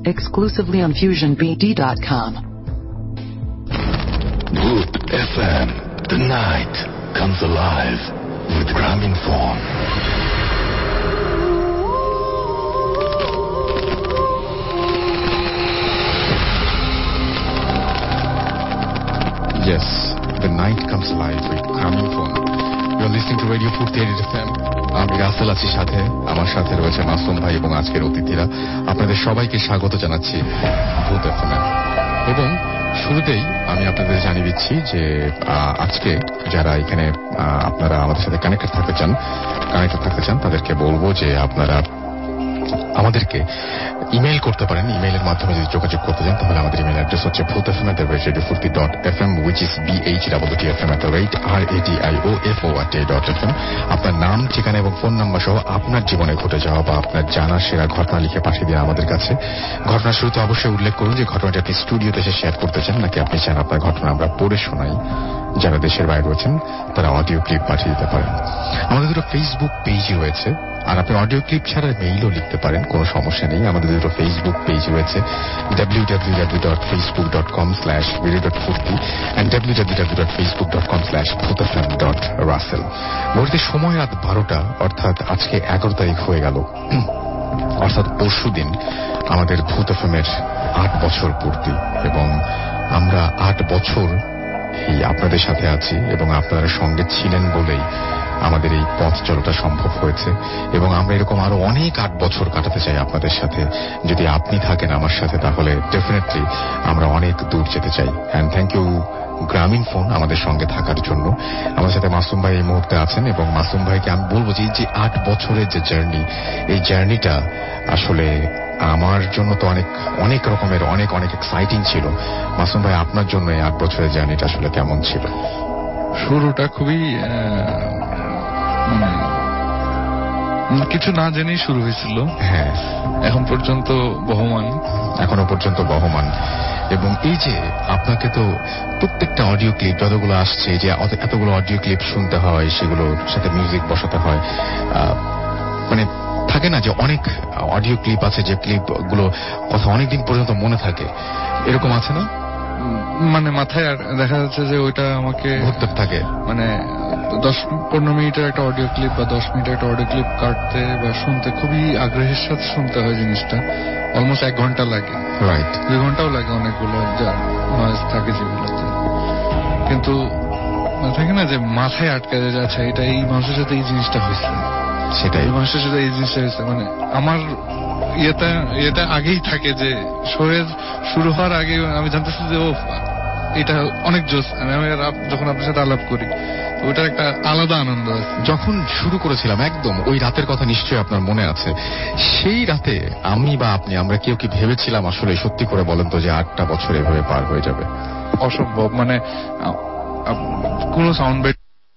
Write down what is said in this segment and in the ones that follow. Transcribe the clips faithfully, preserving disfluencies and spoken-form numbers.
exclusively on fusion b d dot com. Bhoot F M. The night comes alive with Graminphone. Yes, the night comes alive with Graminphone. You're listening to Radio Bhoot F M. আমি রাসেল আছি সাথে, আমার সাথে রয়েছে মাসুম ভাই এবং আজকের অতিথিরা। আপনাদের সবাইকে স্বাগত জানাচ্ছি ভূত এফ এম এ। এবং শুরুতেই আমি আপনাদের জানিয়ে দিচ্ছি যে আজকে যারা এখানে আপনারা আমাদের সাথে কানেক্টেড থাকতে চান কানেক্টেড থাকতে চান তাদেরকে বলবো যে আপনারা আমাদেরকে ইমেইল করতে পারেন। ইমেইলের মাধ্যমে যদি যোগাযোগ করতে চান তাহলে আমাদের ইমেইল অ্যাড্রেস হচ্ছে Bhoot F M at the rate radio Foorti dot F M which is B H double T F M at the rate R A D I O F O R T dot F M. আপনার নাম, ঠিকানা এবং phone number সহ আপনার জীবনে ঘটে যাওয়া বা আপনার জানা সেরা ঘটনা লিখে পাঠিয়ে দিন আমাদের কাছে। ঘটনার শুরুতে অবশ্যই উল্লেখ করুন যে ঘটনাটি আপনি স্টুডিওতে এসে শেয়ার করতে চান নাকি আপনি চান আপনার ঘটনা আমরা পড়ে শোনাই। যারা দেশের বাইরে রয়েছেন তারা অডিও ক্লিপ পাঠিয়ে দিতে পারেন। আমাদের দুটো ফেসবুক পেজ রয়েছে, আর আপনি অডিও ক্লিপ ছাড়া মেইলও লিখতে পারেন, কোনো সমস্যা নেই। আমাদের দুটো ফেসবুক পেজ রয়েছে, W W W dot Facebook dot com slash radio dot Foorti and W W W dot Facebook dot com slash Bhoot F M dot Rasel. মুহূর্তে সময় রাত বারোটা, অর্থাৎ আজকে এগারো তারিখ হয়ে গেল, অর্থাৎ পরশু দিন আমাদের ভূত এফ এম এর আট বছর পূর্তি। এবং আমরা আট বছর এই আপনাদের সাথে আছি এবং আপনারা সঙ্গে ছিলেন বলেই আমাদের এই পথ চলাটা সম্ভব হয়েছে। এবং আমরা এরকম আরো অনেক আট বছর কাটাতে চাই আপনাদের সাথে। যদি আপনি থাকেন আমার সাথে তাহলে ডেফিনেটলি আমরা অনেক দূর যেতে চাই। অ্যান্ড থ্যাংক ইউ গ্রামীণফোন আমাদের সঙ্গে থাকার জন্য। আমার সাথে মাসুম ভাই এই মুহূর্তে আছেন এবং মাসুম ভাইকে আমি বলবো যে এই যে আট বছরের যে জার্নি, এই জার্নিটা আসলে আমার জন্য তো অনেক অনেক রকমের অনেক অনেক এক্সাইটিং ছিল। মাসুম ভাই, আপনার জন্য এই আট বছরের জার্নিটা আসলে কেমন ছিল? শুরুটা খুবই কিছু না জেনেই শুরু হয়েছিল। হ্যাঁ, এখন পর্যন্ত বহমান, এখনো পর্যন্ত বহমান। এবং এই যে আপনাকে তো প্রত্যেকটা অডিও ক্লিপ যতগুলো আসছে, যে এতগুলো অডিও ক্লিপ শুনতে হয়, সেগুলোর সাথে মিউজিক বসাতে হয়, মানে থাকে না যে অনেক অডিও ক্লিপ আছে যে ক্লিপ গুলো কথা অনেকদিন পর্যন্ত মনে থাকে, এরকম আছে না? মানে মাথায় দেখা যাচ্ছে যে ওইটা আমাকে ঘুরতে থাকে। মানে দশ পনেরো মিনিটের একটা অডিও ক্লিপ বা দশ মিনিটের একটা অডিও ক্লিপ কাটতে বা শুনতে খুবই আগ্রহের সাথে শুনতে হয় জিনিসটা। অলমোস্ট এক ঘন্টা লাগে, রাইট, দুই ঘন্টাও লাগে অনেকগুলো যা নয়েজ থাকে যেগুলোতে। কিন্তু থাকে না যে মাথায় আটকে যাচ্ছে এটা এই মানুষের সাথে এই জিনিসটা হয়েছে, সেটাই মানুষের সাথে এই জিনিসটা হয়েছে। মানে আমার ইয়েটা এটা আগেই থাকে যে শোয়ের শুরু হওয়ার আগে আমি জানতেছি যে ও এটা অনেক জোস। আমি যখন আপনার সাথে আলাপ করি ওইটার একটা আলাদা আনন্দ আছে। যখন শুরু করেছিলাম একদম ওই রাতের কথা নিশ্চয়ই আপনার মনে আছে। সেই রাতে আমি বা আপনি আমরা কেউ কি ভেবেছিলাম আসলে, সত্যি করে বলেন তো, যে আটটা বছর এভাবে পার হয়ে যাবে? অসম্ভব। মানে কোন সাউন্ড বেড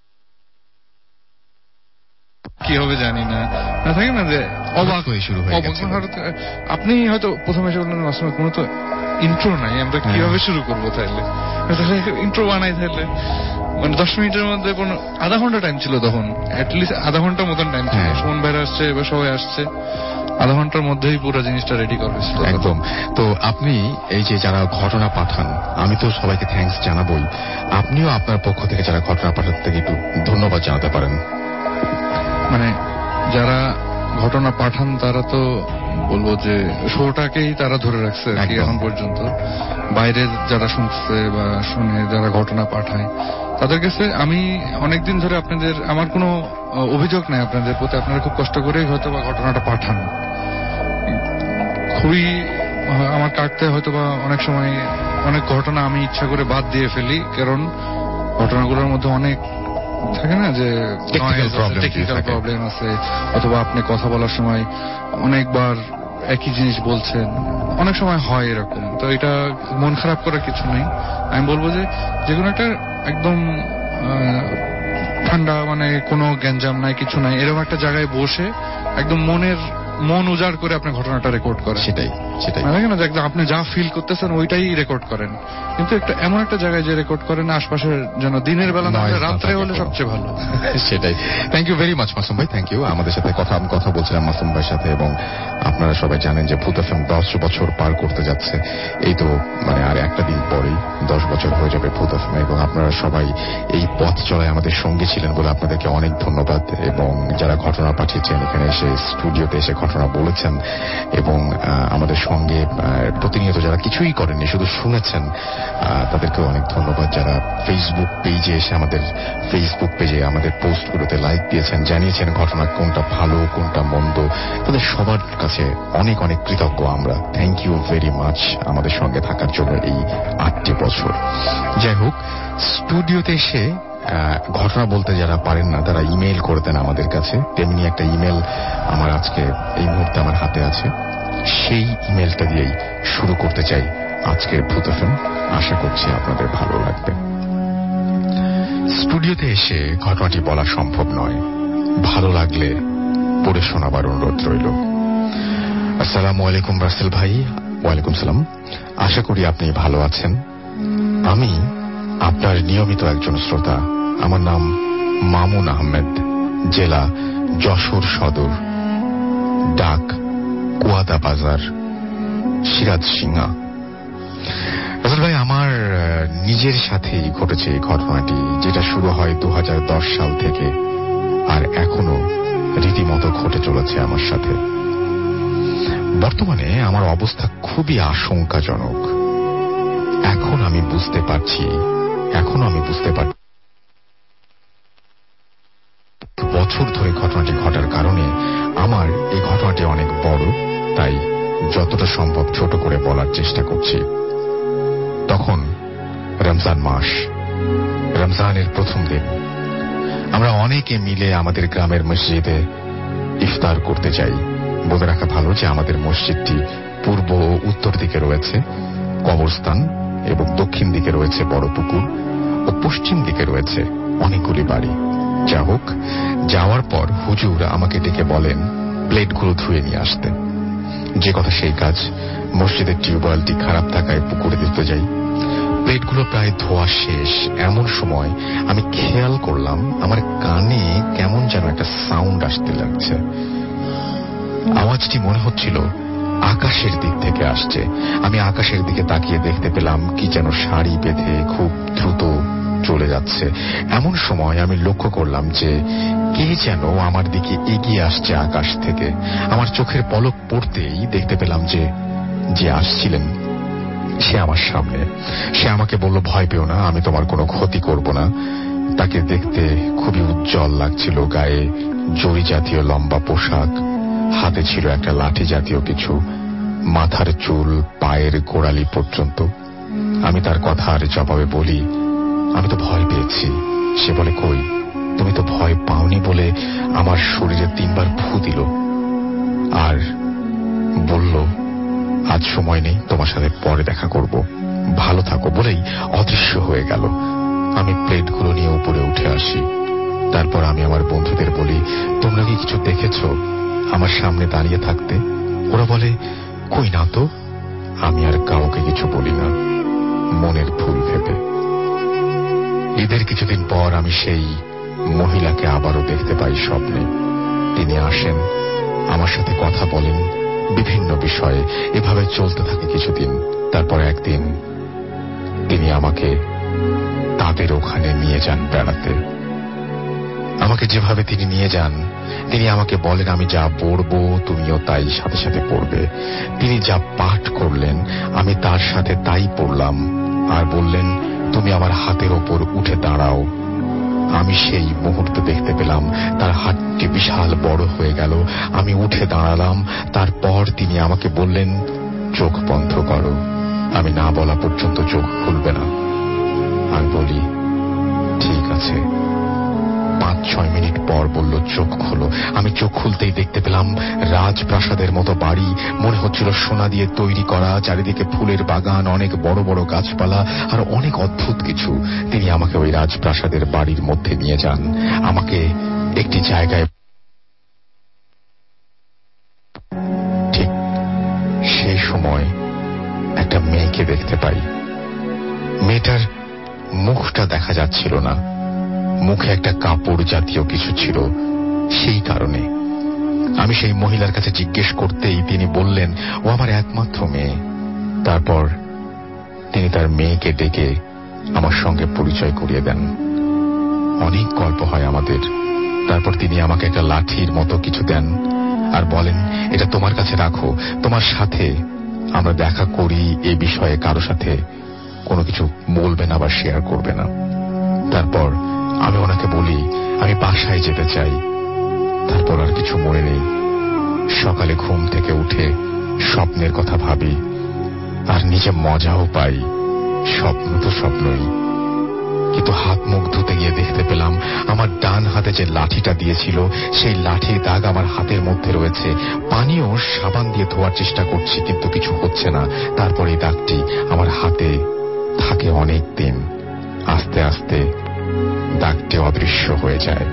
কি হবে জানি না, থাকে না যে অবাক হয়ে শুরু হয়ে গেছে। আপনি হয়তো প্রথমে এসে বললেন মাসুম কোনো তো ইন্ট্রো নাই, আমরা কিভাবে শুরু করবো? তাইলে ইন্ট্রো বানাই, তাইলে মানে দশ মিনিটের মধ্যে কোনো আধা ঘন্টা টাইম ছিল তখন, অ্যাটলিস্ট আধা ঘন্টার মতন টাইম ছিল। সুমন ভাইরা আসছে, এবার সবাই আসছে, আধা ঘন্টার মধ্যেই পুরো জিনিসটা রেডি করা হয়েছিল একদম। তো আপনি এই যে যারা ঘটনা পাঠান, আমি তো সবাইকে থ্যাঙ্কস জানাবোই, আপনিও আপনার পক্ষ থেকে যারা ঘটনা পাঠাতে থেকে একটু ধন্যবাদ জানাতে পারেন। মানে যারা ঘটনা পাঠান তারা তো বলবো যে শোটাকেই তারা ধরে রাখছে আর কি এখন পর্যন্ত। বাইরে যারা শুনছে বা শুনে যারা ঘটনা পাঠায় তাদের কাছে আমি অনেকদিন ধরে আপনাদের, আমার কোনো অভিযোগ নাই আপনাদের প্রতি, আপনারা খুব কষ্ট করেই হয়তো বা ঘটনাটা পাঠান। খুবই আমার কাটতে হয়তো বা অনেক সময় অনেক ঘটনা আমি ইচ্ছা করে বাদ দিয়ে ফেলি, কারণ ঘটনাগুলোর মধ্যে অনেক থাকে না যে টেকনিক্যাল প্রবলেম আছে, অথবা আপনি কথা বলার সময় অনেকবার একই জিনিস বলছেন, অনেক সময় হয় এরকম। তো এটা মন খারাপ করার কিছু নেই। আমি বলবো যে যেকোনো একটা একদম ঠান্ডা, মানে কোনো গ্যাঞ্জাম নাই, কিছু নাই, এরকম একটা জায়গায় বসে একদম মনের মন উজাড় করে আপনি ঘটনাটা রেকর্ড করেন। সেটাই সেটাই মানে না যে আপনি যা ফিল করতেছেন ওইটাই রেকর্ড করেন, কিন্তু একটা এমন একটা জায়গায় যে রেকর্ড করেন আশপাশের যেন দিনের বেলা না হলে রাত্রে হলে সবচেয়ে ভালো। সেটাই। Thank you very much Masum ভাই, থ্যাংক ইউ। আমাদের সাথে কথা কথা বলছিলাম মাসুম ভাইয়ের সাথে, এবং আপনারা সবাই জানেন যে ভূত এফএম দশ বছর পার করতে যাচ্ছে। এই তো মানে আর একটা দিন পরেই দশ বছর হয়ে যাবে ভূত এফএম, এবং আপনারা সবাই এই পথ চলায় আমাদের সঙ্গে ছিলেন বলে আপনাদেরকে অনেক ধন্যবাদ। এবং যারা ঘটনা পাঠিয়েছেন এখানে এসে স্টুডিওতে এসে ঘটনা বলেছেন, এবং আমাদের সঙ্গে প্রতিনিয়ত যারা কিছুই করেননি শুধু শুনেছেন, তাদেরকে অনেক ধন্যবাদ। যারা ফেসবুক পেজে এসে আমাদের ফেসবুক পেজে আমাদের পোস্টগুলোতে লাইক দিয়েছেন, জানিয়েছেন ঘটনা কোনটা ভালো কোনটা মন্দ, তাদের সবার কাছে অনেক অনেক কৃতজ্ঞ আমরা। থ্যাংক ইউ ভেরি মাচ আমাদের সঙ্গে থাকার জন্য এই আটটি বছর। যাই হোক, স্টুডিওতে এসে ঘটনা বলতে যারা পারেন না তারা ইমেল করে দেন আমাদের কাছে, তেমনি একটা ইমেল আমার আজকে এই মুহূর্তে আমার হাতে আছে। সেই ইমেলটা দিয়েই শুরু করতে চাই আজকের ভূত এফএম। আশা করছি আপনাদের ভালো লাগবে। স্টুডিওতে এসে ঘটনাটি বলা সম্ভব নয়, ভালো লাগলে পড়ে শোনাবার অনুরোধ রইল। আসসালামু আলাইকুম রাসেল ভাই। ওয়ালাইকুম সালাম। আশা করি আপনি ভালো আছেন। আমি আপনার নিয়মিত একজন শ্রোতা। আমার নাম মামুন আহমেদ, জেলা যশোর সদর, ডাক কুয়াদা বাজার, সিরাজ সিংহা। রাসেল ভাই, আমার নিজের সাথেই ঘটেছে এই ঘটনাটি, যেটা শুরু হয় দু হাজার দশ সাল থেকে আর এখনো রীতিমতো ঘটে চলেছে আমার সাথে। বর্তমানে আমার অবস্থা খুবই আশঙ্কাজনক। এখন আমি বুঝতে পারছি এখনো আমি বুঝতে পারছি বছর ধরে ঘটনাটি ঘটার কারণে আমার এই ঘটনাটি অনেক বড়, তাই যতটা সম্ভব ছোট করে বলার চেষ্টা করছি। তখন রমজান মাস, রমজানের প্রথম দিন। আমরা অনেকে মিলে আমাদের গ্রামের মসজিদে ইফতার করতে যাই। বলে রাখা ভালো যে আমাদের মসজিদটি পূর্ব ও উত্তর দিকে রয়েছে কবরস্থান, এবং দক্ষিণ দিকে রয়েছে বড় পুকুর, ও পশ্চিম দিকে রয়েছে অনেকগুলি বাড়ি। যা হোক, যাওয়ার পর হুজুর আমাকে ডেকে বলেন প্লেটগুলো ধুয়ে নিয়ে আসতে। যে কথা সেই কাজ। মসজিদের টিউবওয়েলটি খারাপ থাকায় পুকুরে দিতে যাই। প্লেটগুলো প্রায় ধোয়া শেষ, এমন সময় আমি খেয়াল করলাম আমার কানে কেমন যেন একটা সাউন্ড আসতে লাগছে। আওয়াজটি মনে হচ্ছিল আকাশের দিক থেকে আসছে। আমি আকাশের দিকে তাকিয়ে দেখতে পেলাম কি যেন শাড়ি বেঁধে খুব দ্রুত চলে যাচ্ছে। এমন সময় আমি লক্ষ্য করলাম যে কে যেন আমার দিকে এগিয়ে আসছে আকাশ থেকে। আমার চোখের পলক পড়তেই দেখতে পেলাম যে যে আসছিলেন সে আমার সামনে। সে আমাকে বলল, ভয় পেও না, আমি তোমার কোনো ক্ষতি করব না। তাকে দেখতে খুবই উজ্জ্বল লাগছিল, গায়ে জরি জাতীয় লম্বা পোশাক, হাতে ছিল একটা লাঠি জাতীয় কিছু, মাথার চুল পায়ের গোড়ালি পর্যন্ত। আমি তার কথার জবাবে বলি, আমি তো ভয় পেয়েছি। সে বলে, কই, তুমি তো ভয় পাওনি বলে আমার শরীরে তিনবার ফু দিল, আর বলল আজ সময় নেই, তোমার সাথে পরে দেখা করব, ভালো থাকো, বলেই অদৃশ্য হয়ে গেল। আমি প্লেটগুলো নিয়ে উপরে উঠে আসি। তারপর আমি আমার বন্ধুদের বলি, তোমরা কি কিছু দেখেছ আমার সামনে দাঁড়িয়ে থাকতে? ওরা বলে, কই না তো। আমি আর কাউকে কিছু বলি না, মনের ভুল ভেবে। ঈদের কিছুদিন পর আমি সেই মহিলাকে আবারও দেখতে পাই স্বপ্নে। তিনি আসেন, আমার সাথে কথা বলেন বিভিন্ন বিষয়ে। এভাবে চলতে থাকে কিছুদিন। তারপর একদিন তিনি আমাকে তাদের ওখানে নিয়ে যান বেড়াতে। আমাকে যেভাবে তিনি নিয়ে যান, তিনি আমাকে বলেন আমি যা পড়বো তুমিও তাই সাথে সাথে পড়বে। তিনি যা পাঠ করলেন আমি তার সাথে তাই পড়লাম, আর বললেন তুমি আমার হাতের ওপর উঠে দাঁড়াও। আমি সেই মুহূর্তে দেখতে পেলাম তার হাতটি বিশাল বড় হয়ে গেল। আমি উঠে দাঁড়ালাম। তারপর তিনি আমাকে বললেন, চোখ বন্ধ করো। আমি না বলা পর্যন্ত চোখ খুলবে না। আমি বলি, ঠিক আছে। পাঁচ ছয় মিনিট পর বলল, চোখ খোলো। আমি চোখ খুলতেই দেখতে পেলাম রাজপ্রাসাদের মতো বাড়ি, মনে হচ্ছিল সোনা দিয়ে তৈরি করা, চারিদিকে ফুলের বাগান, অনেক বড় বড় গাছপালা, আর অনেক অদ্ভুত কিছু। তিনি আমাকে ওই রাজপ্রাসাদের বাড়ির মধ্যে নিয়ে যান। আমাকে একটি জায়গায় সময় একটা মেয়েকে দেখতে পাই। মেয়েটার মুখটা দেখা যাচ্ছিল না, মুখে একটা কাপড় জাতীয় কিছু ছিল। সেই কারণে আমি সেই মহিলার কাছে জিজ্ঞেস করতেই তিনি বললেন ও আমার একমাত্র মেয়ে। তারপর তিনি তার মেয়েকে ডেকে আমার সঙ্গে পরিচয় করিয়ে দেন। অনেক গল্প হয় আমাদের। তারপর তিনি আমাকে একটা লাঠির মতো কিছু দেন আর বলেন এটা তোমার কাছে রাখো, তোমার সাথে আমরা দেখা করি এ বিষয়ে কারো সাথে কোনো কিছু বলবে না বা শেয়ার করবে না। তারপর আমি ওনাকে বলি আমি বাসায় যেতে চাই। তারপর আর কিছু মনে নেই। সকালে ঘুম থেকে উঠে স্বপ্নের কথা ভাবি আর নিজে মজাও পাই। স্বপ্ন তো স্বপ্নই, কিন্তু হাত মুখ ধুতে গিয়ে দেখতে পেলাম আমার ডান হাতে যে লাঠিটা দিয়েছিল সেই লাঠির দাগ আমার হাতের মধ্যে রয়েছে। পানিও সাবান দিয়ে ধোয়ার চেষ্টা করছি কিন্তু কিছু হচ্ছে না। তারপর এই দাগটি আমার হাতে থাকে অনেক দিন। আস্তে আস্তে দাগটি অদৃশ্য হয়ে যায়।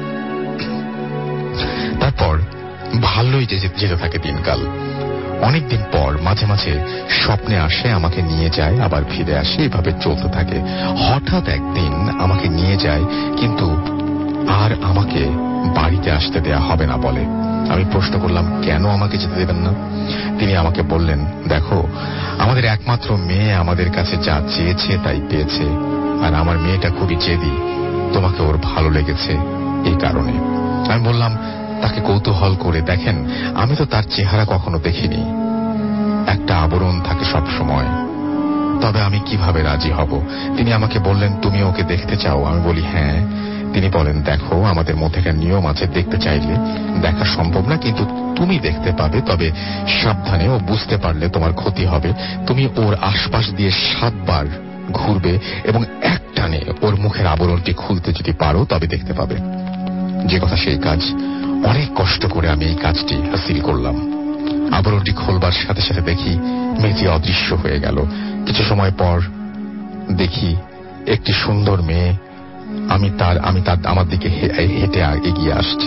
তারপর ভালোই যেতে থাকে দিনকাল। অনেকদিন পর মাঝে মাঝে স্বপ্নে আসে, আমাকে নিয়ে যায়, আবার ফিরে আসে, এভাবে চলতে থাকে। হঠাৎ একদিন আমাকে নিয়ে যায় কিন্তু আর আমাকে বাড়িতে আসতে দেয়া হবে না বলে। আমি প্রশ্ন করলাম কেন আমাকে যেতে দেবেন না? তিনি আমাকে বললেন দেখো আমাদের একমাত্র মেয়ে আমাদের কাছে যা চেয়েছে তাই পেয়েছে, আর আমার মেয়েটা খুবই জেদি, তোমাকে ওর ভালো লেগেছে এই কারণে। আমি বললাম তাকে কৌতূহল করে দেখেন আমি তো তার চেহারা কখনো দেখিনি, একটা আবরণ থাকে সব সময়, তবে আমি কিভাবে রাজি হব? তিনি আমাকে বললেন তুমি ওকে দেখতে চাও? আমি বলি হ্যাঁ। তিনি বলেন দেখো আমাদের মধ্যে একটা নিয়ম আছে, দেখতে চাইলে দেখা সম্ভব না কিন্তু তুমি দেখতে পাবে, তবে সাবধানে, ও বুঝতে পারলে তোমার ক্ষতি হবে। তুমি ওর আশপাশ দিয়ে সাতবার ঘুরবে এবং এক টানে ওর মুখের আবরণটি খুলতে যদি পারো তবে দেখতে পাবে। যে কথা সেই কাজ। অনেক কষ্ট করে আমি এই কাজটি হাসিল করলাম। আবরণটি খোলবার সাথে সাথে দেখি মেয়েটি অদৃশ্য হয়ে গেল। কিছু সময় পর দেখি একটি সুন্দর মেয়ে আমি তার আমি তার আমার দিকে হেঁটে এগিয়ে আসছে।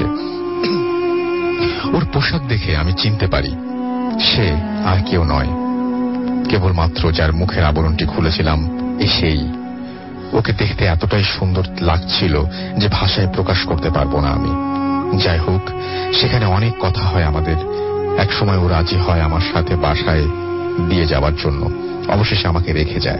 ওর পোশাক দেখে আমি চিনতে পারি সে আর কেউ নয়, কেবলমাত্র যার মুখের আবরণটি খুলেছিলাম সেই। ওকে দেখতে এতটাই সুন্দর লাগছিল যে ভাষায় প্রকাশ করতে পারবো না আমি। যাই হোক, সেখানে অনেক কথা হয় আমাদের। এক সময় ও রাজি হয় আমার সাথে বাসায় দিয়ে যাওয়ার জন্য, অবশেষে আমাকে রেখে যায়।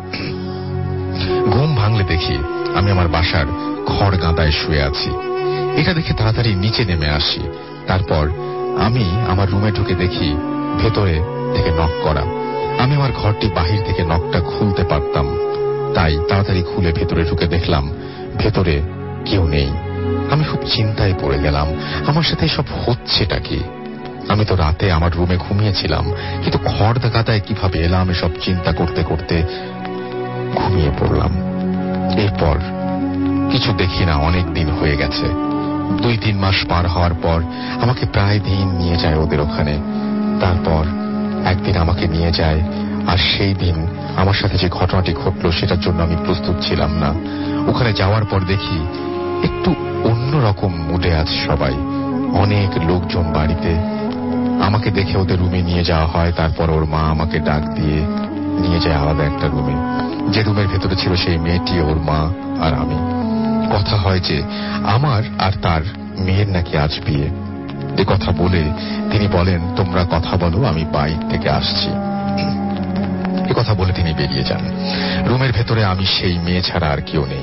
ঘুম ভাঙলে দেখি আমি আমার বাসার খড় গাদায় শুয়ে আছি। এটা দেখে তাড়াতাড়ি নিচে নেমে আসি। তারপর আমি আমার রুমে ঢুকে দেখি ভেতরে থেকে নক করা। আমি আমার ঘরটি বাহির থেকে নকটা খুলতে পারতাম, তাই তাড়াতাড়ি খুলে ভেতরে ঢুকে দেখলাম ভেতরে কেউ নেই। আমি খুব চিন্তায় পড়ে গেলাম, আমার সাথে সব হচ্ছেটা কি? আমি তো রাতে আমার রুমে ঘুমিয়েছিলাম, কিন্তু খড় গাদায় কিভাবে এলাম এসব চিন্তা করতে করতে ঘুমিয়ে পড়লাম। এরপর কিছু দেখি না, অনেক দিন হয়ে গেছে। দুই তিন মাস পার হওয়ার পর আমাকে প্রায় দিন নিয়ে যায় ওদের ওখানে। তারপর একদিন আমাকে নিয়ে যায়, আর সেই দিন আমার সাথে যে ঘটনাটি ঘটল সেটার জন্য আমি প্রস্তুত ছিলাম না। ওখানে যাওয়ার পর দেখি একটু অন্যরকম মুডে আছে সবাই, অনেক লোকজন বাড়িতে। আমাকে দেখে ওদের রুমে নিয়ে যাওয়া হয়। তারপর ওর মা আমাকে ডাক দিয়ে নিয়ে যায় আলাদা একটা রুমে। যে রুমের ভেতরে ছিল সেই মেয়েটি, ওর মা আর আমি। কথা হয় যে আমার আর তার মেয়ের নাকি আজ বিয়ে। এ কথা বলে তিনি বলেন তোমরা কথা বলো, আমি বাইরে থেকে আসছি। এ কথা বলে তিনি বেরিয়ে যান। রুমের ভেতরে আমি সেই মেয়ে ছাড়া আর কেউ নেই।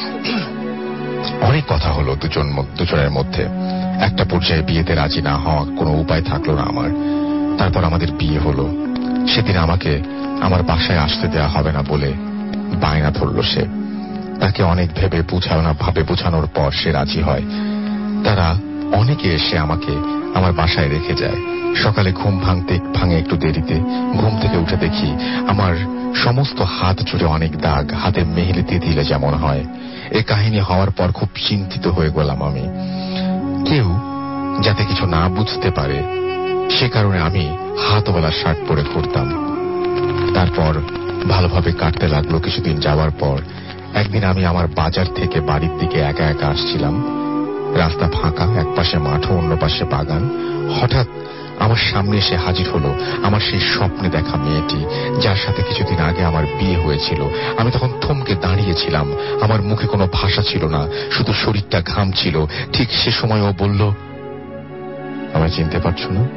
অনেক কথা হলো দুজন দুজনের মধ্যে। একটা পর্যায়ে বিয়েতে রাজি না হওয়া কোনো উপায় থাকলো না আমার। তারপর আমাদের বিয়ে হলো। সেদিন আমাকে আমার বাসায় আসতে দেওয়া হবে না বলে বায়না ধরল সে। তাকে অনেক ভেবে বুঝানো ভাবে বোঝানোর পর সে রাজি হয়। তারা অনেকে এসে আমাকে আমার বাসায় রেখে যায়। সকালে ঘুম ভাঙতে ভাঙে একটু দেরিতে। ঘুম থেকে উঠে দেখি আমার সমস্ত হাত জুড়ে অনেক দাগ, হাতে মেহেদিতে দিলে যেমন হয়। এই কাহিনী হওয়ার পর খুব চিন্তিত হয়ে গেলাম আমি। কেউ যাতে কিছু না বুঝতে পারে সে কারণে আমি হাতওয়ালা শার্ট পরে ঘুরতাম। তারপর ভালোভাবে কাটতে লাগলো। কিছুদিন যাওয়ার পর একদিন আমি আমার বাজার থেকে বাড়ির দিকে একা একা আসছিলাম। রাস্তা ফাঁকা, এক পাশে মাঠ, অন্য পাশে বাগান। হঠাৎ আমার সামনে এসে হাজির হলো আমার সেই স্বপ্নে দেখা মেয়েটি, যার সাথে কিছুদিন আগে আমার বিয়ে হয়েছিল। আমি তখন থমকে দাঁড়িয়েছিলাম, আমার মুখে কোনো ভাষা ছিল না, শুধু শরীরটা ঘামছিল। ঠিক সে সময় ও বলল, আমায় চিনতে পারছো না?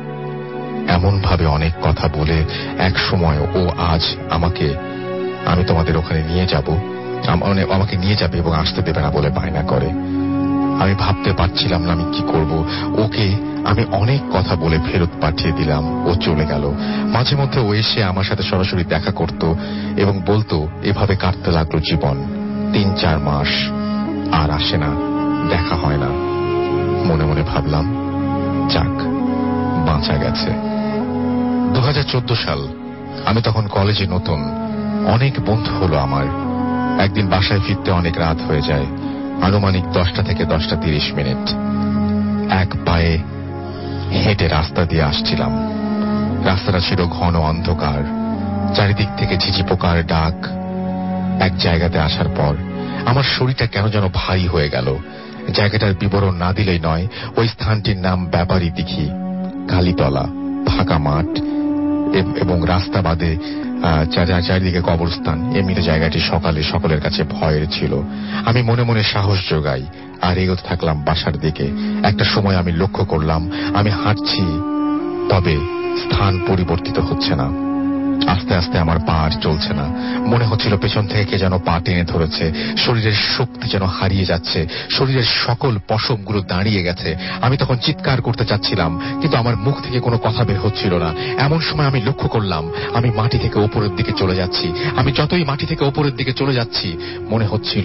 এমন ভাবে অনেক কথা বলে এক সময় ও আজ আমাকে আমি তোমাদের ওখানে নিয়ে যাব, আমাকে নিয়ে যাবে এবং আসতে দেবে না বলে বায়না করে। আমি ভাবতে পারছিলাম না আমি কি করব। ওকে আমি অনেক কথা বলে ফেরত পাঠিয়ে দিলাম, ও চলে গেল। মাঝে মধ্যে ও এসে আমার সাথে সরাসরি দেখা করত এবং বলতো। এভাবে কাটতে লাগলো জীবন। তিন চার মাস আর আসে না, দেখা হয় না। মনে মনে ভাবলাম, যাক, বাঁচা গেছে। দু হাজার চোদ্দ সাল, আমি তখন কলেজে নতুন। অনেক বন্ধু হলো আমার। একদিন বাসায় ফিরতে অনেক রাত হয়ে যায়, আনুমানিক দশটা থেকে দশটা তিরিশ মিনিট। এক পায়ে হেঁটে রাস্তা দিয়ে আসছিলাম। রাস্তাটা ছিল ঘন অন্ধকার, চারিদিক থেকে ঝিঝি পোকার ডাক। এক জায়গাতে আসার পর আমার শরীরটা কেন যেন ভারী হয়ে গেল। জায়গাটার বিবরণ না দিলেই নয়, ওই স্থানটির নাম ব্যাপারী দিঘি। কালীতলা, ফাঁকা মাঠ এবং রাস্তা বাদে চারিদিকে কবরস্থান। এমনি জায়গাটি সকালে সকলের কাছে ভয়ের ছিল। আমি মনে মনে সাহস জোগাই আর এগোতে থাকলাম বাসার দিকে। একটা সময় আমি লক্ষ্য করলাম আমি হাঁটছি, তবে স্থান পরিবর্তিত হচ্ছে না। আস্তে আস্তে আমার পা আর চলছে না। মনে হচ্ছিল পেছন থেকে কে যেন পা টেনে ধরেছে। শরীরের শক্তি যেন হারিয়ে যাচ্ছে, শরীরের সকল পশমগুলো দাঁড়িয়ে গেছে। আমি তখন চিৎকার করতে চাচ্ছিলাম, কিন্তু আমার মুখ থেকে কোনো কথা বের হচ্ছিল না। এমন সময় আমি লক্ষ্য করলাম আমি মাটি থেকে ওপরের দিকে চলে যাচ্ছি। আমি যতই মাটি থেকে ওপরের দিকে চলে যাচ্ছি, মনে হচ্ছিল,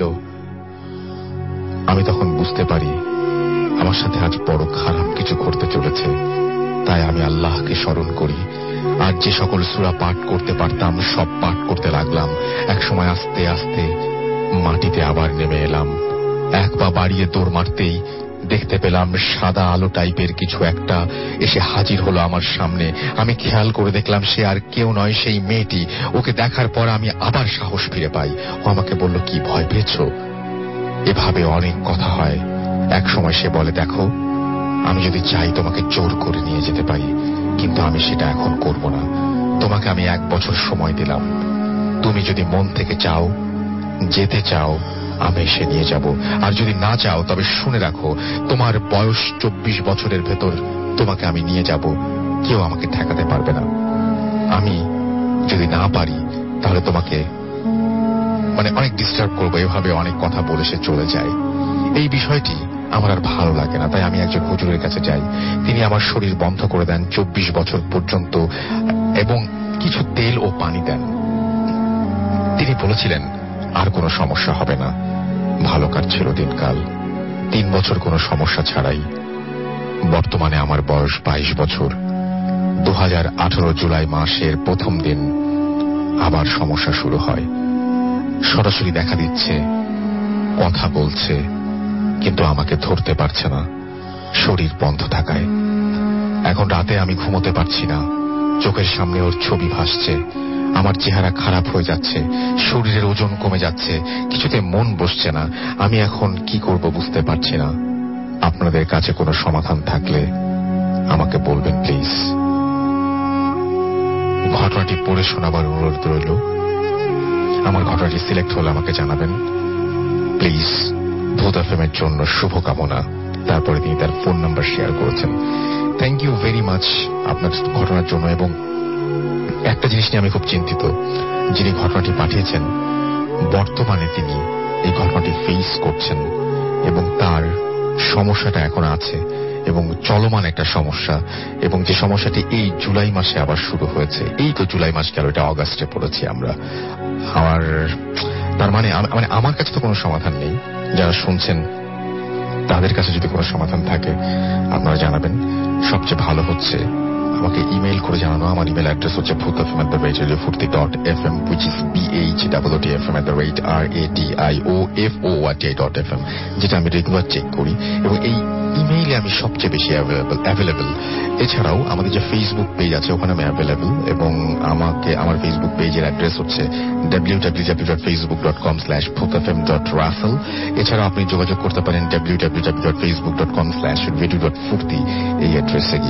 আমি তখন বুঝতে পারি আমার সাথে আজ বড় খারাপ কিছু ঘটতে চলেছে। তাই আমি আল্লাহকে স্মরণ করি আর যে সকল সূরা পাঠ করতে পারতাম সব পাঠ করতে লাগলাম। এক সময় আস্তে আস্তে মাটিতে আবার নেমে এলাম। এক পা বাড়িয়ে দৌড় মারতেই দেখতে পেলাম সাদা আলো টাইপের কিছু একটা এসে হাজির হলো আমার সামনে। আমি খেয়াল করে দেখলাম সে আর কেউ নয়, সেই মেয়েটি। ওকে দেখার পর আমি আবার সাহস ফিরে পাই। ও আমাকে বলল, কি ভয় পেয়েছ? এভাবে অনেক কথা হয়। এক সময় সে বলে, দেখো, আমি যদি চাই তোমাকে জোর করে নিয়ে যেতে পারি, কিন্তু আমি সেটা এখন করব না। তোমাকে আমি এক বছর সময় দিলাম। তুমি যদি মন থেকে চাও, যেতে চাও, আমি এসে নিয়ে যাব। আর যদি না চাও, তবে শুনে রাখো, তোমার বয়স চব্বিশ বছরের ভেতর তোমাকে আমি নিয়ে যাব। কেউ আমাকে ঠেকাতে পারবে না। আমি যদি না পারি, তাহলে তোমাকে মানে অনেক ডিস্টার্ব করবো। এভাবে অনেক কথা বলে সে চলে যায়। এই বিষয়টি আমার আর ভালো লাগে না, তাই আমি একজন হুজুরের কাছে যাই। তিনি আমার শরীর বন্ধ করে দেন চব্বিশ বছর পর্যন্ত এবং কিছু তেল ও পানি দেন। তিনি বলেছিলেন আর কোনো সমস্যা হবে না। ভালো কাটছিল দিনকাল। তিন বছর কোনো সমস্যা ছাড়াই। বর্তমানে আমার বয়স বাইশ বছর। দু হাজার আঠারো জুলাই মাসের প্রথম দিন আবার সমস্যা শুরু হয়। সরাসরি দেখা দিচ্ছে, কথা বলছে, কিন্তু আমাকে ধরতে পারছে না, শরীর বন্ধ থাকায়। এখন রাতে আমি ঘুমোতে পারছি না। চোখের সামনে ওর ছবি ভাসছে। আমার চেহারা খারাপ হয়ে যাচ্ছে, শরীরের ওজন কমে যাচ্ছে, কিছুতে মন বসছে না। আমি এখন কি করব বুঝতে পারছি না। আপনাদের কাছে কোনো সমাধান থাকলে আমাকে বলবেন প্লিজ। ঘটনাটি পড়ে শোনাবার অনুরোধ রইল। আমার ঘটনাটি সিলেক্ট হলে আমাকে জানাবেন প্লিজ। ভূত এফএমের জন্য শুভকামনা। তারপরে তিনি তার ফোন নাম্বার শেয়ার করেছেন। থ্যাংক ইউ ভেরি মাচ আপনার ঘটনার জন্য। এবং একটা জিনিস নিয়ে আমি খুব চিন্তিত। যিনি ঘটনাটি পাঠিয়েছেন, বর্তমানে তিনি এই ঘটনাটি ফেস করছেন এবং তার সমস্যাটা এখন আছে এবং চলমান একটা সমস্যা, এবং যে সমস্যাটি এই জুলাই মাসে আবার শুরু হয়েছে। এই তো জুলাই মাস গেল, এটা অগাস্টে পড়েছি আমরা। আমার তার মানে মানে আমার কাছে তো কোনো সমাধান নেই। যারা শুনছেন তাদের কাছে যদি কোনো সমাধান থাকে আপনারা জানাবেন। সবচেয়ে ভালো হচ্ছে আমাকে ইমেইল করে জানানো। আমার ইমেল অ্যাড্রেস হচ্ছে Bhoot FM at the rate radio Foorti dot F M, which is b h o t f m at the rate r a d i o f o r t dot f m, যেটা আমি regular check করি এবং এই ইমেইলে আমি সবচেয়ে বেশি available. এছাড়াও আমাদের যে ফেসবুক পেজ আছে ওখানে আমি অ্যাভেলেবল, এবং আমাকে আমার ফেসবুক পেজের অ্যাড্রেস হচ্ছে W W W dot Facebook dot com slash Bhoot F M dot Rafel. এছাড়াও আপনি যোগাযোগ করতে পারেন W W W dot Facebook dot com slash radio dot Foorti এই অ্যাড্রেসে গিয়ে।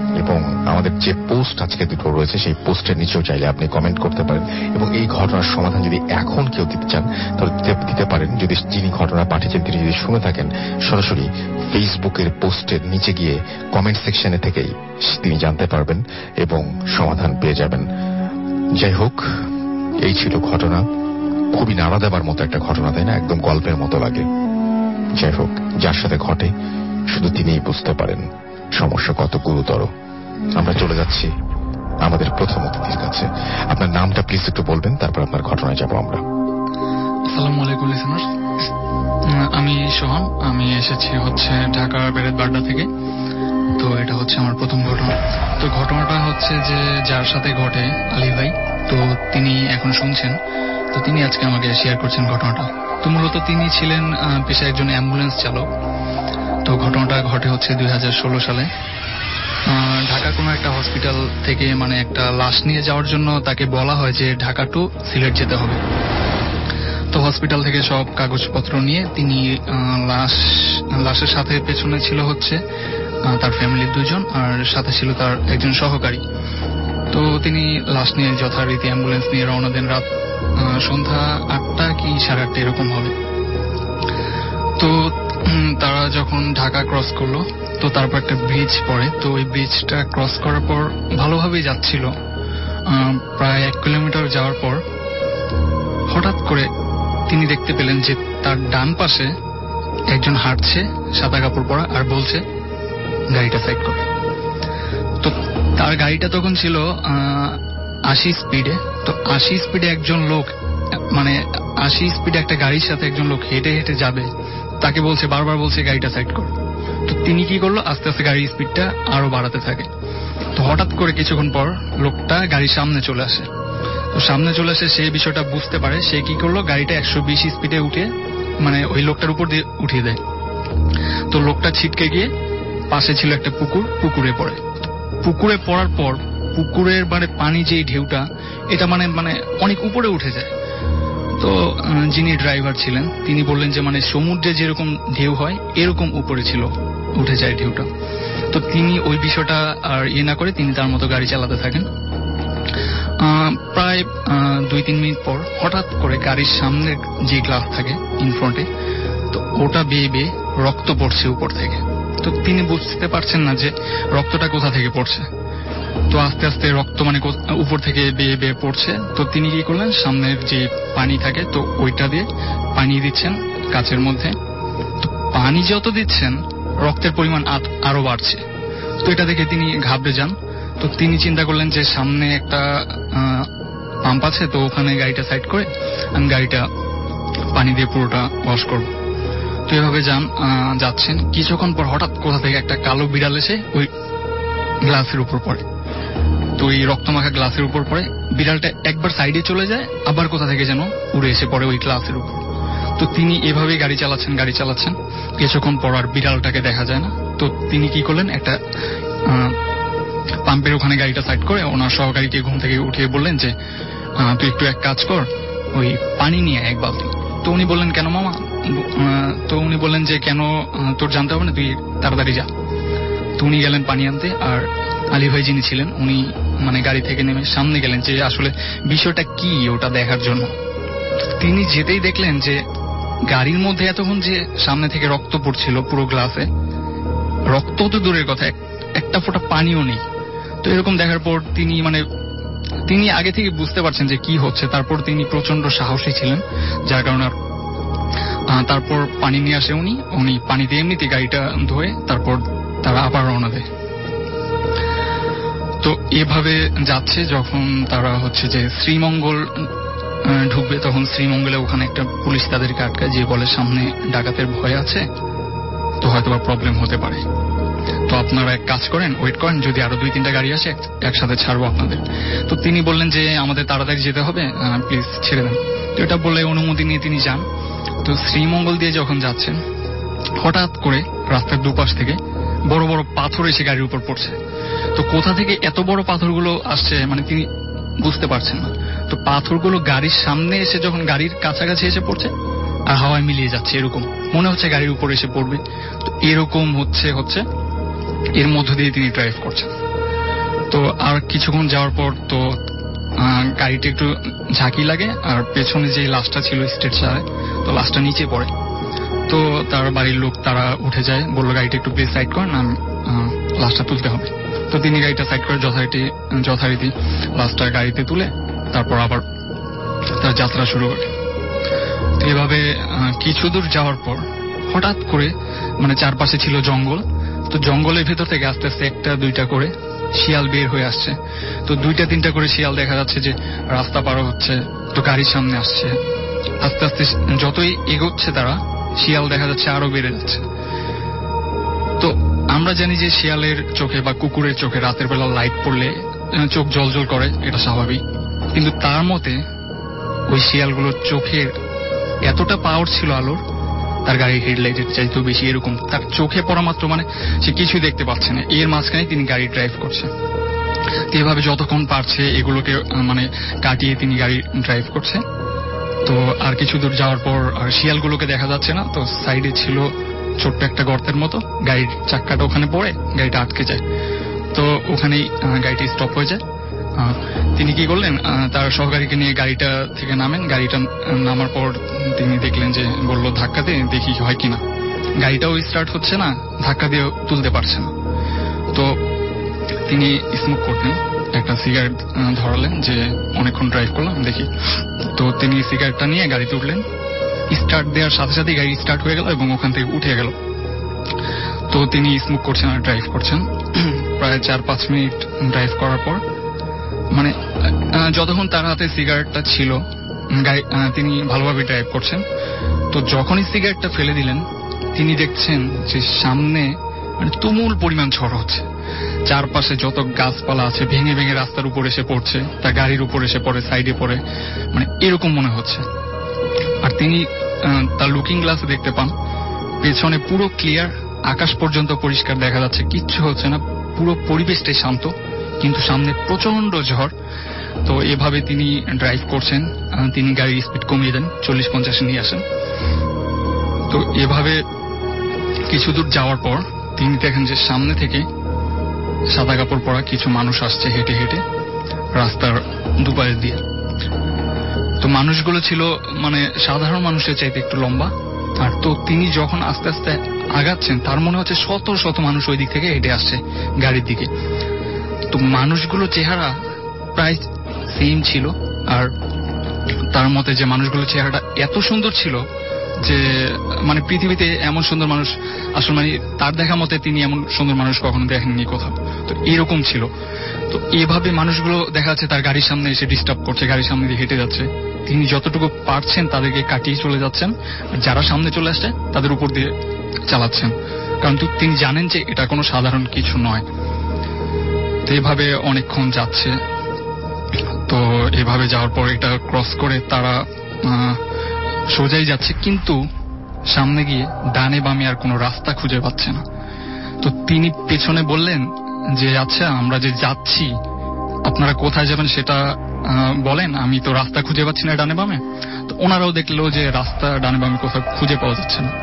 এবং আমাদের যে পোস্ট আজকে দুটো রয়েছে সেই পোস্টের নিচেও চাইলে আপনি কমেন্ট করতে পারেন এবং এই ঘটনার সমাধান যদি এখন কেউ দিতে চান তাহলে দিতে পারেন। যদি যিনি ঘটনা পাঠিয়েছেন তিনি যদি শুনে থাকেন সরাসরি ফেসবুকের পোস্টের নিচে গিয়ে কমেন্ট সেকশনে থেকেই তিনি জানতে পারবেন এবং সমাধান পেয়ে যাবেন। যাই হোক, এই ছিল ঘটনা। খুবই নাড়া দেবার মতো একটা ঘটনা, তাই না? একদম গল্পের মতো লাগে। যাই হোক, যার সাথে ঘটে শুধু তিনিই বুঝতে পারেন সমস্যা কত গুরুতর। আমরা চলে যাচ্ছি আমাদের প্রথম অতিথির কাছে। আপনার নামটা প্লিজ একটু বলবেন, তারপর আপনার ঘটনায় যাব আমরা। আসসালামু আলাইকুম লিসেনার্স, আমি সোহান। আমি এসেছি হচ্ছে ঢাকার বেরেতবাড্ডা থেকে। তো এটা হচ্ছে আমার প্রথম ঘটনা। তো ঘটনাটা হচ্ছে যে যার সাথে ঘটে আলী ভাই, তো তিনি এখন শুনছেন, তো তিনি আজকে আমাকে শেয়ার করছেন ঘটনাটা। তো মূলত তিনি ছিলেন পেশায় একজন অ্যাম্বুলেন্স চালক। তো ঘটনাটা ঘটে হচ্ছে দুই হাজার ষোলো সালে ঢাকা কোনো একটা হসপিটাল থেকে মানে একটা লাশ নিয়ে যাওয়ার জন্য তাকে বলা হয় যে ঢাকা টু সিলেট যেতে হবে। তো হসপিটাল থেকে সব কাগজপত্র নিয়ে তিনি লাশ লাশের সাথে পেছনে ছিল হচ্ছে তার ফ্যামিলির দুজন, আর সাথে ছিল তার একজন সহকারী। তো তিনি লাশ নিয়ে যথারীতি অ্যাম্বুলেন্স নিয়ে রওনা দেন। রাত সন্ধ্যা আটটা কি সাড়ে আটটা এরকম হবে। তো তারা যখন ঢাকা ক্রস করলো, তো তারপর একটা ব্রিজ পড়ে। তো ওই ব্রিজটা ক্রস করার পর ভালোভাবেই যাচ্ছিল। প্রায় এক কিলোমিটার যাওয়ার পর হঠাৎ করে তিনি দেখতে পেলেন যে তার ডান পাশে একজন হাঁটছে সাদা কাপড় পরা, আর বলছে গাড়িটা সাইড করে। তো তার গাড়িটা তখন ছিল আশি স্পিডে। তো আশি স্পিডে একজন লোক মানে আশি স্পিডে একটা গাড়ির সাথে একজন লোক হেঁটে হেঁটে যাবে, তাকে বলছে, বারবার বলছে গাড়িটা সাইড কর। তো তিনি কি করলো, আস্তে আস্তে গাড়ির স্পিডটা আরো বাড়াতে থাকে। তো হঠাৎ করে কিছুক্ষণ পর লোকটা গাড়ির সামনে চলে আসে। তো সামনে চলে আসে, সে বিষয়টা বুঝতে পারে। সে কি করলো, গাড়িটা একশো বিশ স্পিডে উঠে মানে ওই লোকটার উপর দিয়ে উঠিয়ে দেয়। তো লোকটা ছিটকে গিয়ে পাশে ছিল একটা পুকুর, পুকুরে পড়ে। পুকুরে পড়ার পর পুকুরের মানে পানি যে ঢেউটা, এটা মানে মানে অনেক উপরে উঠে যায়। তো যিনি ড্রাইভার ছিলেন তিনি বললেন যে মানে সমুদ্রে যেরকম ঢেউ হয় এরকম উপরে ছিল, উঠে যায় ঢেউটা। তো তিনি ওই বিষয়টা আর ইয়ে না করে তিনি তার মতো গাড়ি চালাতে থাকেন। প্রায় দুই তিন মিনিট পর হঠাৎ করে গাড়ির সামনে যে গ্লাস থাকে ইনফ্রন্টে, তো ওটা বেয়ে বেয়ে রক্ত পড়ছে উপর থেকে। তো তিনি বুঝতে পারছেন না যে রক্তটা কোথা থেকে পড়ছে। তো আস্তে আস্তে রক্ত মানে উপর থেকে বেয়ে বেয়ে পড়ছে। তো তিনি কি করলেন, সামনের যে পানি থাকে তো ওইটা দিয়ে পানি দিচ্ছেন কাচের মধ্যে। তো পানি যত দিচ্ছেন রক্তের পরিমাণ আরো বাড়ছে। তো এটা দেখে তিনি ঘাবড়ে যান। তো তিনি চিন্তা করলেন যে সামনে একটা পাম্প আছে, তো ওখানে গাড়িটা সাইড করে আমি গাড়িটা পানি দিয়ে পুরোটা ওয়াশ করব। তো এভাবে যান যাচ্ছেন। কিছুক্ষণ পর হঠাৎ কোথা থেকে একটা কালো বিড়াল এসে ওই গ্লাসের উপর পড়ে। তো এই রক্তমাখা গ্লাসের উপর পড়ে, বিড়ালটা একবার সাইডে চলে যায়, আবার কোথা থেকে যেন উড়ে এসে পড়ে ওই গ্লাসের উপর। তো তিনি এভাবে গাড়ি চালাচ্ছেন গাড়ি চালাচ্ছেন কিছুক্ষণ পর আর বিড়ালটাকে দেখা যায় না। তো তিনি কি করলেন, একটা পাম্পের ওখানে গাড়িটা সাইড করে ওনার সহকারীকে ঘুম থেকে উঠিয়ে বললেন যে তুই একটু এক কাজ কর, ওই পানি নিয়ে এক বালতি। তো উনি বললেন কেন মামা? তো উনি বললেন যে কেন তোর জানতে হবে না, তুই তাড়াতাড়ি যা। তো উনি গেলেন পানি আনতে। আর আলী ভাই যিনি ছিলেন উনি মানে গাড়ি থেকে নেমে সামনে গেলেন যে আসলে বিষয়টা কি ওটা দেখার জন্য। তিনি যেতেই দেখলেন যে গাড়ির মধ্যে এতক্ষণ যে সামনে থেকে রক্ত পড়ছিল পুরো গ্লাসে, রক্ত তো দূরের কথা, একটা ফোঁটা পানিও নেই। তো এরকম দেখার পর তিনি মানে তিনি আগে থেকে বুঝতে পারছেন যে কি হচ্ছে। তারপর তিনি প্রচন্ড সাহসী ছিলেন, যার কারণে তারপর পানি নিয়ে আসে উনি উনি পানি দিয়ে এমনিতে গাড়িটা ধোয়ে তারপর তারা আবার রওনা দেয়। তো এভাবে যাচ্ছে, যখন তারা হচ্ছে যে শ্রীমঙ্গল ঢুকবে, তখন শ্রীমঙ্গলে ওখানে একটা পুলিশ তাদেরকে আটকায়, যে বলে সামনে ডাকাতের ভয় আছে, তো হয়তো বা প্রবলেম হতে পারে। তো আপনারা এক কাজ করেন, ওয়েট করেন, যদি আরো দুই তিনটা গাড়ি আসে একসাথে ছাড়বো আপনাদের। তো তিনি বললেন যে আমাদের তাড়াতাড়ি যেতে হবে, প্লিজ ছেড়ে দেন। তো এটা বলে অনুমতি নিয়ে তিনি যান। তো শ্রীমঙ্গল দিয়ে যখন যাচ্ছেন হঠাৎ করে রাস্তার দুপাশ থেকে বড় বড় পাথর এসে গাড়ির উপর পড়ছে। তো কোথা থেকে এত বড় পাথরগুলো আসছে মানে তিনি বুঝতে পারছেন না। তো পাথরগুলো গাড়ির সামনে এসে যখন গাড়ির কাছাকাছি এসে পড়ছে আর হাওয়ায় মিলিয়ে যাচ্ছে, এরকম মনে হচ্ছে গাড়ির উপর এসে পড়বে। তো এরকম হচ্ছে হচ্ছে এর মধ্য দিয়ে তিনি ড্রাইভ করছেন। তো আর কিছুক্ষণ যাওয়ার পর তো গাড়িটা একটু ঝাঁকি লাগে, আর পেছনে যে লাশটা ছিল স্ট্রেচারে, তো লাশটা নিচে পড়ে। তো তার বাড়ির লোক তারা উঠে যায়, বললো গাড়িটা একটু প্লিজ সাইড করেন, লাশটা তুলতে হবে। তো তিনি গাড়িটা সাইড করে যথারীতি যথারীতি লাশটা গাড়িতে তুলে তারপর আবার তার যাত্রা শুরু করে। তো এভাবে কিছু দূর যাওয়ার পর হঠাৎ করে, মানে চারপাশে ছিল জঙ্গল, তো জঙ্গলের ভেতর থেকে আস্তে আস্তে একটা দুইটা করে শিয়াল বের হয়ে আসছে। তো দুইটা তিনটা করে শিয়াল দেখা যাচ্ছে যে রাস্তা পার হচ্ছে, তো গাড়ির সামনে আসছে। আস্তে আস্তে যতই এগোচ্ছে তারা, শিয়াল দেখা যাচ্ছে আরো বেড়ে যাচ্ছে। তো আমরা জানি যে শিয়ালের চোখে বা কুকুরের চোখে রাতের বেলা লাইট পড়লে চোখ জ্বলজ্বল করে, এটা স্বাভাবিক। কিন্তু তার মতে ওই শিয়ালগুলোর চোখের এতটা পাওয়ার ছিল আলোর, তার গাড়ির হেডলাইটের চাইতেও বেশি। এরকম তার চোখে পড়া মাত্র মানে সে কিছুই দেখতে পাচ্ছে না, এর মাঝখানে তিনি গাড়ি ড্রাইভ করছে। এভাবে যতক্ষণ পারছে এগুলোকে মানে কাটিয়ে তিনি গাড়ি ড্রাইভ করছে। তো আর কিছু দূর যাওয়ার পর আর শিয়ালগুলোকে দেখা যাচ্ছে না, তো সাইডে ছিল ছোট্ট একটা গর্তের মতো, গাড়ির চাক্কাটা ওখানে পড়ে গাড়িটা আটকে যায়। তো ওখানেই গাড়িটি স্টপ হয়ে যায়। তিনি কি করলেন, তার সহকারীকে নিয়ে গাড়িটা থেকে নামেন। গাড়িটা নামার পর তিনি দেখলেন যে, বললো ধাক্কা দিয়ে দেখি হয় কিনা। গাড়িটাও স্টার্ট হচ্ছে না, ধাক্কা দিয়ে তুলতে পারছে না। তো তিনি স্মোক করতেন, একটা সিগারেট ধরালেন যে অনেকক্ষণ ড্রাইভ করলাম দেখি। তো তিনি সিগারেটটা নিয়ে গাড়িতে উঠলেন, স্টার্ট দেওয়ার সাথে সাথে গাড়ি স্টার্ট হয়ে গেল এবং ওখান থেকে উঠে গেল। তো তিনি স্মোক করছেন আর ড্রাইভ করছেন। প্রায় চার পাঁচ মিনিট ড্রাইভ করার পর, মানে যতক্ষণ তার হাতে সিগারেটটা ছিল তিনি ভালোভাবে ড্রাইভ করছেন। তো যখনই সিগারেটটা ফেলে দিলেন, তিনি দেখছেন যে সামনে মানে তুমুল পরিমাণ ঝড় হচ্ছে। চারপাশে যত গাছপালা আছে ভেঙে ভেঙে রাস্তার উপর এসে পড়ছে, তার গাড়ির উপর এসে পড়ে, সাইডে পড়ে, মানে এরকম মনে হচ্ছে। আর তিনি তার লুকিং গ্লাসে দেখতে পান পেছনে পুরো ক্লিয়ার, আকাশ পর্যন্ত পরিষ্কার দেখা যাচ্ছে, কিচ্ছু হচ্ছে না, পুরো পরিবেশটাই শান্ত, কিন্তু সামনে প্রচন্ড ঝড়। তো এভাবে তিনি ড্রাইভ করছেন, তিনি গাড়ির স্পিড কমিয়ে দেন, চল্লিশ পঞ্চাশে নিয়ে আসেন। তো এভাবে কিছু দূর যাওয়ার পর তিনি দেখেন যে সামনে থেকে সাদা কাপড় পরা কিছু মানুষ আসছে হেঁটে হেঁটে রাস্তার দুপাশ দিয়ে। তো মানুষগুলো ছিল মানে সাধারণ মানুষের চাইতে একটু লম্বা। আর তো তিনি যখন আস্তে আস্তে আগাচ্ছেন, তার মনে হচ্ছে শত শত মানুষ ওই দিক থেকে হেঁটে আসছে গাড়ির দিকে। তো মানুষগুলো চেহারা প্রায় সেম ছিল, আর তার মতে যে মানুষগুলো চেহারাটা এত সুন্দর ছিল যে মানে পৃথিবীতে এমন সুন্দর মানুষ আসলে মানে তার দেখা মতে তিনি এমন সুন্দর মানুষ কখনো দেখেননি কোথাও। তো এরকম ছিল। তো এভাবে মানুষগুলো দেখা যাচ্ছে তার গাড়ির সামনে এসে ডিস্টার্ব করছে, গাড়ির সামনে দিয়ে হেঁটে যাচ্ছে। তিনি যতটুকু পারছেন তাদেরকে কাটিয়ে চলে যাচ্ছেন, আর যারা সামনে চলে আসছে তাদের উপর দিয়ে চালাচ্ছেন, কারণ তিনি জানেন যে এটা কোনো সাধারণ কিছু নয়। তো এভাবে অনেকক্ষণ যাচ্ছে। তো এভাবে যাওয়ার পর এটা ক্রস করে তারা সোজাই যাচ্ছে, কিন্তু সামনে গিয়ে ডানে বামে আর কোনো রাস্তা খুঁজে পাচ্ছে না। তো তিনি পেছনে বললেন যে আচ্ছা আমরা যে যাচ্ছি আপনারা কোথায় যাবেন সেটা বলেন, আমি তো রাস্তা খুঁজে পাচ্ছি না ডানে বামে। তো ওনারাও দেখলো যে রাস্তা ডানে বামে কোথাও খুঁজে পাওয়া যাচ্ছে না।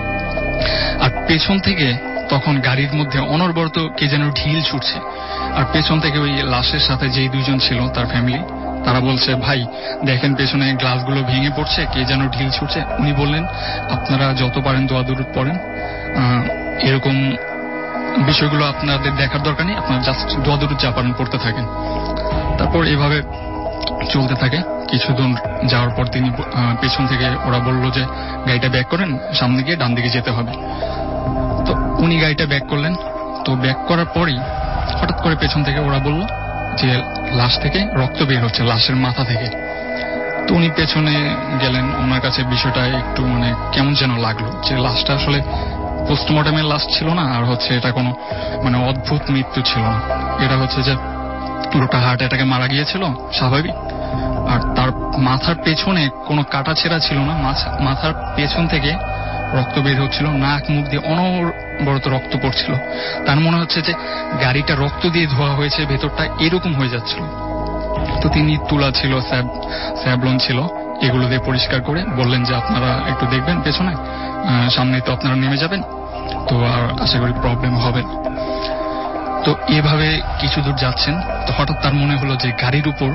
আর পেছন থেকে তখন গাড়ির মধ্যে অনবরত কে যেন ঢিল ছুটছে, আর পেছন থেকে ওই লাশের সাথে যেই দুইজন ছিল তার ফ্যামিলি, তারা বলছে ভাই দেখেন পেছনে গ্লাসগুলো ভেঙে পড়ছে, কে যেন ঢিল ছুটছে। উনি বললেন আপনারা যত পারেন দোয়া দুরূদ পড়েন, এরকম বিষয়গুলো আপনাদের দেখার দরকার নেই, আপনারা জাস্ট দোয়া দুরূদ যা পারেন পড়তে থাকেন। তারপর এভাবে চলতে থাকে। কিছু দূর যাওয়ার পর তিনি পেছন থেকে ওরা বলল যে গাড়িটা ব্যাক করেন, সামনে গিয়ে ডান দিকে যেতে হবে। তো উনি গাড়িটা ব্যাক করলেন। তো ব্যাক করার পরই হঠাৎ করে পেছন থেকে ওরা বলল যে লাশ থেকে রক্ত বের হচ্ছে, লাশের মাথা থেকে। তো উনি পেছনে গেলেন, ওনার কাছে বিষয়টা একটু মানে কেমন যেন লাগলো যে লাশটা আসলে পোস্টমর্টমের লাশ ছিল না, আর হচ্ছে এটা কোনো মানে অদ্ভুত মৃত্যু ছিল না। এটা হচ্ছে যে লোকটা হার্ট অ্যাটাকে মারা গিয়েছিল স্বাভাবিক, আর তার মাথার পেছনে কোনো কাটা ছেঁড়া ছিল না, মাথার পেছন থেকে রক্ত বের হচ্ছিল, নাক মুখ দিয়ে অনবরত রক্ত পড়ছিল। তার মনে হচ্ছে যে গাড়িটা রক্ত দিয়ে ধোয়া হয়েছে, ভেতরটা এরকম হয়ে যাচ্ছিল। তো তিনি তুলা ছিল, স্যাবলন ছিল, এগুলো দিয়ে পরিষ্কার করে বললেন যে আপনারা একটু দেখবেন পেছনে, সামনে তো আপনারা নেমে যাবেন, তো আর আশা করি প্রবলেম হবে না। তো তো এভাবে কিছু দূর যাচ্ছেন, তো হঠাৎ তার মনে হলো যে গাড়ির উপর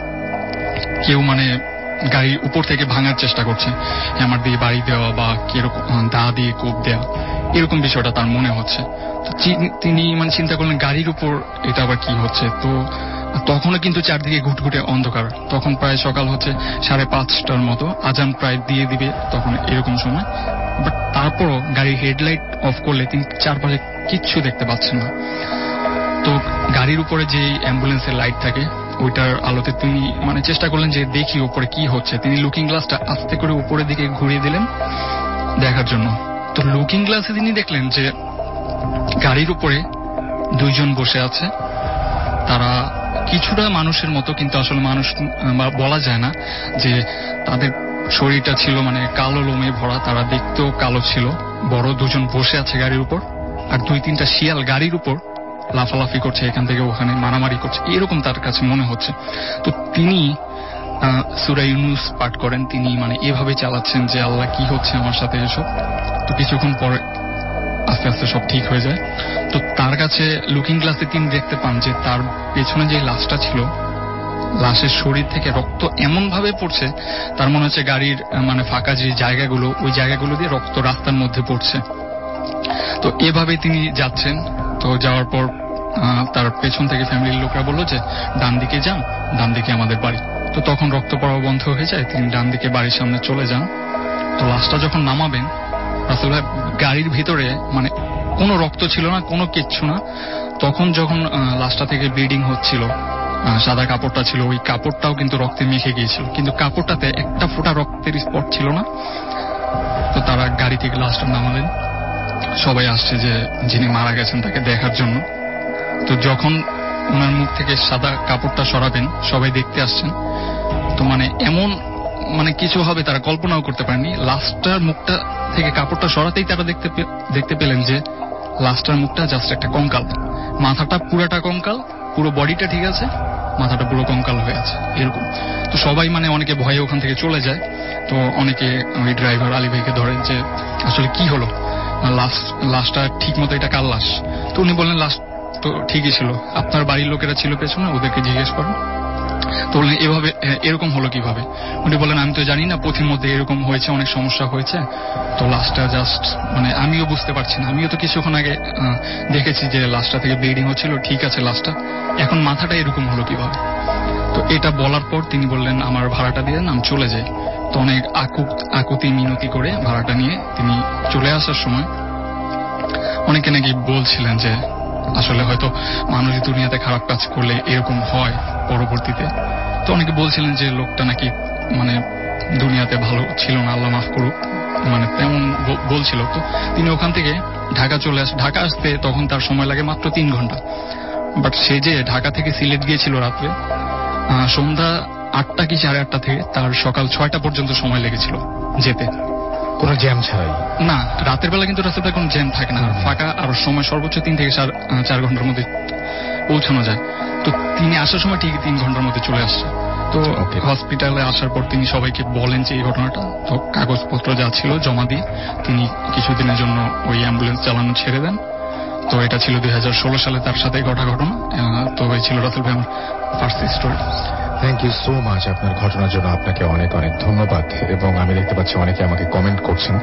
কেউ মানে গাড়ির উপর থেকে ভাঙার চেষ্টা করছে, আমার দিয়ে বাড়ি দেওয়া বা কিরকম দা দিয়ে কোপ দেওয়া, এরকম বিষয়টা তার মনে হচ্ছে। তো তিনি মানে চিন্তা করলেন গাড়ির উপর এটা আবার কি হচ্ছে। তো তখনও কিন্তু চারদিকে ঘুটঘুটে অন্ধকার, তখন প্রায় সকাল হচ্ছে সাড়ে পাঁচটার মতো, আজান প্রায় দিয়ে দিবে তখন এরকম সময়। বাট তারপরও গাড়ির হেডলাইট অফ করলে তিনি চারপাশে কিচ্ছু দেখতে পাচ্ছেন না। তো গাড়ির উপরে যে অ্যাম্বুলেন্সের লাইট থাকে ওইটার আলোতে তিনি মানে চেষ্টা করলেন যে দেখি উপরে কি হচ্ছে। তিনি লুকিং গ্লাসটা আস্তে করে উপরের দিকে ঘুরিয়ে দিলেন দেখার জন্য। তো লুকিং গ্লাসে তিনি দেখলেন যে গাড়ির উপরে দুইজন বসে আছে, তারা কিছুটা মানুষের মতো, কিন্তু আসলে মানুষ বলা যায় না, যে তাদের শরীরটা ছিল মানে কালো লোমে ভরা, তারা দেখতেও কালো ছিল। বড় দুজন বসে আছে গাড়ির উপর, আর দুই তিনটা শিয়াল গাড়ির উপর লাফালাফি করছে, এখান থেকে ওখানে মারামারি করছে, এরকম তার কাছে মনে হচ্ছে। তো তিনি সূরা ইউনূস পাঠ করেন, তিনি মানে এভাবে চালাচ্ছেন যে আল্লাহ কি হচ্ছে আমার সাথে এসব। তো কিছুক্ষণ পরে আস্তে আস্তে সব ঠিক হয়ে যায়। তো তার কাছে লুকিং গ্লাসে তিনি দেখতে পান যে তার পেছনে যে লাশটা ছিল, লাশের শরীর থেকে রক্ত এমন ভাবে পড়ছে তার মনে হচ্ছে গাড়ির মানে ফাঁকা যে জায়গাগুলো, ওই জায়গাগুলো দিয়ে রক্ত রাস্তার মধ্যে পড়ছে। তো এভাবে তিনি যাচ্ছেন। তো যাওয়ার পর তার পেছন থেকে ফ্যামিলির লোকরা বললো যে ডান দিকে যান, ডান দিকে আমাদের বাড়ি। তো তখন রক্ত পড়া বন্ধ হয়ে যায়, তিনি ডান দিকে বাড়ির সামনে চলে যান। তো লাশটা যখন নামাবেন, রাসূল ভাই গাড়ির ভিতরে মানে কোনো রক্ত ছিল না, কোনো কিচ্ছু না। তখন যখন লাশটা থেকে ব্লিডিং হচ্ছিল, সাদা কাপড়টা ছিল, ওই কাপড়টাও কিন্তু রক্তে মেখে গিয়েছিল, কিন্তু কাপড়টাতে একটা ফোঁটা রক্তের স্পট ছিল না। তো তারা গাড়ি থেকে লাশটা নামালেন, সবাই আসছে যে যিনি মারা গেছেন তাকে দেখার জন্য। তো যখন ওনার মুখ থেকে সাদা কাপড়টা সরাবেন, সবাই দেখতে আসছেন। তো মানে এমন মানে কিছু হবে তারা কল্পনাও করতে পারেনি। লাশটার মুখটা থেকে কাপড়টা সরাতেই তারা দেখতে দেখতে পেলেন যে লাশটার মুখটা জাস্ট একটা কঙ্কাল, মাথাটা পুরাটা কঙ্কাল, পুরো বডিটা ঠিক আছে, মাথাটা পুরো কঙ্কাল হয়ে আছে এরকম। তো সবাই মানে অনেকে ভয়ে ওখান থেকে চলে যায়। তো অনেকে ওই ড্রাইভার আলী ভাইকে ধরেন যে আসলে কি হলো, লাশ লাশটা ঠিক মতো এটা কার লাশ? তো উনি বললেন লাশ তো ঠিকই ছিল, আপনার বাড়ির লোকেরা ছিল পেছনে, ওদেরকে জিজ্ঞেস করেন। তো বললেন এভাবে এরকম হলো কিভাবে? উনি বলেন আমি তো জানি না, পথির মধ্যে এরকম হয়েছে, অনেক সমস্যা হয়েছে, তো লাশটা জাস্ট মানে আমিও বুঝতে পারছি না, আমিও তো কিছুক্ষণ আগে দেখেছি যে লাশটা থেকে ব্লিডিং হচ্ছিল, ঠিক আছে লাশটা, এখন মাথাটা এরকম হলো কিভাবে? তো এটা বলার পর তিনি বললেন আমার ভাড়াটা দিয়ে দেন, আমি চলে যাই। তো অনেক আকুত আকুতি মিনতি করে ভাড়াটা নিয়ে তিনি চলে আসার সময় অনেকে নাকি বলছিলেন যে আসলে হয়তো মানুষ দুনিয়াতে খারাপ কাজ করলে এরকম হয় পরবর্তীতে। তো অনেকে বলছিলেন যে লোকটা নাকি মানে দুনিয়াতে ভালো ছিল না, আল্লাহ মাফ করুক, মানে তেমন বলছিল। তো তিনি ওখান থেকে ঢাকা চলে আসে। ঢাকা আসতে তখন তার সময় লাগে মাত্র তিন ঘন্টা। বাট সে যে ঢাকা থেকে সিলেট গিয়েছিল রাত্রে সন্ধ্যা আটটা কি সাড়ে আটটা থেকে তার সকাল ছয়টা পর্যন্ত সময় লেগেছিল যেতে, কোনো জ্যাম ছাড়াই। না, রাতের বেলা কিন্তু রাস্তাতে কোনো জ্যাম থাকে না, ফাঁকা, আর সময় সর্বোচ্চ তিন থেকে চার ঘন্টার মধ্যে পৌঁছানো যায়। তো তিনি আসার সময় ঠিক তিন ঘন্টার মধ্যে চলে আসছে। তো হসপিটালে আসার পর তিনি সবাইকে বলেন যে এই ঘটনাটা। তো কাগজপত্র যা ছিল জমা দিয়ে তিনি কিছুদিনের জন্য ওই অ্যাম্বুলেন্স চালানো ছেড়ে দেন। তো এটা ছিল দুই হাজার ষোলো সালে তার সাথে ঘটা ঘটনা। তো এই ছিল রাসূল ভাই আমার first story. Thank you so much আপনার ঘটনার জন্য, আপনাকে অনেক অনেক ধন্যবাদ। এবং আমি দেখতে পাচ্ছি অনেকে আমাকে কমেন্ট করছেন।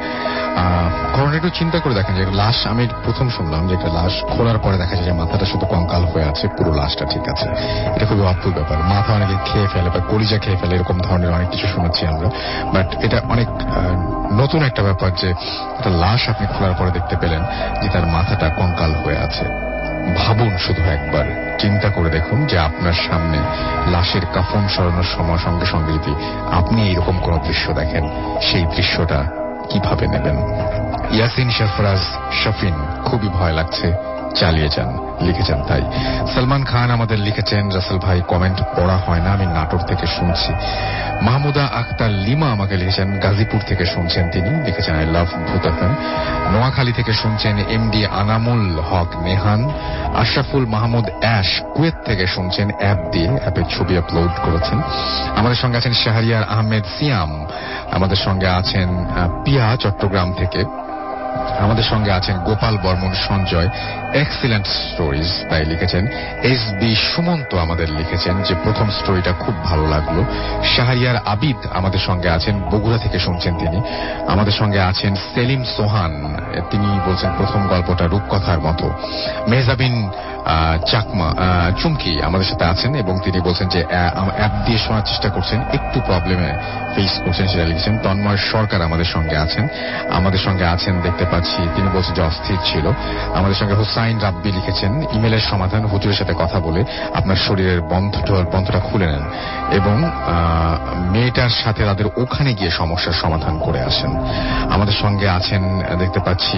ঘটনা একটু চিন্তা করে দেখেন যে লাশ, আমি প্রথম শুনলাম যে একটা লাশ খোলার পরে দেখা যায় যে মাথাটা শুধু কঙ্কাল হয়ে আছে, পুরো লাশটা ঠিক আছে। এটা খুবই অদ্ভুত ব্যাপার। মাথা অনেকে খেয়ে ফেলে বা কলিজা খেয়ে ফেলে, এরকম ধরনের অনেক কিছু শুনেছি আমরা। বাট এটা অনেক নতুন একটা ব্যাপার যে একটা লাশ আপনি খোলার পরে দেখতে পেলেন যে তার মাথাটা কঙ্কাল হয়ে আছে। ভাবুন, শুধু একবার চিন্তা করে দেখুন যে আপনার সামনে লাশের কাফন সরানোর সময় সঙ্গে সঙ্গে যদি আপনি এইরকম কোন দৃশ্য দেখেন, সেই দৃশ্যটা কিভাবে নেবেন? ইয়াসিন শাফরাজ শফিন, খুবই ভয় লাগছে, চালিয়ে যান, লিখেছেন তাই। সালমান খান আমাদের লিখেছেন রাসেল ভাই কমেন্ট পড়া হয় না, আমি নাটোর থেকে শুনছি। মাহমুদা আক্তার লিমা আমাকে লিখেছেন গাজীপুর থেকে শুনছেন, তিনি লিখেছেন আই লাভ ভূত এফএম। নোয়াখালী থেকে শুনছেন MD Anamul Haque Nehan. Ashraful Mahmud Ash Kuwait থেকে শুনছেন, অ্যাপ দিয়ে, অ্যাপের ছবি আপলোড করেছেন। আমাদের সঙ্গে আছেন শাহরিয়ার আহমেদ সিয়াম, আমাদের সঙ্গে আছেন পিয়া চট্টগ্রাম থেকে। আমাদের সঙ্গে আছেন গোপাল বর্মন সঞ্জয়, এক্সিলেন্ট স্টোরিজ তাই লিখেছেন। এস বি সুমন্ত আমাদের লিখেছেন যে প্রথম স্টোরিটা খুব ভালো লাগলো। শাহরিয়ার আবিদ আমাদের সঙ্গে আছেন, বগুড়া থেকে শুনছেন তিনি। আমাদের সঙ্গে আছেন সেলিম সোহান, তিনি বলছেন প্রথম গল্পটা রূপকথার মতো। মেহজাবিন চাকমা চুমকি আমাদের সাথে আছেন এবং তিনি বলছেন যে অ্যাপ দিয়ে শোনার চেষ্টা করছেন, একটু প্রবলেমে ফেস করছেন সেটা লিখেছেন। তন্ময় সরকার আমাদের সঙ্গে আছেন। আমাদের সঙ্গে আছেন দেখতে পাচ্ছি, তিনি বলছেন যে অস্থির ছিল। আমাদের সঙ্গে হুসাইন রাব্বি লিখেছেন ইমেলের সমাধান, হুজুরের সাথে কথা বলে আপনার শরীরের বন্ধটা বন্ধটা খুলে নেন এবং মেয়েটার সাথে তাদের ওখানে গিয়ে সমস্যার সমাধান করে আসেন। আমাদের সঙ্গে আছেন দেখতে পাচ্ছি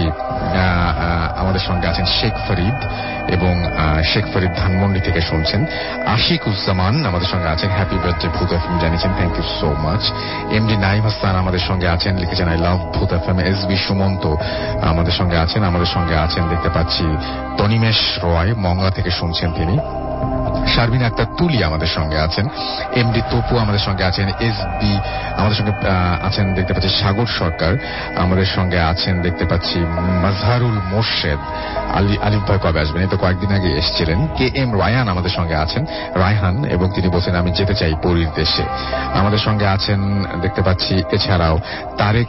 আমাদের সঙ্গে আছেন শেখ ফরিদ এবং শেখ ফরিদ ধানমন্ডি থেকে শুনছেন। আশিকুজ্জামান আমাদের সঙ্গে আছেন, হ্যাপি বার্থডে ভূত এফএম জানিয়েছেন, thank you so much. MD Naim Hasan আমাদের সঙ্গে আছেন, লিখেছেন আই লাভ ভূত এফএম। এস বি সুমন্ত আমাদের সঙ্গে আছেন। আমাদের সঙ্গে আছেন দেখতে পাচ্ছি তনিমেশ রয়, মংলা থেকে শুনছেন তিনি। শারমিন আক্তার তুলি আমাদের সঙ্গে আছেন। এমডি তপু আমাদের সঙ্গে আছেন। এস বি আমাদের সঙ্গে আছেন দেখতে পাচ্ছি সাগর সরকার আমাদের সঙ্গে আছেন দেখতে পাচ্ছি। মাজহারুল মোর্শেদ আলী আলিফ ভাই কবে আসবেন, এই তো কয়েকদিন আগে এসেছিলেন। কে এম রায়ান আমাদের সঙ্গে আছেন, রায়হান, এবং তিনি বলছেন আমি যেতে চাই পরীর দেশে। আমাদের সঙ্গে আছেন দেখতে পাচ্ছি এছাড়াও তারেক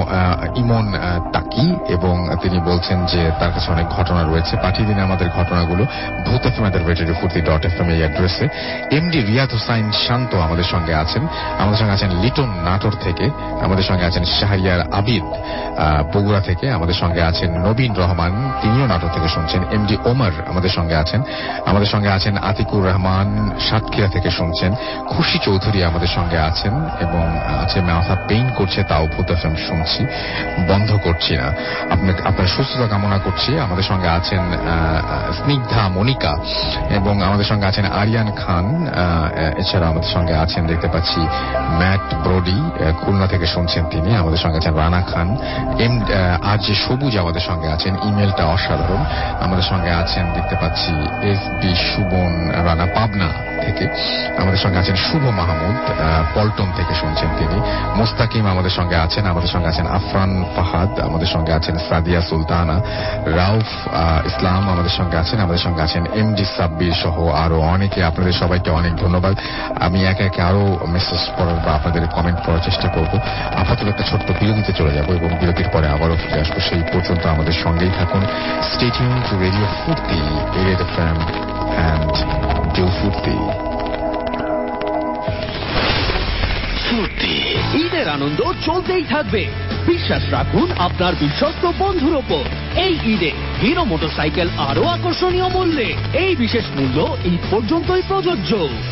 ইমন তাকি এবং তিনি বলছেন যে তার কাছে অনেক ঘটনা রয়েছে, পাঠিয়ে দিন আমাদের ঘটনাগুলো ভূত এফএম এর রেডিও ফুর্তি ডট এফএম এই অ্যাড্রেসে। এমডি রিয়াদ হোসাইন শান্ত আমাদের সঙ্গে আছেন। আমাদের সঙ্গে আছেন লিটন নাটোর থেকে। আমাদের সঙ্গে আছেন শাহরিয়ার আবিদ বগুড়া থেকে। আমাদের সঙ্গে আছেন নবীন রহমান, তিনিও নাটোর থেকে শুনছেন। এমডি ওমর আমাদের সঙ্গে আছেন। আমাদের সঙ্গে আছেন আতিকুর রহমান সাতক্ষীরা থেকে শুনছেন। খুশি চৌধুরী আমাদের সঙ্গে আছেন এবং আছে মাথা পেইন করছে তাও ভূত এফএম শুনছি, বন্ধ করছি না। আপনার সুস্থতা কামনা করছি। আমাদের সঙ্গে আছেন স্নিগ্ধা মনিকা এবং আমাদের সঙ্গে আছেন আরিয়ান খান। এছাড়া আমাদের সঙ্গে আছেন দেখতে পাচ্ছি ম্যাট ব্রোডি, খুলনা থেকে শুনছেন তিনি। আমাদের সঙ্গে আছেন রানা খান। এম আর যে সবুজ আমাদের সঙ্গে আছেন, ইমেলটা অসাধারণ। আমাদের সঙ্গে আছেন দেখতে পাচ্ছি এস বি সুবন রানা পাবনা থেকে। আমাদের সঙ্গে আছেন শুভ মাহমুদ পল্টন থেকে শুনছেন তিনি। মোস্তাকিম আমাদের সঙ্গে আছেন। আমাদের সঙ্গে আছেন আফরান ফাহাদ। আমাদের সঙ্গে আছেন সাদিয়া সুলতানা। রাউফ ইসলাম আমাদের সঙ্গে আছেন। আমাদের সঙ্গে আছেন এমডি সাব্বির সহ আরো অনেকে। আপনাদের সবাইকে অনেক ধন্যবাদ। আমি একে একে আরো মেসেজ পড়ার বা আপনাদের কমেন্ট পড়ার চেষ্টা করব। আপাতত একটা ছোট্ট বিরতিতে চলে যাব এবং বিরতির পরে আবারও ফিরে আসবো। সেই পর্যন্ত আমাদের সঙ্গেই থাকুন। Stay tune to radio Foorti, red FM and do Foorti. Foorti ঈদের আনন্দ চলতেই থাকবে। বিশ্বাস রাখুন আপনার বিশ্বস্ত বন্ধুর ওপর। এই ঈদে হিরো মোটরসাইকেল আরো আকর্ষণীয় মূল্যে। এই বিশেষ মূল্য ঈদ পর্যন্তই প্রযোজ্য।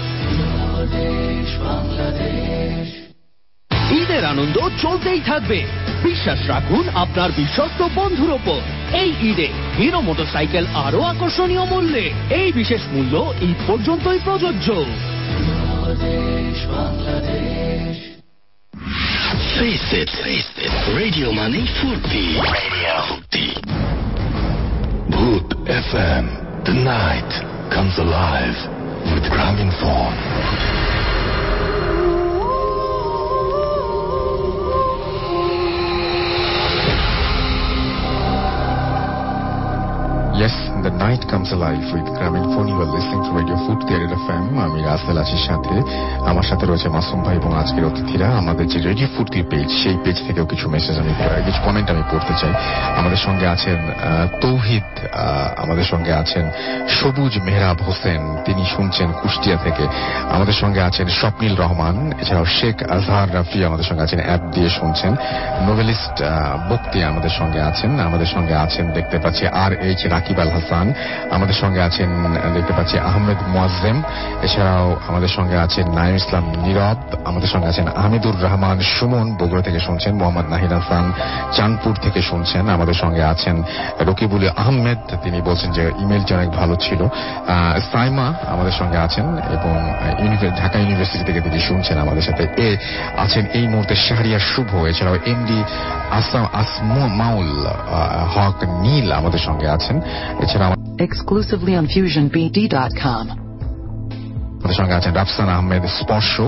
ঈদের আনন্দ চলতেই থাকবে। বিশ্বাস রাখুন আপনার বিশ্বস্ত বন্ধুর ওপর। এই ঈদে হিরো মোটরসাইকেল আরো আকর্ষণীয় মূল্যে। এই বিশেষ মূল্য ঈদ পর্যন্তই প্রযোজ্য। Face it, face it. Radio Money Furti. Radio Furti. Bhoot F M. The night comes alive with Gramophone. Yes, the night comes alive with Gramophone. You are listening to Radio Furti F M. আমি রাসেল আছি সাথে, আমার সাথে রয়েছে মাসুম ভাই এবং আজকের অতিথিরা। আমাদের যে রেডিও ফুর্তির পেজ, সেই পেজ থেকেও কিছু মেসেজ আমি কিছু কমেন্ট আমি পড়তে চাই। আমাদের সঙ্গে আছেন তৌহিদ, আমাদের সঙ্গে আছেন সবুজ মেহরাব হোসেন, তিনি শুনছেন কুষ্টিয়া থেকে। আমাদের সঙ্গে আছেন স্বপ্নিল রহমান, এছাড়াও শেখ আজহার রাফি আমাদের সঙ্গে আছেন, অ্যাপ দিয়ে শুনছেন। নোভেলিস্ট বক্তি আমাদের সঙ্গে আছেন। আমাদের সঙ্গে আছেন দেখতে পাচ্ছি আর এইচ রাকিব আল হাসান। আমাদের সঙ্গে আছেন দেখতে পাচ্ছি আহমেদ মোয়াজ্জেম। এছাড়াও আমাদের সঙ্গে আছেন নাইম ইসলাম নীরব। আমাদের সঙ্গে আছেন আহমেদুর রহমান সুমন, বগুড়া থেকে শুনছেন। মোহাম্মদ নাহিদ হাসান চাঁদপুর থেকে শুনছেন। আমাদের সঙ্গে আছেন রকিবুল আহমেদ, তিনি বলছেন যে ইমেলটি অনেক ভালো ছিল। সাইমা আমাদের সঙ্গে আছেন এবং ঢাকা ইউনিভার্সিটি থেকে তিনি শুনছেন আমাদের সাথে। এ আছেন এই মুহূর্তে শাহরিয়ার শুভ। এছাড়াও এমডি আসাম আসমাউল হক নীল আমাদের সঙ্গে আছেন। এছাড়া exclusively on fusion b d dot com আমাদের সঙ্গে আছেন রাফসান আহমেদ স্পর্শ।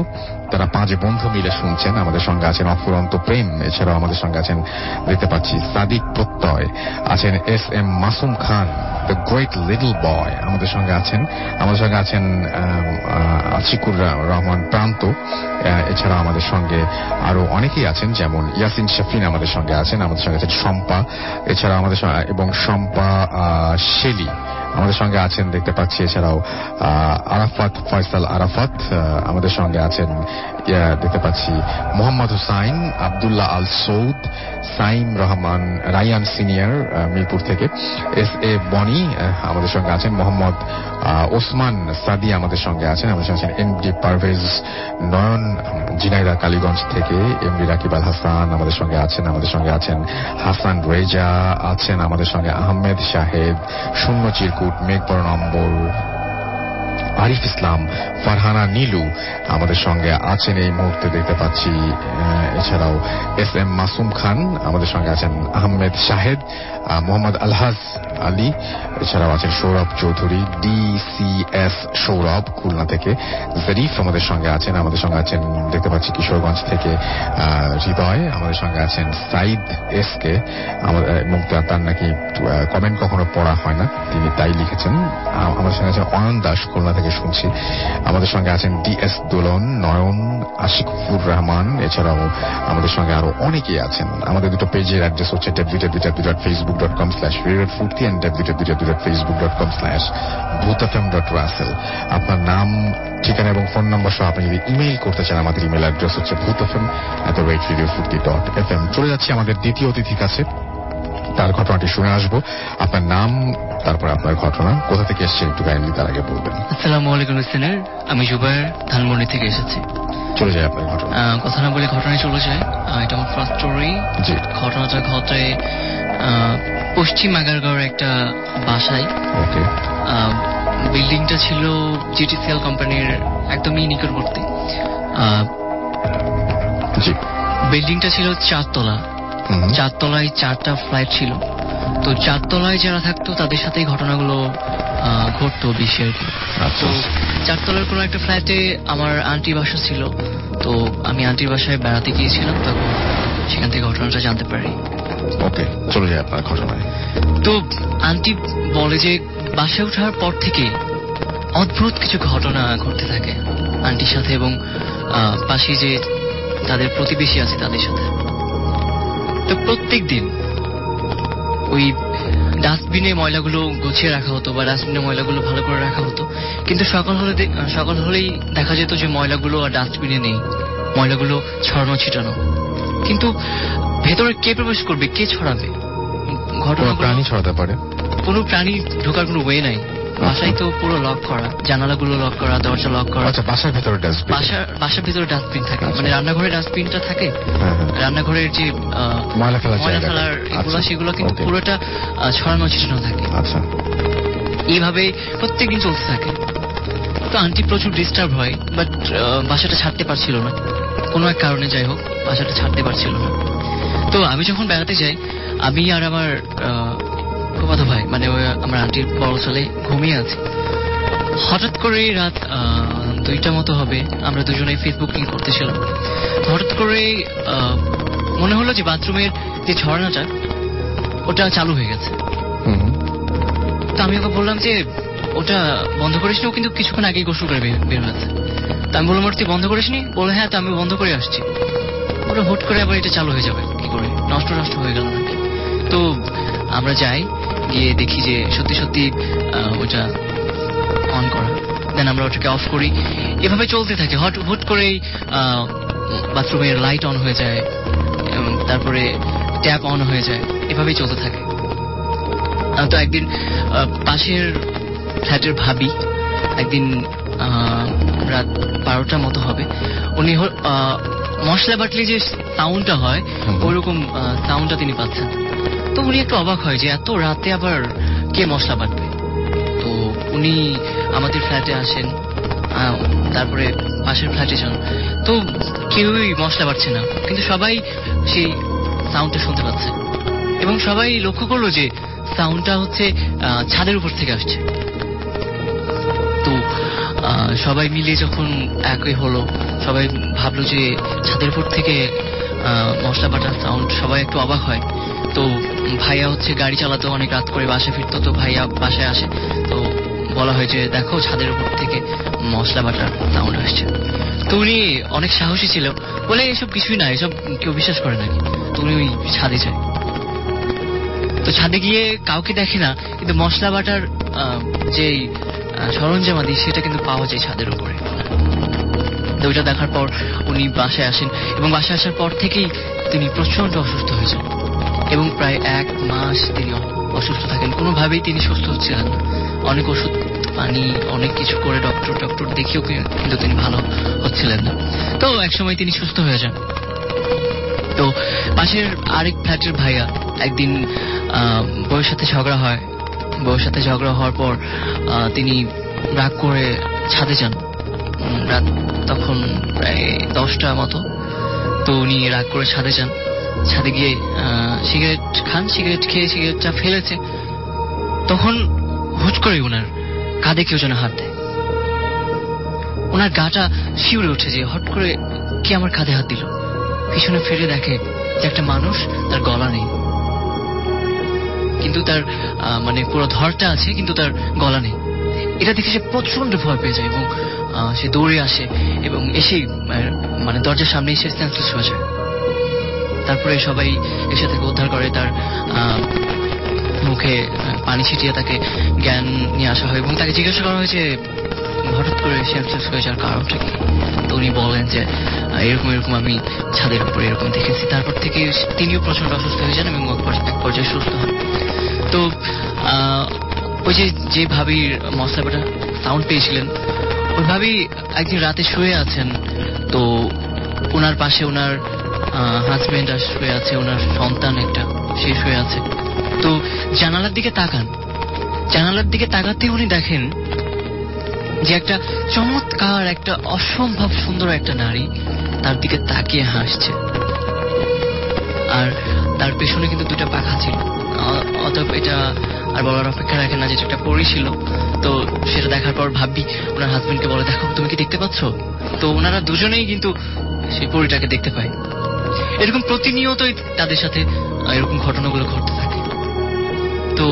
তারা পাঁচ বন্ধু মিলে শুনছেন। আমাদের সঙ্গে আছেন অফুরন্ত প্রেম, এছাড়াও আমাদের সঙ্গে আছেন দেখতে পাচ্ছি সাদিক প্রত্যয়, আছেন S M Masum Khan the great little boy, আমাদের সঙ্গে আছেন আমাদের সঙ্গে আছেন আশিকুর রহমান প্রান্ত, এছাড়া আমাদের সঙ্গে আরো অনেকেই আছেন, যেমন ইয়াসিন শাফিন আমাদের সঙ্গে আছেন, আমাদের সঙ্গে আছেন শম্পা, এছাড়া আমাদের এবং শম্পা শেলি আমাদের সঙ্গে আছেন দেখতে পাচ্ছি, এছাড়াও আরাফাত ফয়সাল আরাফাত আমাদের সঙ্গে আছেন দেখতে পাচ্ছি, মোহাম্মদ হুসাইন, আব্দুল্লাহ আল সৌদ, সাইম রহমান রায়ান সিনিয়র মিরপুর থেকে, এস এ বনি আমাদের সঙ্গে আছেন, মোহাম্মদ ওসমান সাদি আমাদের সঙ্গে আছেন, আমাদের সঙ্গে আছেন এম ডি পারভেজ নয়ন জিনাইদা কালীগঞ্জ থেকে, এম ডি রাকিব আল হাসান আমাদের সঙ্গে আছেন, আমাদের সঙ্গে আছেন হাসান রেজা আছেন, আমাদের সঙ্গে আহমেদ শাহেদ, শূন্য চিরকুট, মেঘবর নম্বর, আরিফ ইসলাম, ফারহানা নীলু আমাদের সঙ্গে আছেন এই মুহূর্তে দেখতে পাচ্ছি, এছাড়াও এস এম মাসুম খান আমাদের সঙ্গে আছেন, আহমেদ শাহেদ, মোহাম্মদ আলহাজ আলী, এছাড়াও আছেন Sourav Chowdhury, D C S Sourav Khulna থেকে, জরিফ আমাদের সঙ্গে আছেন, আমাদের সঙ্গে আছেন দেখতে পাচ্ছি কিশোরগঞ্জ থেকে হৃদয়, আমাদের সঙ্গে আছেন সাইদ এস কে, এবং তার নাকি কমেন্ট কখনো পড়া হয় না, তিনি তাই লিখেছেন। আমাদের সঙ্গে আছেন অয়ন দাস খুলনা থেকে শুনছি, আমাদের সঙ্গে আছেন ডি এস দোলন, নয়ন, আশিকুর রহমান, এছাড়াও আমাদের সঙ্গে আরো অনেকেই আছেন। আমাদের দুটো পেজের অ্যাড্রেস হচ্ছে W W W dot Facebook dot com slash radio Foorti and W W W dot Facebook dot com slash Bhoot FM dot Russell. আপনার নাম, ঠিকানা এবং ফোন নম্বর সহ আপনি যদি ইমেইল করতে চান, আমাদের ইমেল অ্যাড্রেস হচ্ছে Bhoot FM at the rate radio Foorti dot F M. চলে যাচ্ছি আমাদের দ্বিতীয় অতিথির কাছে, তার ঘটনাটি শুনে আসবো। আপনার নাম, তারপর আপনার ঘটনা, কোথা থেকে এসেছেন একটু কাইন্ডলি তার আগে বলবেন। আসসালামু আলাইকুম লিসেনার, আমি জুবায়ের ধানমন্ডি থেকে এসেছি। চলে যায় আপনার ঘটনা। কথা না বলে ঘটনায় চলে যায়। এটা আমার ফার্স্ট স্টোরি। ঘটনাটা ঘটে পশ্চিম আগারগাঁওয়ের একটা বাসায়। ওকে। বিল্ডিংটা ছিল জিটিসিএল কোম্পানির একদমই নিকটবর্তী। জি। বিল্ডিংটা ছিল চারতলা, চারতলায় চারটা ফ্ল্যাট ছিল। তো চারতলায় যারা থাকতো তাদের সাথেই ঘটনাগুলো ঘটতো বেশি আর কি। তো চারতলার কোনো একটা ফ্ল্যাটে আমার আন্টি বাসা ছিল, তো আমি আন্টির বাসায় বেড়াতে গিয়েছিলাম, তখন সেখান থেকে ঘটনাটা জানতে পারি। ওকে, চলে যায় আপনার ঘটনায়। তো আন্টি বলে যে বাসায় ওঠার পর থেকে অদ্ভুত কিছু ঘটনা ঘটতে থাকে আন্টির সাথে এবং পাশে যে তাদের প্রতিবেশী আছে তাদের সাথে। তো প্রত্যেক দিন ওই ডাস্টবিনে ময়লাগুলো গুছিয়ে রাখা হতো বা ডাস্টবিনে ময়লাগুলো ভালো করে রাখা হতো, কিন্তু সকাল হলে সকাল হলেই দেখা যেত যে ময়লাগুলো আর ডাস্টবিনে নেই, ময়লাগুলো ছড়ানো ছিটানো। কিন্তু ভেতরে কে প্রবেশ করবে, কে ছড়াবে? ঘটনা প্রাণী ছড়াতে পারে, কোনো প্রাণী ঢোকার কোনো ওয়ে নাই। বাসায় তো পুরো লক করা, জানালাগুলো লক করা, দরজা লক করা। আচ্ছা, বাসার ভেতরে ডাস্টবিন? বাসার বাসার ভেতরে ডাস্টবিন থাকে, মানে রান্নাঘরে ডাস্টবিনটা থাকে, রান্নাঘরের যে ময়লা ফেলার এগুলো সেগুলো কিন্তু পুরোটা ছড়ানো ছিটানো থাকে। আচ্ছা, এইভাবে প্রত্যেকদিন চলতে থাকে। তো আন্টি প্রচুর ডিস্টার্ব হয়, বাট বাসাটা ছাড়তে পারছিল না কোনো এক কারণে, যাই হোক বাসাটা ছাড়তে পারছিল না। তো আমি যখন বেড়াতে যাই, আমি আর আমার ফুফাতো ভাই, মানে আমার আন্টির বড় ছেলে ঘুমিয়ে আছে। হঠাৎ করে রাত দুইটা মতো হবে, আমরা দুজনেই ফেসবুকিং করতেছিলাম। হঠাৎ করে মনে হলো যে বাথরুমের যে ঝর্ণাটা ওটা চালু হয়ে গেছে। তো আমি ওকে বললাম যে ওটা বন্ধ করিসনি, ও কিন্তু কিছুক্ষণ আগেই গোসল করে বের হয়েছে। তো আমি বললাম, তুই বন্ধ করিসনি? বলে হ্যাঁ, তো আমি বন্ধ করে আসছি। ওটা হুট করে আবার এটা চালু হয়ে যাবে কি করে, নষ্ট নষ্ট হয়ে গেল নাকি? তো আমরা যাই, গিয়ে দেখি যে সত্যি সত্যি ওটা অন করা। দেন আমরা ওটাকে অফ করি। এভাবে চলতে থাকে। হট হুট করেই বাথরুমের লাইট অন হয়ে যায়, তারপরে ট্যাপ অন হয়ে যায়, এভাবেই চলতে থাকে। তো একদিন পাশের ফ্ল্যাটের ভাবি একদিন রাত বারোটার মতো হবে, উনি মশলা বাটলে যে সাউন্ডটা হয় ওইরকম সাউন্ডটা তিনি পাচ্ছেন। তো উনি একটু অবাক হয় যে এত রাতে আবার কে মশলা বাটবে। তো উনি আমাদের ফ্ল্যাটে আসেন, তারপরে পাশের ফ্ল্যাটে যান। তো কেউই মশলা বাটছে না, কিন্তু সবাই সেই সাউন্ডটা শুনতে পাচ্ছে এবং সবাই লক্ষ্য করলো যে সাউন্ডটা হচ্ছে ছাদের উপর থেকে আসছে। তো সবাই মিলে যখন একই হলো, সবাই ভাবলো যে ছাদের উপর থেকে মশলা বাটার সাউন্ড, সবাই একটু অবাক হয়। তো ভাইয়া হচ্ছে গাড়ি চালাতো, অনেক রাত করে বাসায় ফিরতো, তো ভাইয়া বাসায় আসে, তো বলা হয় যে দেখো ছাদের উপর থেকে মশলা বাটার সাউন্ড আসছে। তো উনি অনেক সাহসী ছিল বলে এসব কিছুই না, এসব কেউ বিশ্বাস করে নাকি। তো উনি ওই ছাদে যায়। তো ছাদে গিয়ে কাউকে দেখে না, কিন্তু মশলা বাটার যে সরঞ্জামাদি সেটা কিন্তু পাওয়া যায় ছাদের উপরে। তো ওইটা দেখার পর উনি বাসায় আসেন, এবং বাসায় আসার পর থেকেই তিনি প্রচন্ড অসুস্থ হয়ে যান, এবং প্রায় এক মাস তিনি অসুস্থ থাকেন। কোনোভাবেই তিনি সুস্থ হচ্ছিলেন না। অনেক ওষুধ পানি অনেক কিছু করে ডক্টর ডক্টর দেখিয়েও কিন্তু তিনি ভালো হচ্ছিলেন না। তো একসময় তিনি সুস্থ হয়ে যান। তো পাশের আরেক ফ্ল্যাটের ভাইয়া একদিন বউয়ের সাথে ঝগড়া হয়। বউয়ের সাথে ঝগড়া হওয়ার পর তিনি রাগ করে ছাদে যান। রাত তখন প্রায় দশটা মতো। তো উনি রাগ করে ছাদে যান। ছাদে গিয়ে সিগারেট খান, সিগারেট খেয়ে সিগারেটটা ফেলেছে। তখন হুট করে ওনার কাঁধে কেউ যেন হাত দেয়। ওনার গাটা শিউরে উঠে, যে হট করে কে আমার কাঁধে হাত দিল। পিছনে ফিরে দেখে যে একটা মানুষ, তার গলা নেই, কিন্তু তার মানে পুরো ধরটা আছে, কিন্তু তার গলা নেই। এটা দেখে সে প্রচন্ড ভয় পেয়ে যায়, এবং সে দৌড়ে আসে এবং এসে মানে দরজার সামনে এসে সেন্সলেস হয়ে যায়। তারপরে সবাই এসে তাকে উদ্ধার করে, তার মুখে পানি ছিটিয়ে তাকে জ্ঞান নিয়ে আসা হয়, এবং তাকে জিজ্ঞাসা করা হয়েছে হঠাৎ করে সেন্সলেস হয়ে যাওয়ার কারণটা কি। তো উনি বলেন যে এরকম এরকম আমি ছাদের উপরে এরকম দেখেছি। তারপর থেকে তিনিও প্রচন্ড অসুস্থ হয়ে যান এবং এক পর্যায়ে সুস্থ হন। তো ওই যে যে ভাবির মশলা বাটা সাউন্ড পেয়েছিলেন, ওই ভাবি একদিন রাতে শুয়ে আছেন। তো ওনার পাশে ওনার হাজবেন্ড আর শুয়ে আছে, ওনার সন্তান একটা, সে শুয়ে আছে। তো জানালার দিকে তাকান, জানালার দিকে তাকাতে উনি দেখেন যে একটা চমৎকার, একটা অসম্ভব সুন্দর একটা নারী তার দিকে তাকিয়ে হাসছে, আর তার পেছনে কিন্তু দুটা পাখা ছিল। অতএব এটা আর বলার অপেক্ষা রাখে না, যেটা একটা পরী ছিল। তো সেটা দেখার পর ভাবি ওনার হাজবেন্ডকে বলে, দেখো তুমি কি দেখতে পাচ্ছ? তো ওনারা দুজনেই কিন্তু সেই পরীটাকে দেখতে পায়। এরকম প্রতিনিয়তই তাদের সাথে এরকম ঘটনাগুলো ঘটতে থাকে। তো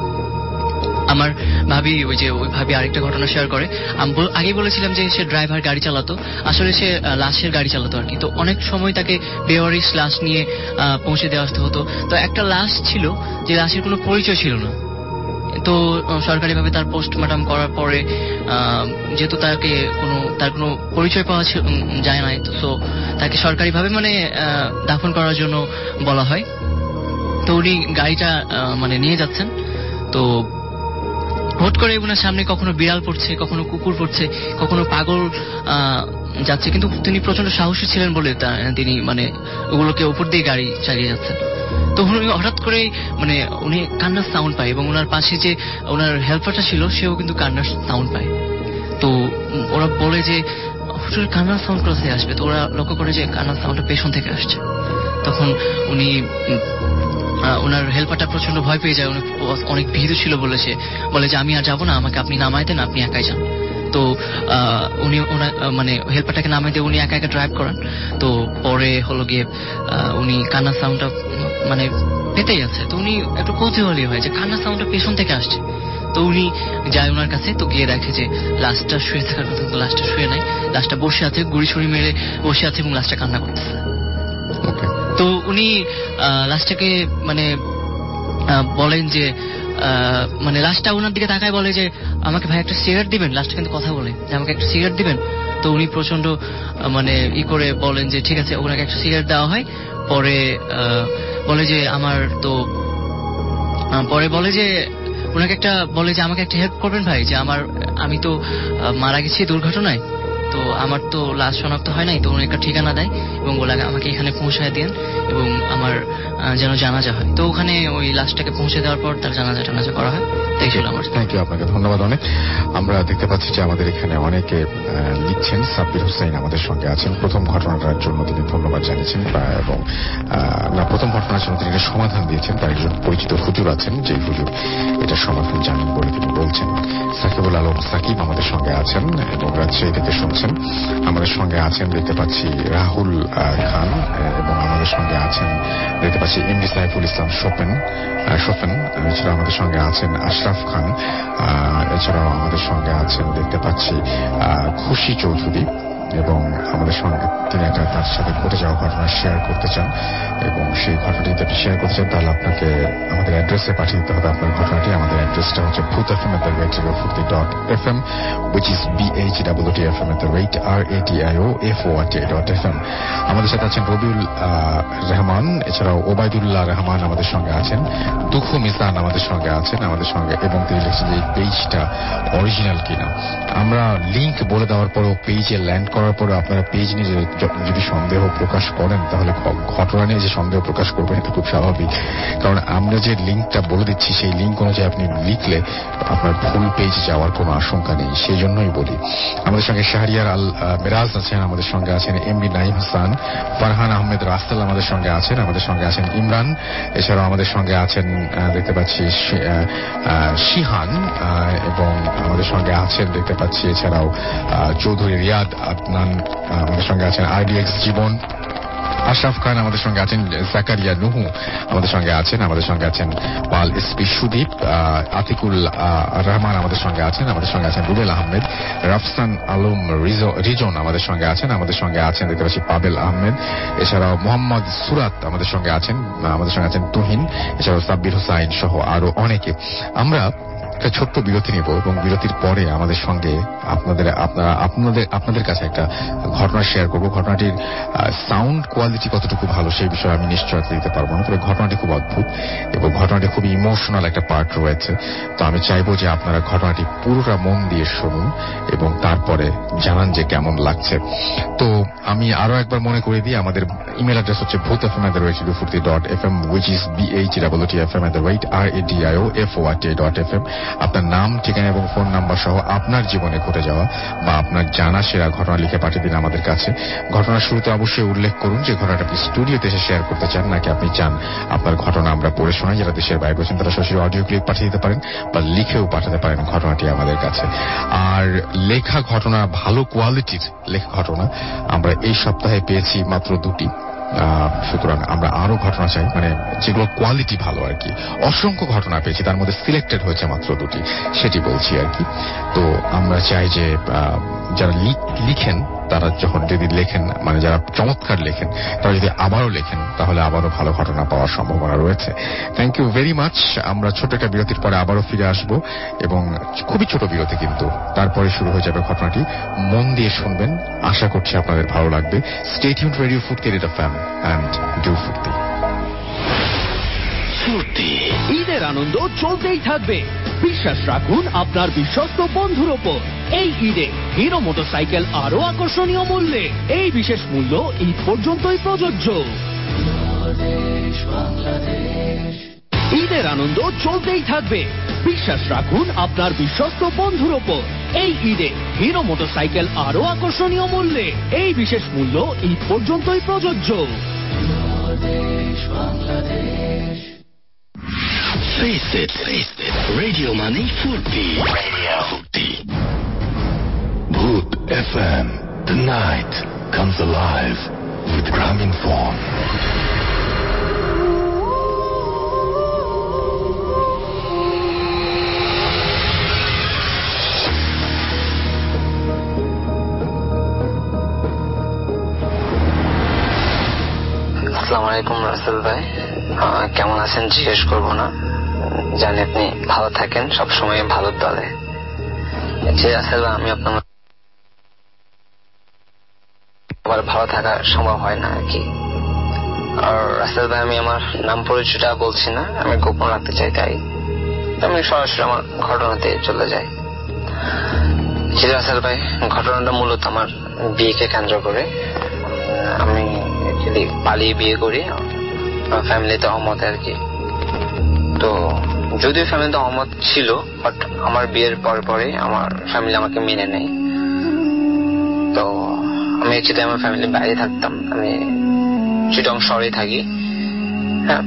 আমার ভাবি ওই যে ওই ভাবি আরেকটা ঘটনা শেয়ার করে। আমি আগে বলেছিলাম যে সে ড্রাইভার গাড়ি চালাতো, আসলে সে লাশের গাড়ি চালাতো আর কি। তো অনেক সময় তাকে বেওয়ারিশ লাশ নিয়ে পৌঁছে দেওয়া আসতে হতো। তো একটা লাশ ছিল যে লাশের কোনো পরিচয় ছিল না। তো সরকারিভাবে তার পোস্টমর্টম করার পরে যেহেতু তাকে কোনো তার কোনো পরিচয় পাওয়া যায় না, তো তাকে সরকারিভাবে মানে দাফন করার জন্য বলা হয়। তো উনি গাড়িটা মানে নিয়ে যাচ্ছেন। তো হট করে ওনার সামনে কখনো বিড়াল পড়ছে, কখনো কুকুর পড়ছে, কখনো পাগল যাচ্ছে, কিন্তু তিনি প্রচন্ড সাহসী ছিলেন বলে তিনি মানে ওগুলোকে উপর দিয়ে গাড়ি চালিয়ে যাচ্ছেন। তো উনি হঠাৎ করে মানে উনি কান্নার সাউন্ড পায়, এবং ওনার পাশে যে ওনার হেল্পারটা ছিল সেও কিন্তু কান্নার সাউন্ড পায়। তো ওরা বলে যে কান্নার সাউন্ড কোথা থেকে আসবে। তো ওরা লক্ষ্য করে যে কান্নার সাউন্ডটা পেছন থেকে আসছে। তখন উনি ওনার হেল্পারটা প্রচন্ড ভয় পেয়ে যায়, অনেক ভীতু ছিল বলে সে বলে যে আমি আর যাবো না, আমাকে আপনি নামাই দেন, আপনি একাই যান। তো উনি ওনার মানে হেল্পারটাকে নামাই দিয়ে উনি একা একা ড্রাইভ করান। তো পরে হলো গিয়ে উনি কান্নার সাউন্ডটা মানে পেতেই আছে। তো উনি একটু কৌতূহলী হয় যে কান্নার সাউন্ডটা পেছন থেকে আসছে। তো উনি যায় ওনার কাছে। তো গিয়ে দেখে যে লাশটা শুয়ে থাকার কথা, কিন্তু লাশটা শুয়ে নাই, লাশটা বসে আছে, গুড়ি ছুরি মেরে বসে আছে এবং লাশটা কান্না করতেছে। তো উনি লাশটাকে মানে বলেন যে মানে লাশটা ওনার দিকে তাকায়, বলে যে আমাকে ভাই একটা সিগারেট দিবেন। লাশটা কিন্তু কথা বলে যে আমাকে একটা সিগারেট দিবেন। তো উনি প্রচন্ড মানে ই করে বলেন যে ঠিক আছে, ওনাকে একটা সিগারেট দেওয়া হয়। পরে বলে যে আমার তো পরে বলে যে ওনাকে একটা বলে যে আমাকে একটা হেল্প করবেন ভাই, যে আমার আমি তো মারা গেছি দুর্ঘটনায়। তো আমার তো লাশ শনাক্ত হয় নাই, তো উনি একটা ঠিকানা দেয় এবং বলে আমাকে এখানে পৌঁছায় দেন এবং আমার যেন জানাজা হয়। তো ওখানে ওই লাশটাকে পৌঁছে দেওয়ার পর তার জানাজা টানাজা করা হয়। তাই ছিল আমার। থ্যাংক ইউ, আপনাকে ধন্যবাদ অনেক। আমরা দেখতে পাচ্ছি যে আমাদের এখানে অনেকে লিখছেন। সাব্বির হোসেন আমাদের সঙ্গে আছেন। প্রথম ঘটনাটার জন্য তিনি ধন্যবাদ জানিয়েছেন এবং না প্রথম ঘটনার জন্য তিনি সমাধান দিয়েছেন। তার একজন পরিচিত হুজুর আছেন, যে হুজুর এটা সমাধান জানেন বলে তিনি বলছেন। সাকিবুল আলম সাকিব আমাদের সঙ্গে আছেন এবং রাজশাহী থেকে শুনছেন। আমাদের সঙ্গে আছেন দেখতে পাচ্ছি রাহুল খান এবং আমাদের সঙ্গে আছেন দেখতে পাচ্ছি এম ডি সাইফুল ইসলাম শোপেন শোপেন এছাড়াও আমাদের সঙ্গে আছেন আশরাফ খান, এছাড়াও আমাদের সঙ্গে আছেন দেখতে পাচ্ছি খুশি চৌধুরী এবং আমাদের সঙ্গে তিনি একটা তার সাথে ঘটে যাওয়া ঘটনা শেয়ার করতে চান এবং সেই ঘটনাটি যদি শেয়ার করতে চান তাহলে আপনাকে আমাদের অ্যাড্রেসে পাঠিয়ে দিতে হবে আপনার ঘটনাটি। আমাদের অ্যাড্রেসটা হচ্ছে Bhoot F M at the rate radio Foorti dot F M which is B H W T F M at the rate R A T I O F O R T dot F M. আমাদের সাথে আছেন রবিউল রহমান, এছাড়াও ওবায়দুল্লাহ রহমান আমাদের সঙ্গে আছেন, দুঃখু মিজান আমাদের সঙ্গে আছেন আমাদের সঙ্গে এবং তিনি লিখছেন যে এই পেজটা অরিজিনাল কিনা। আমরা লিঙ্ক বলে দেওয়ার পরেও পেজে ল্যান্ড করার পরে আপনারা পেজ নিয়ে যদি সন্দেহ প্রকাশ করেন তাহলে ঘটনা নিয়ে যে সন্দেহ প্রকাশ করবেন এটা খুব স্বাভাবিক, কারণ আমরা যে লিঙ্কটা বলে দিচ্ছি সেই লিঙ্ক অনুযায়ী আপনি লিখলে আপনার ভুল পেজ যাওয়ার কোনো আশঙ্কা নেই, সেই জন্যই বলি। আমাদের সঙ্গে শাহরিয়ার আল মেরাজ আছেন, আমাদের সঙ্গে আছেন এমডি নাইম হাসান, ফারহান আহমেদ রাস্তাল আমাদের সঙ্গে আছেন, আমাদের সঙ্গে আছেন ইমরান, এছাড়াও আমাদের সঙ্গে আছেন দেখতে পাচ্ছি শিহান এবং আমাদের সঙ্গে আছেন দেখতে পাচ্ছি এছাড়াও চৌধুরী রিয়াদ আদনান, আমাদের সঙ্গে আছেন আরডিএক্স জীবন, আশরাফ খান আমাদের সঙ্গে আছেন, জাকারিয়া নুহু আমাদের সঙ্গে আছেন, আমাদের সঙ্গে আছেন পাল এসপি সুদীপ, আতিকুল রহমান আমাদের সঙ্গে আছেন, আমাদের সঙ্গে আছেন রুবেল আহমেদ, রাফসান আলম রিজন আমাদের সঙ্গে আছেন, আমাদের সঙ্গে আছেন দেখতে পাচ্ছি পাবেল আহমেদ, এছাড়াও মোহাম্মদ সুরাত আমাদের সঙ্গে আছেন, আমাদের সঙ্গে আছেন তুহিন, এছাড়াও সাব্বির হোসাইন সহ আরো অনেকে। আমরা একটা ছোট্ট বিরতি নেব এবং বিরতির পরে আমাদের সঙ্গে আপনাদের আপনারা আপনাদের আপনাদের কাছে একটা ঘটনা শেয়ার করব। ঘটনাটির সাউন্ড কোয়ালিটি কতটুকু ভালো সেই বিষয়ে আমি নিশ্চয়তা দিতে পারবো না, তবে ঘটনাটি খুব অদ্ভুত এবং ঘটনাটি খুব ইমোশনাল একটা পার্ট রয়েছে। তো আমি চাইবো যে আপনারা ঘটনাটি পুরোটা মন দিয়ে শুনুন এবং তারপরে জানান যে কেমন লাগছে। তো আমি আরো একবার মনে করে দিই, আমাদের ইমেল অ্যাড্রেস হচ্ছে Bhoot F M at the rate radio Foorti dot F M which is B H W T F M at the rate R A D I O F O R T dot F M. আপনার নাম, ঠিকানা এবং phone number সহ আপনার জীবনে ঘটে যাওয়া বা আপনার জানা সেরা ঘটনা লিখে পাঠিয়ে দিন আমাদের কাছে। ঘটনার শুরুতে অবশ্যই উল্লেখ করুন যে ঘটনাটা আপনি স্টুডিওতে এসে শেয়ার করতে চান নাকি আপনি চান আপনার ঘটনা আমরা পড়ে শোনাই। যারা দেশের বাইরে রয়েছেন তারা সরাসরি অডিও ক্লিপ পাঠিয়ে দিতে পারেন বা লিখেও পাঠাতে পারেন ঘটনাটি আমাদের কাছে। আর লেখা ঘটনা, ভালো কোয়ালিটির লেখা ঘটনা আমরা এই সপ্তাহে পেয়েছি মাত্র দুটি, সুতরাং আমরা আরো ঘটনা চাই, মানে যেগুলো কোয়ালিটি ভালো আর কি। অসংখ্য ঘটনা পেয়েছি, তার মধ্যে সিলেক্টেড হয়েছে মাত্র দুটি, সেটি বলছি আর কি। তো আমরা চাই যে যারা লিখেন তারা যখন যদি লেখেন, মানে যারা চমৎকার লেখেন তারা যদি আবারও লেখেন তাহলে আবারও ভালো ঘটনা পাওয়ার সম্ভাবনা রয়েছে। Thank you very much. আমরা ছোট একটা বিরতির পরে আবারও ফিরে আসবো এবং খুবই ছোট বিরতি, কিন্তু তারপরে শুরু হয়ে যাবে ঘটনাটি। মন দিয়ে শুনবেন, আশা করছি আপনাদের ভালো লাগবে। Stay tuned radio Foorti F M and do Foorti. Foorti ঈদের আনন্দ চলতেই থাকবে, বিশ্বাস রাখুন আপনার বিশ্বস্ত বন্ধুর ওপর। এই ঈদে হিরো মোটরসাইকেল আরো আকর্ষণীয় মূল্যে। এই বিশেষ মূল্য ঈদ পর্যন্তই প্রযোজ্য। ঈদের আনন্দ চলতেই থাকবে, বিশ্বাস রাখুন আপনার বিশ্বস্ত বন্ধুর ওপর। এই ঈদে হিরো মোটরসাইকেল আরো আকর্ষণীয় মূল্যে। এই বিশেষ মূল্য ঈদ পর্যন্তই প্রযোজ্য। Face it, face it. Radio Money Furti. Radio Furti. Bhoot F M. The night comes alive with Graminphone. আসসালামু আলাইকুম রাসেল ভাই, কেমন আছেন জিজ্ঞেস করবো না, জানি আপনি ভালো থাকেন, সবসময় ভালো দলে। যে রাসেল ভাই, আমি আপনার আবার ভালো থাকা সম্ভব হয় না আর কি। আর রাসেল ভাই, আমি আমার নাম পরিচয়টা বলছি না, আমি গোপন রাখতে চাই, তাই আমি সরাসরি আমার ঘটনাতে চলে যাই। রাসেল ভাই, ঘটনাটা মূলত আমার বিয়েকে কেন্দ্র করে। আমি অ্যাকচুয়ালি পালিয়ে বিয়ে করি, ফ্যামিলিতে অমত আর কি। তো যদিও ফ্যামিলিতে অমত ছিল, বাট আমার বিয়ের পরে পরে আমার ফ্যামিলি আমাকে মেনে নেয়। তো আমি অ্যাকচুয়ালি আমার ফ্যামিলির বাইরে থাকতাম, আমি চিটং শহরে থাকি। হ্যাঁ,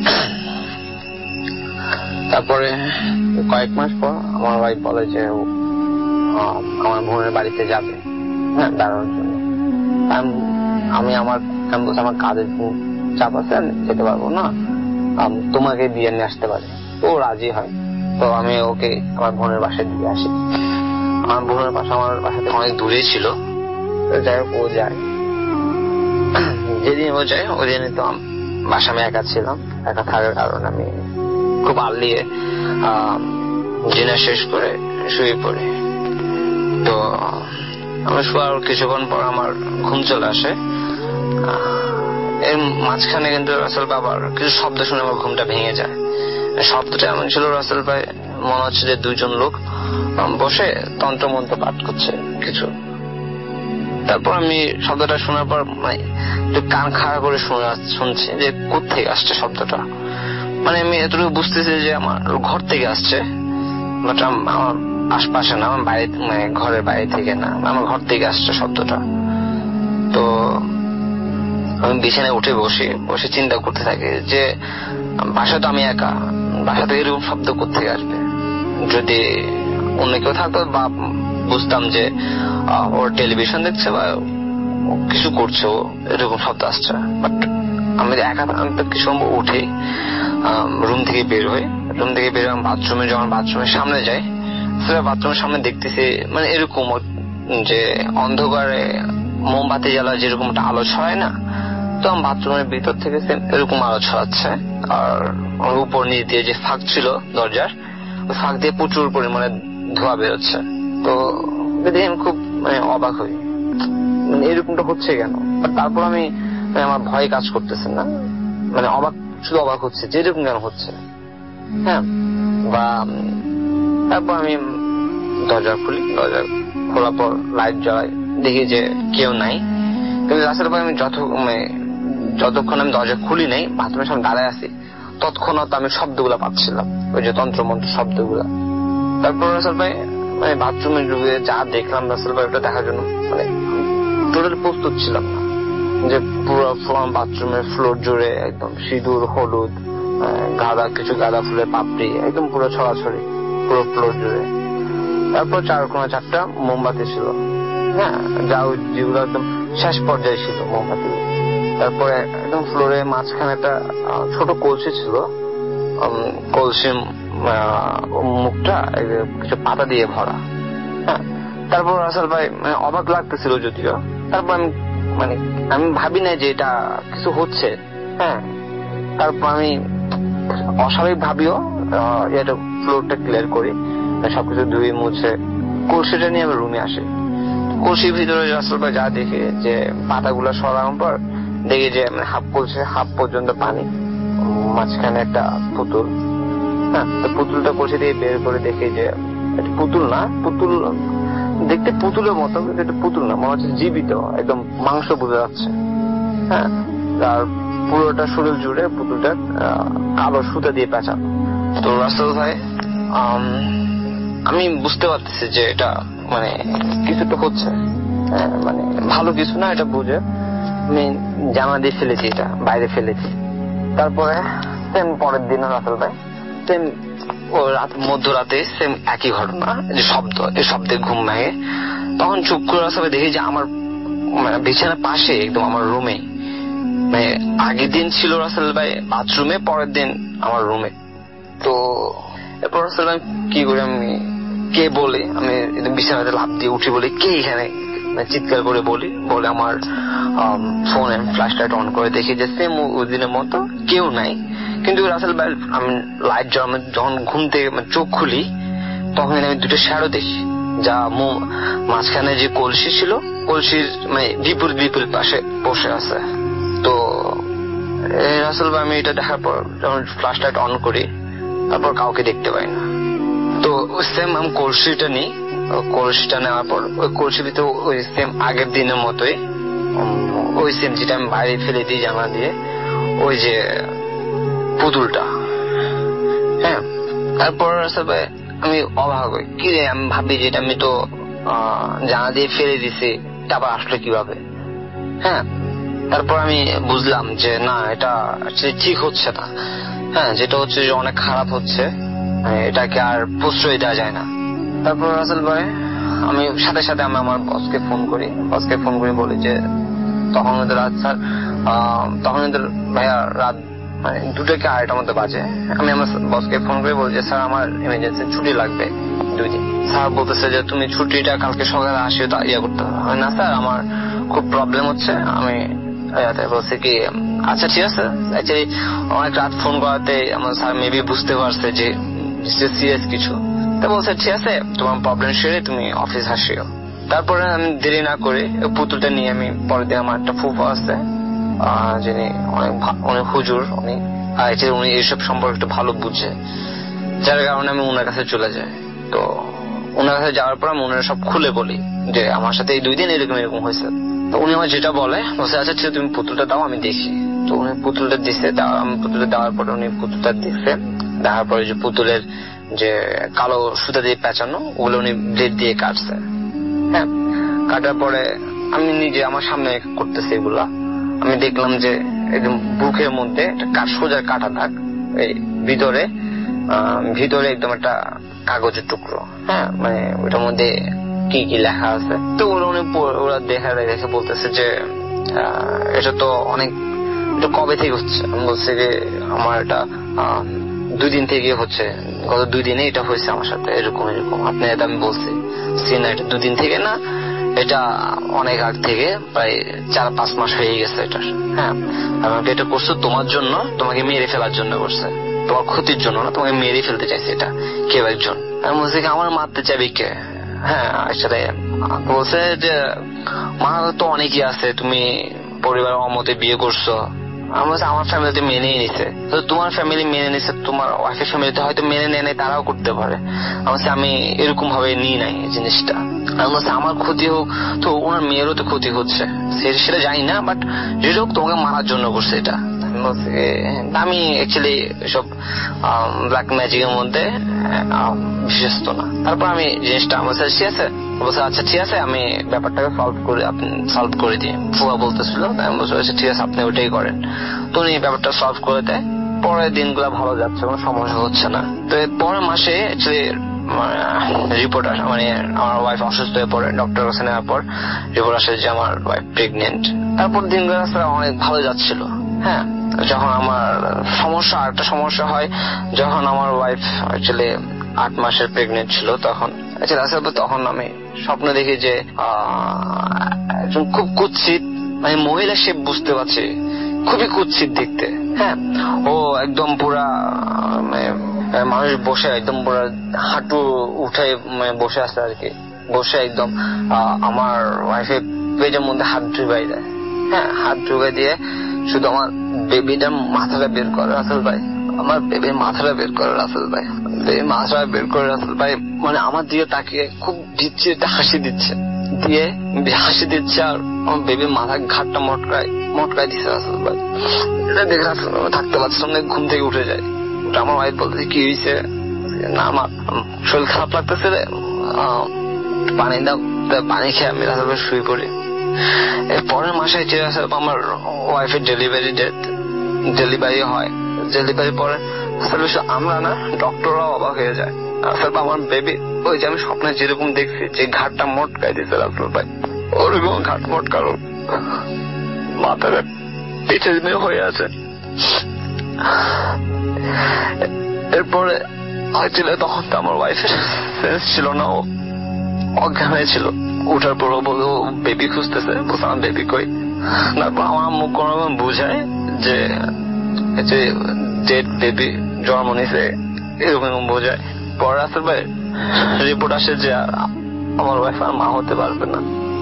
তারপরে কয়েক মাস পর আমার ওয়াইফ বলে যে আমার বোনের বাড়িতে যাবে, হ্যাঁ, বেড়ানোর জন্য। আমি আমার আমার কাজের চাপ আছে, যেতে পারবো না, তোমাকে দিয়ে নিয়ে আসতে পারে। ও রাজি হয়। তো আমি ওকে আমার বোনের বাসায় দিয়ে আসি। আমার বোনের বাসা আমার বাসা থেকে অনেক দূরে ছিল। যাই হোক, ও যায়। যেদিন ও যায় ওই দিনে তো বাসা আমি একা ছিলাম। একা থাকার কারণে আমি খুব আর্লি ডিনার শেষ করে শুয়ে পড়ি। তো আমি শোয়ার কিছুক্ষণ পর আমার ঘুম চলে আসে। এর মাঝখানে কিন্তু রাসেল বাবার কিছু শব্দ শুনে আমার ঘুমটা ভেঙে যায়। শব্দটা এমন ছিল, রাসেল ভাই মনে হচ্ছে যে দুইজন লোক বসে তন্ত্রমন্ত্র পাঠ করছে কিছু। তারপর আমি শব্দটা শোনার পর মানে একটু কান খাড়া করে শুনছি যে কোত্থেকে আসছে শব্দটা। মানে আমি এতটুকু বুঝতেছি যে আমার ঘর থেকে আসছে, বাট আমার আশপাশে না, আমার বাইরে, মানে ঘরের বাইরে থেকে না, আমার ঘর থেকে আসছে শব্দটা। তো আমি বিছানায় উঠে বসে বসে চিন্তা করতে থাকি যে বাসা তো আমি একা, বাসা থেকে এরকম শব্দ কোত্থেকে আসবে। যদি অন্য কেউ থাকতো বা বুঝতাম যে ওর টেলিভিশন দেখছে বা কিছু করছে, ও এরকম শব্দ আসছে। বাট আমি একা, আমি তো কিছু উঠে রুম থেকে বের হই। রুম থেকে বের হয়ে বাথরুমে, যখন বাথরুমের সামনে যাই, সেটা বাথরুমের সামনে দেখতেছি মানে এরকম যে অন্ধকারে মোমবাতি জ্বালা যেরকম একটা আলো ছড়ায় না, তো আমার বাথরুমের ভিতর থেকে এরকম আলো ছড়াচ্ছে। আর উপর নিচ দিয়ে যে ফাঁক ছিল দরজার, ওই ফাঁক দিয়ে প্রচুর পরিমাণে ধোঁয়া বেরোচ্ছে। তো দেখে আমি খুব মানে অবাক হই, মানে এরকমটা হচ্ছে কেন। তারপর আমি আমার ভয় কাজ করতেছে না, মানে অবাক, শুধু অবাক হচ্ছে যে এরকম কেন হচ্ছে। হ্যাঁ, বা তারপর আমি দরজা খুলি, দরজা খোলার পর লাইট জ্বালাই, দেখি যে কেউ নাই। কিন্তু রাস্তার পর আমি যত মানে যতক্ষণ আমি দরজা খুলি নাই, বাথরুমের সামনে দাঁড়ায় আছি, তৎক্ষণাৎ আমি শব্দগুলা পাচ্ছিলাম, ওই যে তন্ত্রমন্ত্র শব্দগুলা। তারপর রাসেল ভাই মানে বাথরুমে ঢুকে যা দেখলাম, রাসেল ভাই ওটা দেখার জন্য মানে টোটাল প্রস্তুত ছিলাম না। যে পুরো বাথরুমের ফ্লোর জুড়ে একদম সিঁদুর, হলুদ, গাঁদা, কিছু গাঁদা ফুলের পাপড়ি, একদম পুরো ছড়াছড়ি পুরো ফ্লোর জুড়ে। তারপর চার কোনা চারটা মোমবাতি ছিল, হ্যাঁ, যা যেগুলো একদম শেষ পর্যায়ে ছিল মোমবাতি। তারপরে একদম ফ্লোরে মাঝখানে একটা ছোট কলসি ছিল, কলসির মুখটা কিছু পাতা দিয়ে ভরা। হ্যাঁ, তারপর রাসেল ভাই মানে অবাক লাগতেছিল যদিও। তারপর আমি মানে আমি ভাবি না যে এটা কিছু হচ্ছে। হ্যাঁ, তারপর আমি অস্বাভাবিক ভাবিও এটা ফ্লোরটা ক্লিয়ার করি, সবকিছু ধুয়ে মুছে কলসিটা নিয়ে আমি রুমে আসি। কলসির ভিতরে রাসেল ভাই যা দেখে যে পাতাগুলো সরানোর পর দেখি যে হাফ কলসি হাফ পর্যন্ত পানি, মাঝখানে একটা পুতুল। হ্যাঁ, তো পুতুলটা কলসি দিয়ে বের করে দেখি যে এটা পুতুল না, পুতুল দেখতে পুতুলের মতো, কিন্তু এটা পুতুল না, মনে হচ্ছে জীবিত, একদম মাংস বোঝা যাচ্ছে। হ্যাঁ, আর পুরোটা শরীর জুড়ে পুতুলটা কালো সুতা দিয়ে পেঁচানো। তো রাসেল ভাই আমি বুঝতে পারতেছি যে এটা মানে কিছু তো হচ্ছে, মানে ভালো কিছু না, এটা বুঝে আমি জামা দিয়ে ফেলেছি, এটা বাইরে ফেলেছি। তারপরে সেম পরের দিন রাসেল ভাই সেম ও রাত মধ্যরাতে সেম একই ঘটনা, যে শব্দ, এই শব্দে ঘুম ভাঙে। তখন চুপ করে রাসেল ভাই দেখি যে আমার মানে বিছানার পাশে একদম আমার রুমে, মানে আগের দিন ছিল রাসেল ভাই বাথরুমে, পরের দিন আমার রুমে। তো এরপর রাসেল ভাই কি করে আমি কে বলে আমি বিছানাতে লাফ দিয়ে উঠি, বলি কে এখানে, চিৎকার করে বলি, বলে আমার ফোনে ফ্ল্যাশ লাইট অন করে দেখি যে সেম ওই দিনের মতো কেউ নাই। কিন্তু রাসেল ভাই আমি লাইট জ্বালানো যখন ঘুম থেকে চোখ খুলি, তখন আমি দুটো শ্যাডো দেখি, যা মাঝখানে যে কলসি ছিল, কলসির মানে বিপরীত বিপরীত পাশে বসে আছে। তো রাসেল ভাই আমি এটা দেখার পর যখন ফ্ল্যাশ লাইট অন করি, তারপর কাউকে দেখতে পাই না। তো সেম আমি কলসিটা নিই, কলসিটা নেওয়ার পর ওই কলসির ভিতরে ওই সেম আগের দিনের মতোই ওই সেম যেটা আমি বাইরে ফেলে দিই জানা দিয়ে ওই যে পুতুলটা। হ্যাঁ, তারপর আসলে আমি অবাক হই, কি রে, আমি ভাবি যে এটা আমি তো জানা দিয়ে ফেলে দিছি, তারপর আসলে কিভাবে। হ্যাঁ, তারপর আমি বুঝলাম যে না, এটা ঠিক হচ্ছে না। হ্যাঁ, যেটা হচ্ছে যে অনেক খারাপ হচ্ছে, এটাকে আর প্রশ্রয় দেওয়া যায় না। তারপর রাসেল ভাই আমি সাথে সাথে আমি আমার বসকে ফোন করি, বসকে ফোন করে বলি যে তখন ওদের রাত স্যার তখন ওদের ভাইয়া রাত মানে দুটো কি আড়াইটার মধ্যে বাজে। আমি আমার বসকে ফোন করে বলি যে স্যার আমার ইমার্জেন্সি ছুটি লাগবে দুই দিন। স্যার বলতেছে যে তুমি ছুটিটা কালকে সকালে আসিও, তা ইয়ে করতে হবে না স্যার, আমার খুব প্রবলেম হচ্ছে। আমি বলছি কি আচ্ছা ঠিক আছে, অ্যাকচুয়ালি অনেক রাত ফোন করাতে আমার স্যার মেবি বুঝতে পারছে যে সিরিয়াস কিছু, তা বলছে ঠিক আছে তোমার প্রবলেম সেরে তুমি অফিস আসিও। তারপরে আমি দেরি না করে পুতুলটা নিয়ে আমি পরের দিন আমার একটা ফুফা আছে যিনি অনেক অনেক হুজুর, উনি উনি এইসব সম্পর্কে একটু ভালো বুঝে, যার কারণে আমি ওনার কাছে চলে যাই। তো ওনার কাছে যাওয়ার পর আমি ওনার সব খুলে বলি যে আমার সাথে এই দুই দিন এরকম এরকম হয়েছে। তো উনি আমার যেটা বলে বলছে আচ্ছা ঠিক তুমি পুতুলটা দাও আমি দেখি। তো উনি পুতুলটা দিচ্ছে, আমি পুতুলটা দেওয়ার পরে উনি পুতুলটা দিচ্ছে, দেওয়ার পরে যে পুতুলের যে কালো সুতা দিয়ে পেঁচানো ওগুলো উনি ব্লেড দিয়ে কাটছে। হ্যাঁ, কাটার পরে আমি নিজে আমার সামনে করতেছি এগুলা, আমি দেখলাম যে একদম বুকের মধ্যে একটা সোজা কাটা দাগ, এই ভিতরে ভিতরে একদম একটা কাগজের টুকরো। হ্যাঁ, মানে ওটার মধ্যে কি কি লেখা আছে। তো ওরা উনি ওরা দেখা দেখে বলতেছে যে এটা তো অনেক, এটা কবে থেকে হচ্ছে। আমি বলছি যে আমার এটা দুই দিন থেকে হচ্ছে, গত দুই দিনে এটা হয়েছে আমার সাথে, এরকম এরকম। আপনি এটা আমি বলছি সিনা এটা দুদিন থেকে না, এটা অনেক আগ থেকে, প্রায় চার পাঁচ মাস হয়ে গেছে এটা। হ্যাঁ, আমাকে এটা করছো তোমার জন্য, তোমাকে মেরে ফেলার জন্য করছে, তোমার ক্ষতির জন্য না, তোমাকে মেরে ফেলতে চাইছে এটা কেউ একজন। আমি বলছি আমার মারতে চাবি কে? হ্যাঁ, আসলে বলছে যে মা তো অনেকই আছে, তুমি পরিবারের অমতে বিয়ে করছো। আমি বলছি আমার ফ্যামিলিতে মেনেই নিছে, তো তোমার ফ্যামিলি মেনে নিছে, তোমার ওয়াইফের ফ্যামিলিতে হয়তো মেনে নেয় নাই, তারাও করতে পারে। আমি বলছি আমি এরকম ভাবে নিই নাই জিনিসটা। আমি বলছি আমার ক্ষতি হোক, তো ওনার মেয়েরও তো ক্ষতি হচ্ছে, সেটা জানি না, বাট যেটা হোক তোমাকে মারার জন্য করছে এটা। আমি অ্যাকচুয়ালি সব ব্ল্যাক ম্যাজিকের মধ্যে বিশ্বস্ত না। তারপর আমি জিনিসটা আমার সাথে ঠিক আছে বলছে আচ্ছা ঠিক আছে আমি ব্যাপারটাকে সলভ করে আপনি সলভ করে দিই। ফুয়া বলতেছিল, আমি বলছি ঠিক আছে আপনি ওটাই করেন। তো উনি ব্যাপারটা সলভ করে দেয়। পরের দিনগুলো ভালো যাচ্ছে, কোনো সমস্যা হচ্ছে না। তো পরের মাসে অ্যাকচুয়ালি রিপোর্ট আসে, মানে আমার ওয়াইফ অসুস্থ হয়ে পড়ে, ডক্টর কাছে নেওয়ার পর রিপোর্ট আসে যে আমার ওয়াইফ প্রেগনেন্ট। তারপর দিনগুলো অনেক ভালো যাচ্ছিল। হ্যাঁ, যখন আমার সমস্যা আরেকটা সমস্যা হয়, যখন আমার ওয়াইফ অ্যাকচুয়ালি আট মাসের প্রেগনেন্ট ছিল, তখন আসলে তখন আমি স্বপ্ন দেখি যে একজন খুব কুৎসিত মানে মহিলা, সে বুঝতে পারছি খুবই কুৎসিত দেখতে। হ্যাঁ, ও একদম পুরা মানুষ বসে একদম পুরা হাঁটু উঠে বসে আছে আর কি, বসে একদম আমার ওয়াইফের পেটের মধ্যে হাত ঢুকাই দেয়। হ্যাঁ, হাত ঢুকে দিয়ে শুধু আমার বেবিটার মাথাটা বের করে রাসেল ভাই, আমার বেবির মাথাটা বের করে রাসেল ভাই, বেবির মাথাটা বের করে রাসেল ভাই, মানে আমার দিকে তাকিয়ে খুব দিচ্ছে, একটা হাসি দিচ্ছে, দিয়ে হাসি দিচ্ছে, আর আমার বেবির মাথার ঘাটটা মটকায় মটকায় দিচ্ছে রাসেল ভাই। এটা দেখে রাসেল ভাই থাকতে পারছিলাম না, ঘুম থেকে উঠে যায়। ওটা আমার ওয়াইফ বলতেছে কি হয়েছে, না আমার শরীর খারাপ লাগতেছে রে, পানি দাও। পানি খেয়ে আমি রাসেল ভাই শুয়ে পড়ি। এর পরের মাসে যে আমার ওয়াইফের ডেলিভারি ডেট ডেলিভারি হয়, ডেলিভারি পরে আমরা না ডক্টররাও অবাক হয়ে যায়। আসলে আমার বেবি ওই যে আমি স্বপ্নে যেরকম দেখছি যে ঘাটটা মটকাই দিচ্ছে রাসেল ভাই, ওরকম ঘাট মটকানো মাথার পিঠে হয়ে আছে। এরপরে হয়েছিল তখন তো আমার ওয়াইফের সেন্স ছিল না, ও অজ্ঞান হয়েছিল। উঠার পর বলবো বেবি খুঁজতেছে, বলছে আমার বেবি কই। তারপর আমার মুখ কোনো বুঝায় যে ডেড বেবি জন্ম নিছে, এরকম বোঝায়। পরে রাসেল ভাই রিপোর্ট আসে যে আমার ওয়াইফ আর মা হতে পারবে না।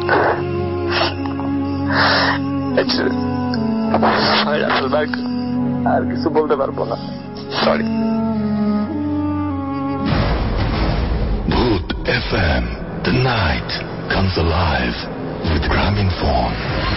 রাসেল ভাই আর কিছু বলতে পারবো না, sorry. Bhoot F M the night comes alive with Gramophone.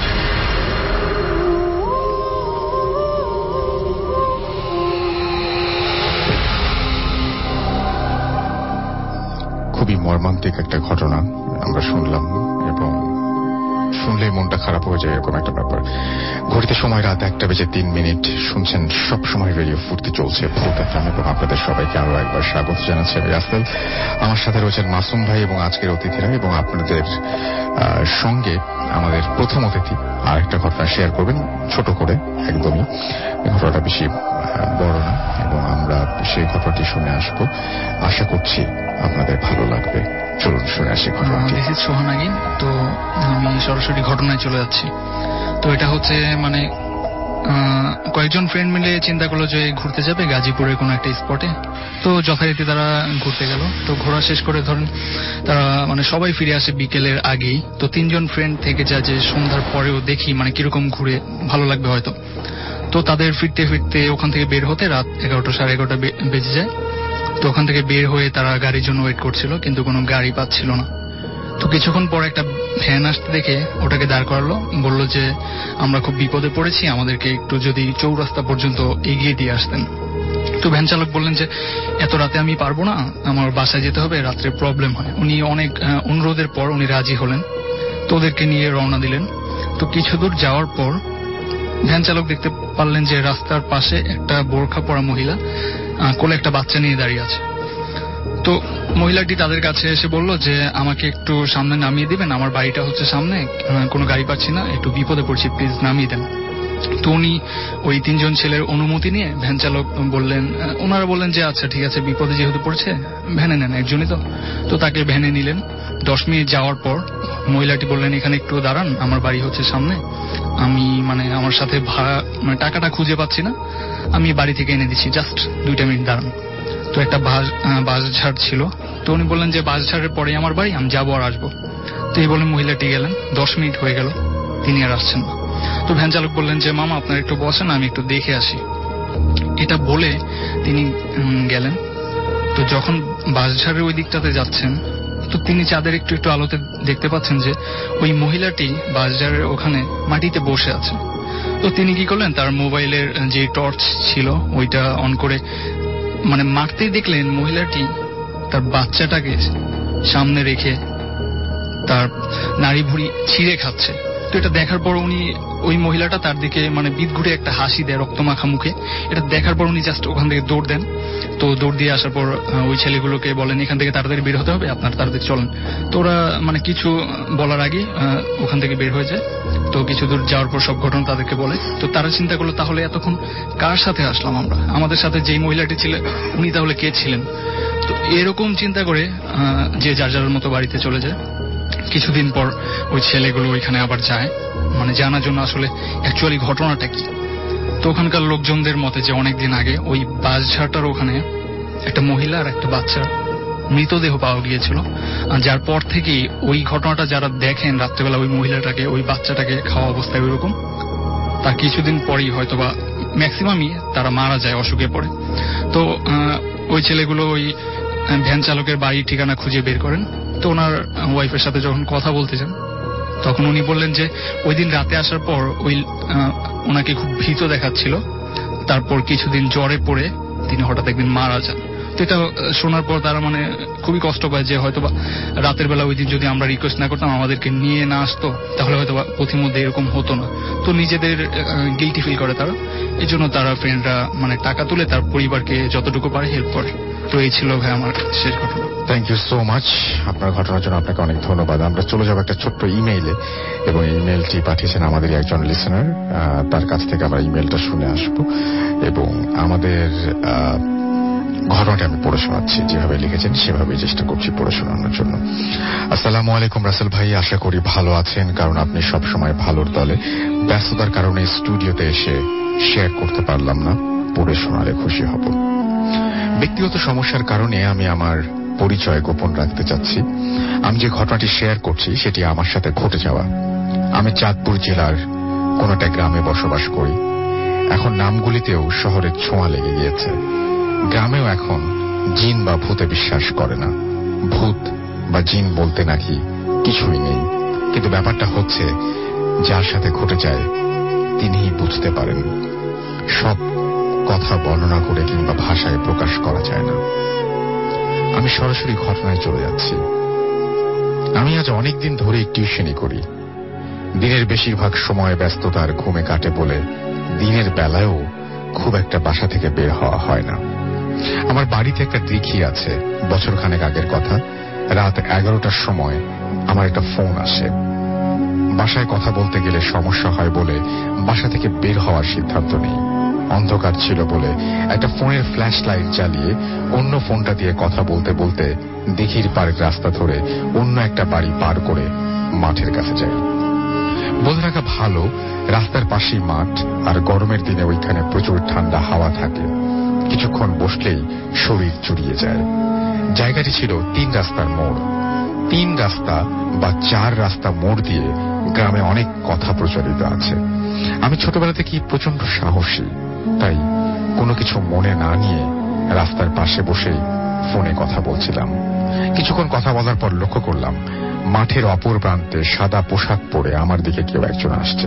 খুবই মর্মান্তিক একটা ঘটনা আমরা শুনলাম, এবং শুনলেই মনটা খারাপ হয়ে যায় এরকম একটা ব্যাপার। ঘড়িতে সময় রাত একটা বেজে তিন মিনিট। শুনছেন সব সময় রেডিও ফুর্তি চলছে ভূত এফএম, এবং আপনাদের সবাইকে আরো একবার স্বাগত জানাচ্ছি আমি রাসেল। আমার সাথে রয়েছেন মাসুম ভাই এবং আজকের অতিথিরা, এবং আপনাদের সঙ্গে আমাদের প্রথম অতিথি আর একটা ঘটনা শেয়ার করবেন ছোট করে একদমই। ঘটনাটা বেশি বড় না, এবং আমরা সেই ঘটনাটি শুনে আসবো। আশা করছি আপনাদের ভালো লাগবে। চলুন শুনে আসি ঘটনাটি। This is Sohan again. তো আমি সরাসরি ঘটনায় চলে যাচ্ছি। তো এটা হচ্ছে মানে কয়েকজন ফ্রেন্ড মিলে চিন্তা করলো যে ঘুরতে যাবে গাজীপুরের কোনো একটা স্পটে। তো যথারীতি তারা ঘুরতে গেল। তো ঘোরা শেষ করে ধরেন তারা মানে সবাই ফিরে আসে বিকেলের আগেই। তো তিনজন ফ্রেন্ড থেকে যা যে সন্ধ্যার পরেও দেখি মানে কিরকম ঘুরে ভালো লাগবে হয়তো। তো তাদের ফিরতে ফিরতে ওখান থেকে বের হতে রাত এগারোটা সাড়ে এগারোটা বেজে যায়। তো ওখান থেকে বের হয়ে তারা গাড়ির জন্য ওয়েট করছিল, কিন্তু কোনো গাড়ি পাচ্ছিল না। তো কিছুক্ষণ পর একটা ভ্যান আসতে দেখে ওটাকে দাঁড় করালো, বলল যে আমরা খুব বিপদে পড়েছি, আমাদেরকে একটু যদি চৌরাস্তা পর্যন্ত এগিয়ে দিয়ে আসতেন। তো ভ্যান চালক বললেন যে এত রাতে আমি পারবো না, আমার বাসায় যেতে হবে, রাত্রে প্রবলেম হয়। উনি অনেক অনুরোধের পর উনি রাজি হলেন। তো ওদেরকে নিয়ে রওনা দিলেন। তো কিছু দূর যাওয়ার পর ভ্যান চালক দেখতে পারলেন যে রাস্তার পাশে একটা বোরখা পরা মহিলা কোলে একটা বাচ্চা নিয়ে দাঁড়িয়ে আছে। তো মহিলাটি তাদের কাছে এসে বলল যে আমাকে একটু সামনে নামিয়ে দিবেন, আমার বাড়িটা হচ্ছে সামনে, কোনো গাড়ি পাচ্ছি না, একটু বিপদে পড়ছি, প্লিজ নামিয়ে দেন। তো উনি ওই তিনজন ছেলের অনুমতি নিয়ে ভ্যান চালক বললেন, ওনারা বললেন যে আচ্ছা ঠিক আছে, বিপদে যেহেতু পড়ছে ভ্যানে নেন, একজনই তো। তো তাকে ভ্যানে নিলেন। দশ মিনিট যাওয়ার পর মহিলাটি বললেন এখানে একটু দাঁড়ান, আমার বাড়ি হচ্ছে সামনে, আমি মানে আমার সাথে ভাড়া মানে টাকাটা খুঁজে পাচ্ছি না, আমি বাড়ি থেকে এনে দিচ্ছি, জাস্ট দুইটা মিনিট দাঁড়ান। তো একটা বাস ঝাড় ছিল। তো উনি বললেন যে বাস ঝাড়ের পরেই আমার বাড়ি, আমি যাবো আর আসবো। তো এই বলে মহিলাটি গেলেন। দশ মিনিট হয়ে গেল, তিনি আর আসছেন না। তো ভ্যান চালক বললেন যে মামা আপনার একটু বসেন, আমি একটু দেখে আসি। এটা বলে তিনি গেলেন। তো যখন বাস ঝাড়ের ওই দিকটাতে যাচ্ছেন, তো তিনি চাঁদের একটু একটু আলোতে দেখতে পাচ্ছেন যে ওই মহিলাটি বাস ঝাড়ের ওখানে মাটিতে বসে আছে। তো তিনি কি করলেন, তার মোবাইলের যে টর্চ ছিল ওইটা অন করে মানে মারতেই দেখলেন মহিলাটি তার বাচ্চাটাকে সামনে রেখে তার নাড়ি ভুড়ি ছিঁড়ে খাচ্ছে। তো এটা দেখার পর উনি ওই মহিলাটা তার দিকে মানে বিদঘুটে একটা হাসি দেয় রক্তমাখা মুখে। এটা দেখার পর উনি জাস্ট ওখান থেকে দৌড় দেন। তো দৌড় দিয়ে আসার পর ওই ছেলেগুলোকে বলেন এখান থেকে তাড়াতাড়ি বের হতে হবে, আপনার তাড়াতাড়ি চলেন। তো ওরা মানে কিছু বলার আগে ওখান থেকে বের হয়ে যায়। তো কিছু দূর যাওয়ার পর সব ঘটনা তাদেরকে বলে। তো তারা চিন্তা করলো তাহলে এতক্ষণ কার সাথে আসলাম আমরা, আমাদের সাথে যেই মহিলাটি ছিলেন উনি তাহলে কে ছিলেন। তো এরকম চিন্তা করে যে যার যার মতো বাড়িতে চলে যায়। কিছুদিন পর ওই ছেলেগুলো ওইখানে আবার যায় মানে জানার জন্য আসলে অ্যাকচুয়ালি ঘটনাটা কি। তো ওখানকার লোকজনদের মতে যে অনেকদিন আগে ওই বাসঝাড়টার ওখানে একটা মহিলা আর একটা বাচ্চার মৃতদেহ পাওয়া গিয়েছিল, যার পর থেকেই ওই ঘটনাটা যারা দেখেন রাত্রেবেলা ওই মহিলাটাকে ওই বাচ্চাটাকে খাওয়া অবস্থায় ওই রকম, তার কিছুদিন পরেই হয়তো বা ম্যাক্সিমামই তারা মারা যায় অসুখে পড়ে। তো ওই ছেলেগুলো ওই ভ্যান চালকের বাড়ির ঠিকানা খুঁজে বের করেন। তো ওনার ওয়াইফের সাথে যখন কথা বলতে যান তখন উনি বললেন যে ওই দিন রাতে আসার পর ওই ওনাকে খুব ভীত দেখাচ্ছিল, তারপর কিছুদিন জ্বরে পড়ে তিনি হঠাৎ একদিন মারা যান। তো এটা শোনার পর তারা মানে খুবই কষ্ট পায় যে হয়তোবা রাতের বেলা ওই দিন যদি আমরা রিকোয়েস্ট না করতাম, আমাদেরকে নিয়ে না আসতো, তাহলে হয়তোবা পথিমধ্যে এরকম হতো না। তো নিজেদের গিল্টি ফিল করে তারা, এই জন্য তারা ফ্রেন্ডরা মানে টাকা তুলে তার পরিবারকে যতটুকু পারে হেল্প করে। তো এই ছিল ভাই আমার শেষ ঘটনা। থ্যাংক ইউ সো মাচ আপনার ঘটনার জন্য, আপনাকে অনেক ধন্যবাদ। আমরা চলে যাবো একটা ছোট্ট ইমেইলে, এবং ইমেইলটি পাঠিয়েছেন আমাদের একজন লিসেনার। তার কাছ থেকে আমরা ইমেইলটা শুনে আসবো, এবং আমাদের ঘটনাটা আমি পড়ে শোনাচ্ছি, যেভাবে লিখেছেন সেভাবেই চেষ্টা করছি পড়ে শোনানোর জন্য। আসসালামু আলাইকুম রাসেল ভাই, আশা করি ভালো আছেন, কারণ আপনি সবসময় ভালোর দলে। ব্যস্ততার কারণে স্টুডিওতে এসে শেয়ার করতে পারলাম না, পড়ে শোনালে খুশি হব। ব্যক্তিগত সমস্যার কারণে আমি আমার পরিচয় গোপন রাখতে চাচ্ছি। আমি যে ঘটনাটি শেয়ার করছি সেটি আমার সাথে ঘটে যাওয়া। আমি চাঁদপুর জেলার কোন একটা গ্রামে বসবাস করি। এখন নামগুলিতেও শহরের ছোঁয়া লেগে গিয়েছে। গ্রামেও এখন জিন বা ভূতে বিশ্বাস করে না। ভূত বা জিন বলতে নাকি কিছুই নেই, কিন্তু ব্যাপারটা হচ্ছে যার সাথে ঘটে যায় তিনিই বুঝতে পারেন। সব কথা বর্ণনা করে কিংবা ভাষায় প্রকাশ করা যায় না। আমি সরাসরি ঘটনায় চলে যাচ্ছি। আমি আজ অনেকদিন ধরে টিউশনি করি। দিনের বেশিরভাগ সময় ব্যস্ততার ঘুমে কাটে বলে দিনের বেলায়ও খুব একটা বাসা থেকে বের হওয়া হয় না। আমার বাড়িতে একটা দিঘি আছে। বছরখানেক আগের কথা, রাত এগারোটার সময় আমার একটা ফোন আসে। বাসায় কথা বলতে গেলে সমস্যা হয় বলে বাসা থেকে বের হওয়ার সিদ্ধান্ত নেই। অন্ধকার ছিল বলে একটা ফোনের ফ্ল্যাশ লাইট জ্বালিয়ে অন্য ফোনটা দিয়ে কথা বলতে বলতে দিঘির পাড়ের রাস্তা ধরে অন্য একটা বাড়ি পার করে মাঠের কাছে যাই। বলে রাখা ভালো, রাস্তার পাশেই মাঠ, আর গরমের দিনে ওইখানে প্রচুর ঠান্ডা হাওয়া থাকে। কিছুক্ষণ বসলেই শরীর জুড়িয়ে যায়। জায়গাটি ছিল তিন রাস্তার মোড়। তিন রাস্তা বা চার রাস্তা মোড় দিয়ে গ্রামে অনেক কথা প্রচলিত আছে। আমি ছোটবেলা থেকেই প্রচন্ড সাহসী, তাই কোনো কিছু মনে না নিয়ে রাস্তার পাশে বসেই ফোনে কথা বলছিলাম। কিছুক্ষণ কথা বলার পর লক্ষ্য করলাম মাঠের অপর প্রান্তে সাদা পোশাক পরে আমার দিকে কেউ একজন আসছে।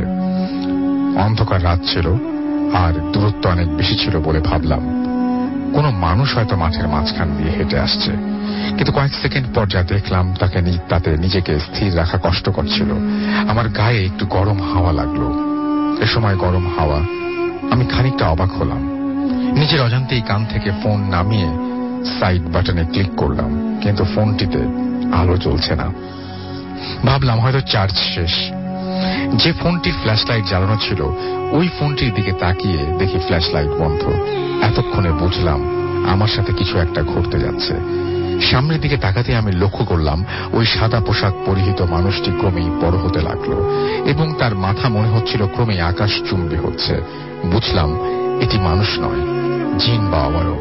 অন্ধকার রাত ছিল আর দূরত্ব অনেক বেশি ছিল বলে ভাবলাম কোনো মানুষ হয়তো মাঠের মাঝখান দিয়ে হেঁটে আসছে, কিন্তু কয়েক সেকেন্ড পর যা দেখলাম তাকে তাতে নিজেকে স্থির রাখা কষ্টকর ছিল। আমার গায়ে একটু গরম হাওয়া লাগলো। এ সময় গরম হাওয়া, আমি খানিকটা অবাক হলাম। নিজের অজান্তেই কান থেকে ফোন নামিয়ে সাইড বাটনে ক্লিক করলাম, কিন্তু ফোনটিতে আলো জ্বলছে না। ভাবলাম হয়তো চার্জ শেষ। যে ফোনটির ফ্ল্যাশ লাইট জ্বালানো ছিল ওই ফোনটির দিকে তাকিয়ে দেখি ফ্ল্যাশ লাইট বন্ধ। এতক্ষণে বুঝলাম আমার সাথে কিছু একটা ঘটতে যাচ্ছে। সামনের দিকে তাকাতে আমি লক্ষ্য করলাম ওই সাদা পোশাক পরিহিত মানুষটি ক্রমেই বড় হতে লাগলো এবং তার মাথা মনে হচ্ছিল ক্রমেই আকাশ চুম্বি হচ্ছে। বুঝলাম এটি মানুষ নয়, জিন বা অমানব।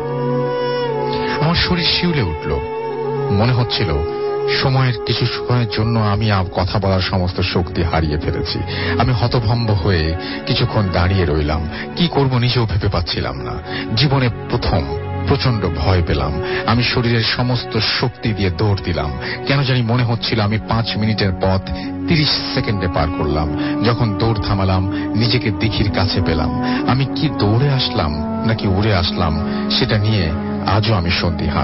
আমার শরীর শিউরে উঠল। মনে হচ্ছিল সময়ের কিছু সময়ের জন্য আমি কথা বলার সমস্ত শক্তি হারিয়ে ফেলেছি। আমি হতভম্ব হয়ে কিছুক্ষণ দাঁড়িয়ে রইলাম। কি করব নিজেও ভেবে পাচ্ছিলাম না। জীবনে প্রথম প্রচন্ড ভয় পেলাম। আমি শরীরের সমস্ত শক্তি দিয়ে দৌড় দিলাম। কেন জানি মনে হচ্ছিল আমি পাঁচ মিনিটের পথ তিরিশ সেকেন্ডে পার করলাম। যখন দৌড় থামালাম নিজেকে দিঘির কাছে পেলাম। আমি কি দৌড়ে আসলাম নাকি উড়ে আসলাম সেটা নিয়ে আজও আমি সন্দিহান।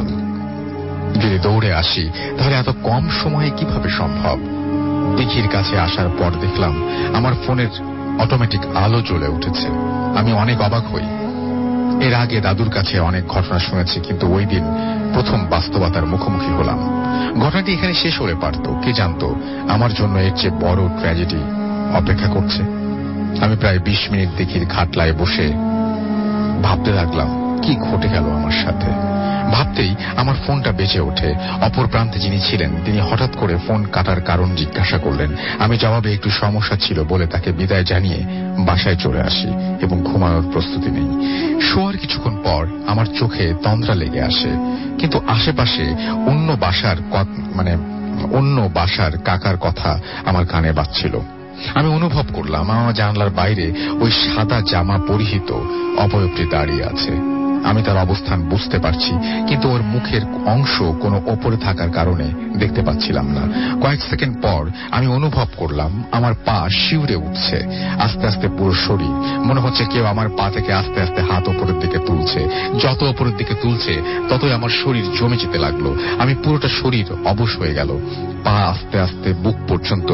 যদি দৌড়ে আসি তাহলে এত কম সময়ে কিভাবে সম্ভব? দিঘির কাছে আসার পর দেখলাম আমার ফোনের অটোমেটিক আলো জ্বলে উঠেছে। আমি অনেক অবাক হই। এর আগে দাদুর কাছে অনেক ঘটনা শুনেছি, কিন্তু ওই দিন প্রথম বাস্তবতার মুখোমুখি হলাম। ঘটনাটি এখানে শেষ হলে পারত, কে জানতো আমার জন্য এর চেয়ে বড় ট্র্যাজেডি অপেক্ষা করছে। আমি প্রায় বিশ মিনিট দিঘির খাটলায় বসে ভাবতে লাগলাম কি ঘটে গেল আমার সাথে। ভাবতেই আমার ফোনটা বেজে ওঠে। অপর প্রান্তে যিনি ছিলেন তিনি হঠাৎ করে ফোন কাটার কারণ জিজ্ঞাসা করলেন। আমি জবাবে একটু সমস্যা ছিল বলে তাকে বিদায় জানিয়ে বাসায় চলে আসি এবং ঘুমানোর প্রস্তুতি নেই। শোয়ার কিছুক্ষণ পর আমার চোখে তন্দ্রা লেগে আসে, কিন্তু আশেপাশে অন্য বাসার মানে অন্য বাসার কাকার কথা আমার কানে বাজছিল। আমি অনুভব করলাম আমার জানলার বাইরে ওই সাদা জামা পরিহিত অবয়বটি দাঁড়িয়ে আছে। আমি তার অবস্থান বুঝতে পারছি, কিন্তু ওর মুখের অংশ কোনো ওপরে থাকার কারণে দেখতে পাচ্ছিলাম না। কয়েক সেকেন্ড পর আমি অনুভব করলাম আমার পা শিউরে উঠছে। আস্তে আস্তে পুরো শরীর মনে হচ্ছে কেউ আমার পা থেকে আস্তে আস্তে হাত ওপরের দিকে তুলছে। যত ওপরের দিকে তুলছে ততই আমার শরীর জমে যেতে লাগলো। আমি পুরোটা শরীর অবশ হয়ে গেল। পা আস্তে আস্তে বুক পর্যন্ত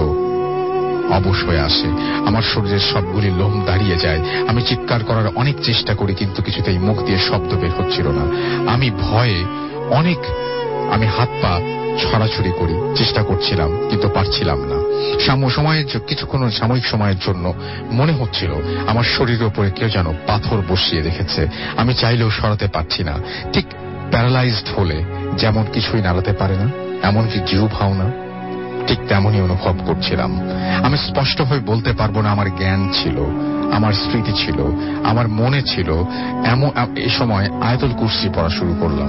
অবশ হয়ে আসে। আমার শরীরের সবগুলি লোম দাঁড়িয়ে যায়। আমি চিৎকার করার অনেক চেষ্টা করি, কিন্তু কিছুতেই মুখ দিয়ে শব্দ বের হচ্ছিল না। আমি ভয়ে অনেক আমি হাত পা ছড়াছড়ি করি, চেষ্টা করছিলাম, কিন্তু পারছিলাম না। সময়ের কিছুক্ষণ সাময়িক সময়ের জন্য মনে হচ্ছিল আমার শরীরের উপরে কেউ যেন পাথর বসিয়ে রেখেছে। আমি চাইলেও সরাতে পারছি না। ঠিক প্যারালাইজড হলে যেমন কিছুই নাড়াতে পারে না, এমনকি জিউ ভাওনা, ঠিক তেমনই অনুভব করছিলাম। আমি স্পষ্ট হয়ে বলতে পারবো না আমার জ্ঞান ছিল, আমার স্মৃতি ছিল, আমার মনে ছিল। এমন এ সময় আয়াতুল কুরসি পড়া শুরু করলাম।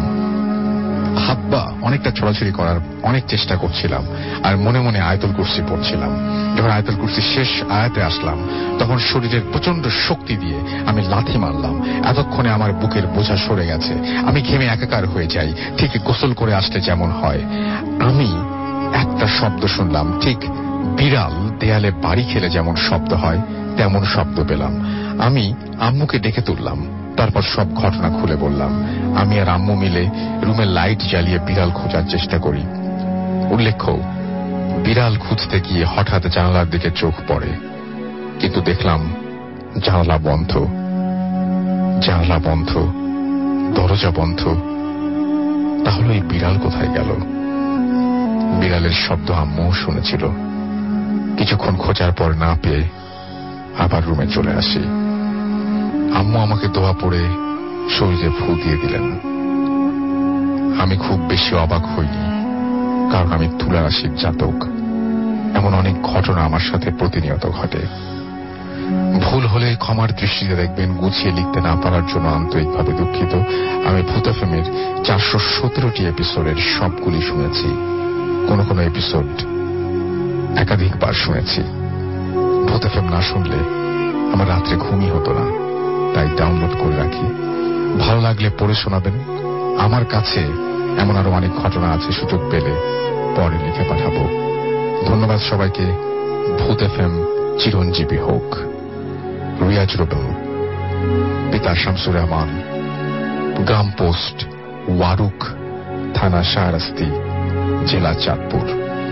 হাব্বা অনেকটা ছড়াছড়ি করার অনেক চেষ্টা করছিলাম আর মনে মনে আয়াতুল কুরসি পড়ছিলাম। যখন আয়াতুল কুরসি শেষ আয়াতে আসলাম তখন শরীরের প্রচন্ড শক্তি দিয়ে আমি লাথি মারলাম। এতক্ষণে আমার বুকের বোঝা সরে গেছে। আমি ঘেমে একাকার হয়ে যাই, ঠিক গোসল করে আসলে যেমন হয়। আমি একটা শব্দ শুনলাম, ঠিক বিড়াল দেয়ালে বাড়ি খেলে যেমন শব্দ হয় তেমন শব্দ পেলাম। আমি আম্মুকে ডেকে তুললাম, তারপর সব ঘটনা খুলে বললাম। আমি আর আম্মু মিলে রুমে লাইট জ্বালিয়ে বিড়াল খোঁজার চেষ্টা করি। উল্লেখ্য, বিড়াল খুঁজতে গিয়ে হঠাৎ জানালার দিকে চোখ পড়ে, কিন্তু দেখলাম জানালা বন্ধ। জানালা বন্ধ, দরজা বন্ধ। তাহলে এই বিড়াল কোথায় গেল? বিড়ালের শব্দ আম্মু শুনেছিল। কিছুক্ষণ খোঁজার পর না পেয়ে আবার রুমে চলে আসি। আম্মু আমাকে দোয়া পড়ে শরীরে ফু দিয়ে দিলেন। আমি খুব বেশি অবাক হইনি, কারণ আমি তুলা রাশির জাতক। এমন অনেক ঘটনা আমার সাথে প্রতিনিয়ত ঘটে। ভুল হলে ক্ষমার দৃষ্টিতে দেখবেন। গুছিয়ে লিখতে না পারার জন্য আন্তরিকভাবে দুঃখিত। আমি ভূত এফএমের চারশো সতেরোটি এপিসোডের সবগুলি শুনেছি। কোন কোন এপিসোড একাধিকবার শুনেছি। ভূত এফএম না শুনলে আমার রাত্রে ঘুমই হতো না, তাই ডাউনলোড করে রাখি। ভালো লাগলে পড়ে শোনাবেন। আমার কাছে এমন আরো অনেক ঘটনা আছে, সুযোগ পেলে পরে লিখে পাঠাবো। ধন্যবাদ সবাইকে। ভূত এফএম চিরঞ্জীবী হোক। রিয়াজ রুবেল, পিতা শামসুর রহমান, গ্রাম পোস্ট ওয়ারুক, থানা শাহরাস্তি, জেলা চাঁদপুর।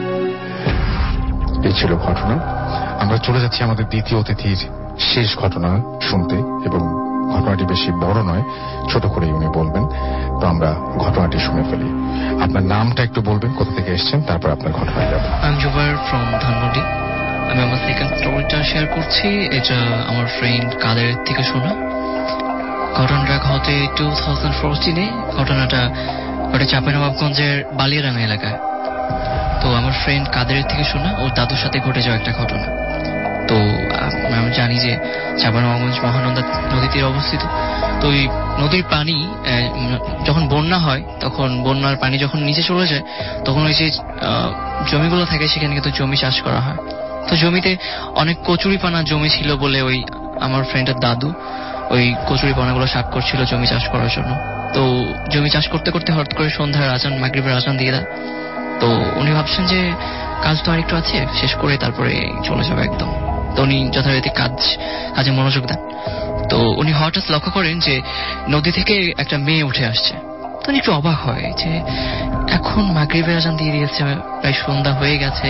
এই ছিল ঘটনা। আমরা চলে যাচ্ছি আমাদের দ্বিতীয় অতিথির শেষ ঘটনা শুনতে, এবং ঘটনাটি বেশি বড় নয়, ছোট করে উনি বলবেন। তো আমরা ঘটনাটি শুনে ফেলি। আপনার নামটা একটু বলবেন, কোথা থেকে এসেছেন, তারপর আপনার ঘটনা যাবে। আমি জুবাইর ফ্রম ধানমন্ডি। আমি আমার সেকেন্ড স্টোরিটা শেয়ার করছি। এটা আমার ফ্রেন্ড কাদের থেকে শোনা। ঘটনাটা ঘটে টু থাউজেন্ড ফোরটিনে। ঘটনাটা ওটা চাঁপাইনবাবগঞ্জের বালিয়াডাঙ্গা এলাকায়। তো আমার ফ্রেন্ড কাদের থেকে শোনা, ওর দাদুর সাথে ঘটে যাওয়া একটা ঘটনা। তো আমি জানি যে চাঁপাইনবাবগঞ্জ মহানন্দা নদী তীরে অবস্থিত। তো ওই নদীর পানি যখন বন্যা হয়, তখন বন্যার পানি যখন নিচে চলে যায়, তখন ওই যে জমিগুলো থাকে সেখানে কিন্তু জমি চাষ করা হয়। তো জমিতে অনেক কচুরিপানা জমি ছিল বলে ওই আমার ফ্রেন্ডের দাদু ওই কচুরিপানাগুলো সাফ করছিল জমি চাষ করার জন্য। তো জমি চাষ করতে করতে হঠাৎ করে সন্ধ্যার আজান, মাগরিবের আজান দিয়ে দেয়। তো উনি ভাবছেন যে কাজ তো আরেকটু আছে, শেষ করে তারপরে চলে যাবে একদম। তো উনি যথারীতি কাজ কাজে মনোযোগ দেন। তো উনি হঠাৎ লক্ষ্য করেন যে নদী থেকে একটা মেয়ে উঠে আসছে। তো উনি একটু অবাক হয় যে এখন মাগরিবের আজান দিয়ে দিয়েছে, প্রায় সন্ধ্যা হয়ে গেছে,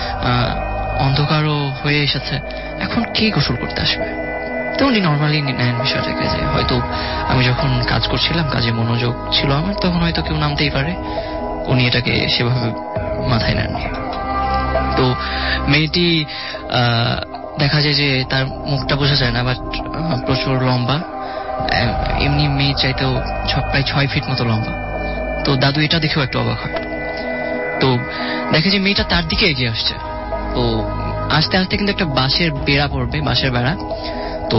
অন্ধকারও হয়ে এসেছে, এখন কে গোসল করতে আসবে? তো উনি নর্মালি নেন বিষয়টাকে যে হয়তো আমি যখন কাজ করছিলাম, কাজে মনোযোগ ছিল আমার, তখন হয়তো কেউ নামতেই পারে। উনি এটাকে সেভাবে মাথায় নেননি। তো মেয়েটি দেখা যায় যে তার মুখটা বোঝা যায় না, বাট প্রচুর লম্বা। এমনি মেয়ে চাইতেও প্রায় ছয় ফিট মতো লম্বা। তো দাদু এটা দেখেও একটু অবাক হয়। তো দেখে যে মেয়েটা তার দিকে এগিয়ে আসছে। তো আস্তে আস্তে কিন্তু একটা বাঁশের বেড়া পড়বে, বাঁশের বেড়া। তো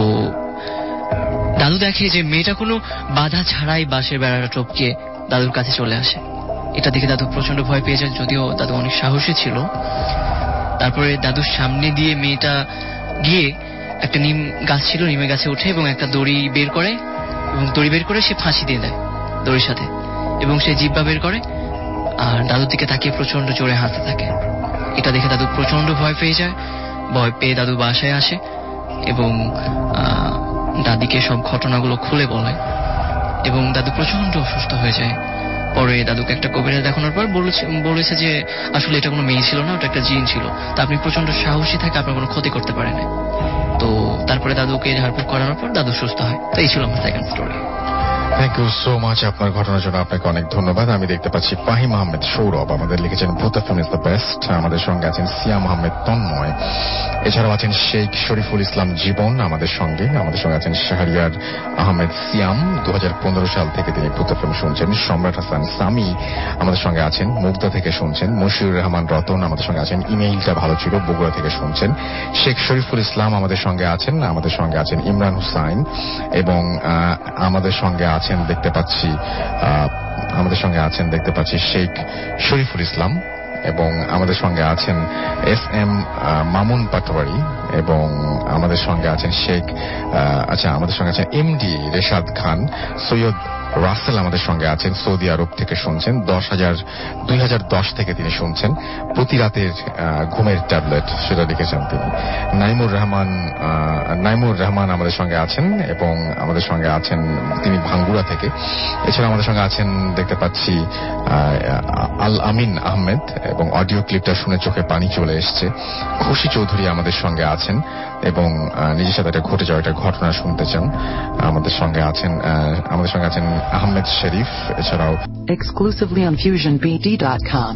দাদু দেখে যে মেয়েটা কোনো বাধা ছাড়াই বাঁশের বেড়াটা টপকে দাদুর কাছে চলে আসে। এটা দেখে দাদু প্রচন্ড ভয় পেয়ে যায়, যদিও দাদু অনেক সাহসী ছিল। তারপরে দাদুর সামনে দিয়ে মেয়েটা গিয়ে একটা নিম গাছ ছিল, নিমের গাছে উঠে এবং একটা দড়ি বের করে, এবং দড়ি বের করে সে ফাঁসি দিয়ে দেয় দড়ির সাথে, এবং সে জিহ্বা বের করে আর দাদুর দিকে তাকিয়ে প্রচন্ড জোরে হাসতে থাকে। এটা দেখে দাদু প্রচন্ড ভয় পেয়ে যায়। ভয় পেয়ে দাদু বাসায় আসে এবং দাদিকে সব ঘটনাগুলো খুলে বলে, এবং দাদু প্রচন্ড অসুস্থ হয়ে যায়। পরে দাদুকে একটা কবিরাজ দেখানোর পর বলেছে যে আসলে এটা কোনো মেয়ে ছিল না, ওটা একটা জিন ছিল। তা আপনি প্রচন্ড সাহসী থাকে, আপনার কোনো ক্ষতি করতে পারে না। তো তারপরে দাদুকে ঝাড়ফুঁক করানোর পর দাদু সুস্থ হয়। তো এই ছিল আমার second story. Thank you so much. আপনার ঘটনার জন্য আপনাকে অনেক ধন্যবাদ। আমি দেখতে পাচ্ছি ফাহিম আহমেদ সৌরভ আমাদের লিখেছেন ভূত এফএম ইজ দ্য বেস্ট। আমাদের সঙ্গে আছেন সিয়াম আহমেদ তন্ময়, এছাড়াও আছেন শেখ শরীফুল ইসলাম জীবন আমাদের সঙ্গে। আমাদের সঙ্গে আছেন শাহরিয়ার আহমেদ সিয়াম, দু হাজার পনেরো সাল থেকে তিনি ভূত এফএম শুনছেন। সম্রাট হাসান সামি আমাদের সঙ্গে আছেন, মুগদা থেকে শুনছেন। মশিউর রহমান রতন আমাদের সঙ্গে আছেন, ইমেইলটা ভালো ছিল, বগুড়া থেকে শুনছেন। শেখ শরীফুল ইসলাম আমাদের সঙ্গে আছেন। আমাদের সঙ্গে আছেন ইমরান হুসাইন, এবং আমাদের সঙ্গে আছেন দেখতে পাচ্ছি আমাদের সঙ্গে আছেন দেখতে পাচ্ছি শেখ শরীফুল ইসলাম, এবং আমাদের সঙ্গে আছেন এস এম মামুন পাটোয়ারি, এবং আমাদের সঙ্গে আছেন শেখ আচ্ছা আমাদের সঙ্গে আছেন এমডি রেশাদ খান, সৈয়দ রাসেল আমাদের সঙ্গে আছেন, সৌদি আরব থেকে শুনছেন, দশ হাজার দুই হাজার দশ থেকে তিনি শুনছেন, প্রতি রাতের ঘুমের ট্যাবলেট সেটা লিখেছেন তিনি। নাইমুর রহমান নাইমুর রহমান আমাদের সঙ্গে আছেন এবং আমাদের সঙ্গে আছেন তিনি ভাঙ্গুড়া থেকে। এছাড়া আমাদের সঙ্গে আছেন দেখতে পাচ্ছি আল আমিন আহমেদ, এবং অডিও ক্লিপটা শুনে চোখে পানি চলে এসছে। খুশি চৌধুরী আমাদের সঙ্গে আছেন এবং নিজের সাথে একটা ঘটে যাওয়া একটা ঘটনা শুনতে চান। আমাদের সঙ্গে আছেন আমাদের সঙ্গে আছেন আহমেদ শরীফ। এছাড়াও exclusively on fusion b d dot com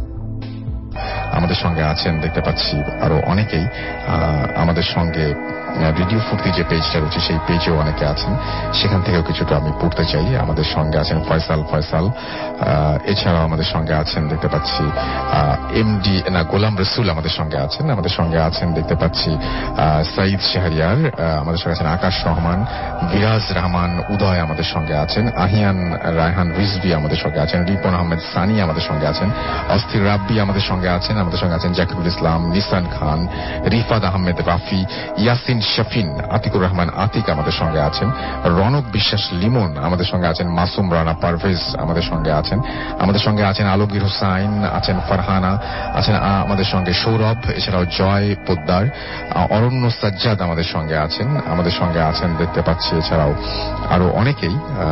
আমাদের সঙ্গে আছেন দেখতে পাচ্ছি আরো অনেকেই। আমাদের সঙ্গে রেডিও ফুর্তি যে পেজটা রয়েছে সেই পেজেও অনেকে আছেন, সেখান থেকেও কিছুটা আমি পড়তে চাই। আমাদের সঙ্গে আছেন ফয়সাল ফয়সাল এছাড়াও আমাদের সঙ্গে আছেন দেখতে পাচ্ছি এমডি না গোলাম রসুল আমাদের সঙ্গে আছেন। আমাদের সঙ্গে আছেন দেখতে পাচ্ছি সাইদ শাহরিয়ার, আমাদের সঙ্গে আছেন আকাশ রহমান, বিরাজ রহমান উদয় আমাদের সঙ্গে আছেন, আহিয়ান রায়হান রিজভি আমাদের সঙ্গে আছেন, রিপন আহমেদ সানি আমাদের সঙ্গে আছেন, অস্থির রাব্বি আমাদের সঙ্গে আছেন। আমাদের সঙ্গে আছেন জাকিরুল ইসলাম, নিসান খান, রিফাদ আহমেদ রাফি, ইয়াসিন শফিন, আতিকুর রহমান আতিক আমাদের সঙ্গে আছেন, রনক বিশ্বাস লিমন আমাদের সঙ্গে আছেন, মাসুম রানা পারভেজ আমাদের সঙ্গে আছেন। আমাদের সঙ্গে আছেন আলমগীর হুসাইন, আছেন ফারহানা, আছেন আমাদের সঙ্গে সৌরভ, এছাড়াও জয় পোদ্দার, অরণ্য সাজ্জাদ আমাদের সঙ্গে আছেন। আমাদের সঙ্গে আছেন দেখতে পাচ্ছি এছাড়াও আরো অনেকেই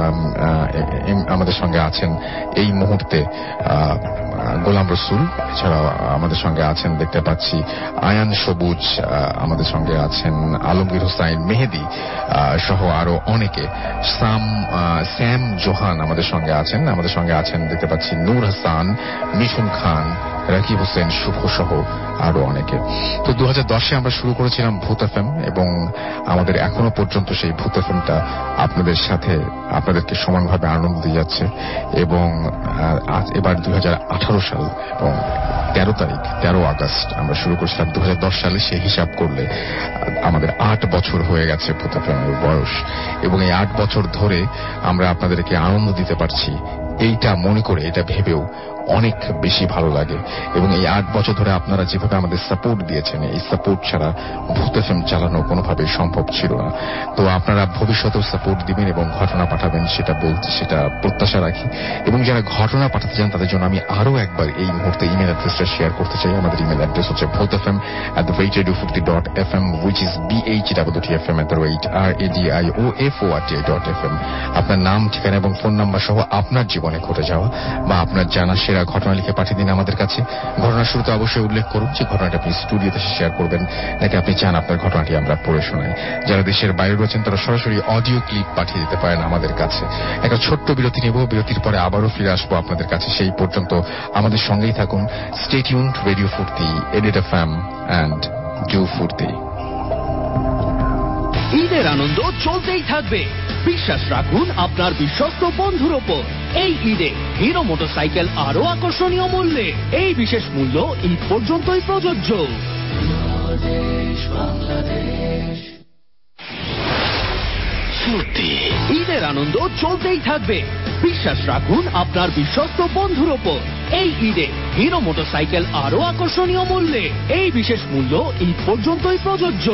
আমাদের সঙ্গে আছেন এই মুহূর্তে। গোলাম রসুল, এছাড়াও আমাদের সঙ্গে আছেন দেখতে পাচ্ছি আয়ান সবুজ, আমাদের সঙ্গে আছেন আলমগীর হোসাইন মেহেদি সহ আরো অনেকে। সাম স্যাম জোহান আমাদের সঙ্গে আছেন। আমাদের সঙ্গে আছেন দেখতে পাচ্ছি নূর হাসান, মিঠুন খান, রাকিব হোসেন শুভ সহ আরো অনেকে। তো দু হাজার দশে আমরা শুরু করেছিলাম ভূত এফএম এবং আমাদের এখনো পর্যন্ত সেই ভূত এফএমটা আপনাদের সাথে আপনাদেরকে সমানভাবে আনন্দ দিয়ে যাচ্ছে। এবং আজ এবার দুই হাজার আঠারো সাল এবং তেরো তারিখ তেরো আগস্ট আমরা শুরু করেছিলাম দু হাজার দশ সালে। সেই হিসাব করলে আমাদের আট বছর হয়ে গেছে ভূত এফএমের বয়স, এবং এই আট বছর ধরে আমরা আপনাদেরকে আনন্দ দিতে পারছি এইটা মনে করে, এটা ভেবেও অনেক বেশি ভালো লাগে। এবং এই আট বছর ধরে আপনারা যেভাবে আমাদের সাপোর্ট দিয়েছেন, এই সাপোর্ট ছাড়া ভূত এফএম চালানো কোনোভাবেই সম্ভব ছিল না। তো আপনারা ভবিষ্যতেও সাপোর্ট দিবেন এবং ঘটনা পাঠাবেন সেটা বলতে সেটা প্রত্যাশা রাখি। এবং যারা ঘটনা পাঠাতে চান তাদের জন্য আমি আরো একবার এই মুহূর্তে ইমেল অ্যাড্রেসটা শেয়ার করতে চাই। আমাদের ইমেল অ্যাড্রেস হচ্ছে Bhoot FM at the rate radio Foorti dot F M, which is B H double T F M at the rate R A D I O F O R T I dot F M. আপনার নাম, ঠিকানা এবং phone number সহ আপনার জীবনে ঘটে যাওয়া বা আপনার জানা সেরা ঘটনা লিখে পাঠিয়ে দিন আমাদের কাছে। ঘটনার শুরুতে অবশ্যই উল্লেখ করুন যে ঘটনাটা আপনি স্টুডিওতে শেয়ার করবেন নাকি আপনি চান আপনার ঘটনাটি আমরা পড়ে শোনাই। যারা দেশের বাইরে রয়েছেন তারা সরাসরি অডিও ক্লিপ পাঠিয়ে দিতে পারেন আমাদের কাছে। একটা ছোট্ট বিরতি নেব, বিরতির পরে আবারও ফিরে আসবো আপনাদের কাছে। সেই পর্যন্ত আমাদের সঙ্গেই থাকুন। Stay tuned, radio Foorti, edit FM and do Foorti. ঈদের আনন্দ চলতেই থাকবে, বিশ্বাস রাখুন আপনার বিশ্বস্ত বন্ধুর ওপর। এই ঈদে হিরো মোটরসাইকেল আরো আকর্ষণীয় মূল্যে। এই বিশেষ মূল্য ঈদ পর্যন্তই প্রযোজ্য। ফুর্তি ঈদের আনন্দ চলতেই থাকবে, বিশ্বাস রাখুন আপনার বিশ্বস্ত বন্ধুর ওপর। এই ঈদে হিরো মোটরসাইকেল আরো আকর্ষণীয় মূল্যে। এই বিশেষ মূল্য ঈদ পর্যন্তই প্রযোজ্য।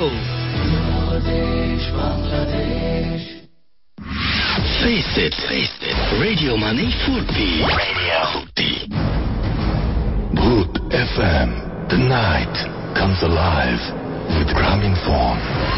Face it, face it. Radio Money Furti. Radio Furti. Bhoot F M. The night comes alive with Graminphone.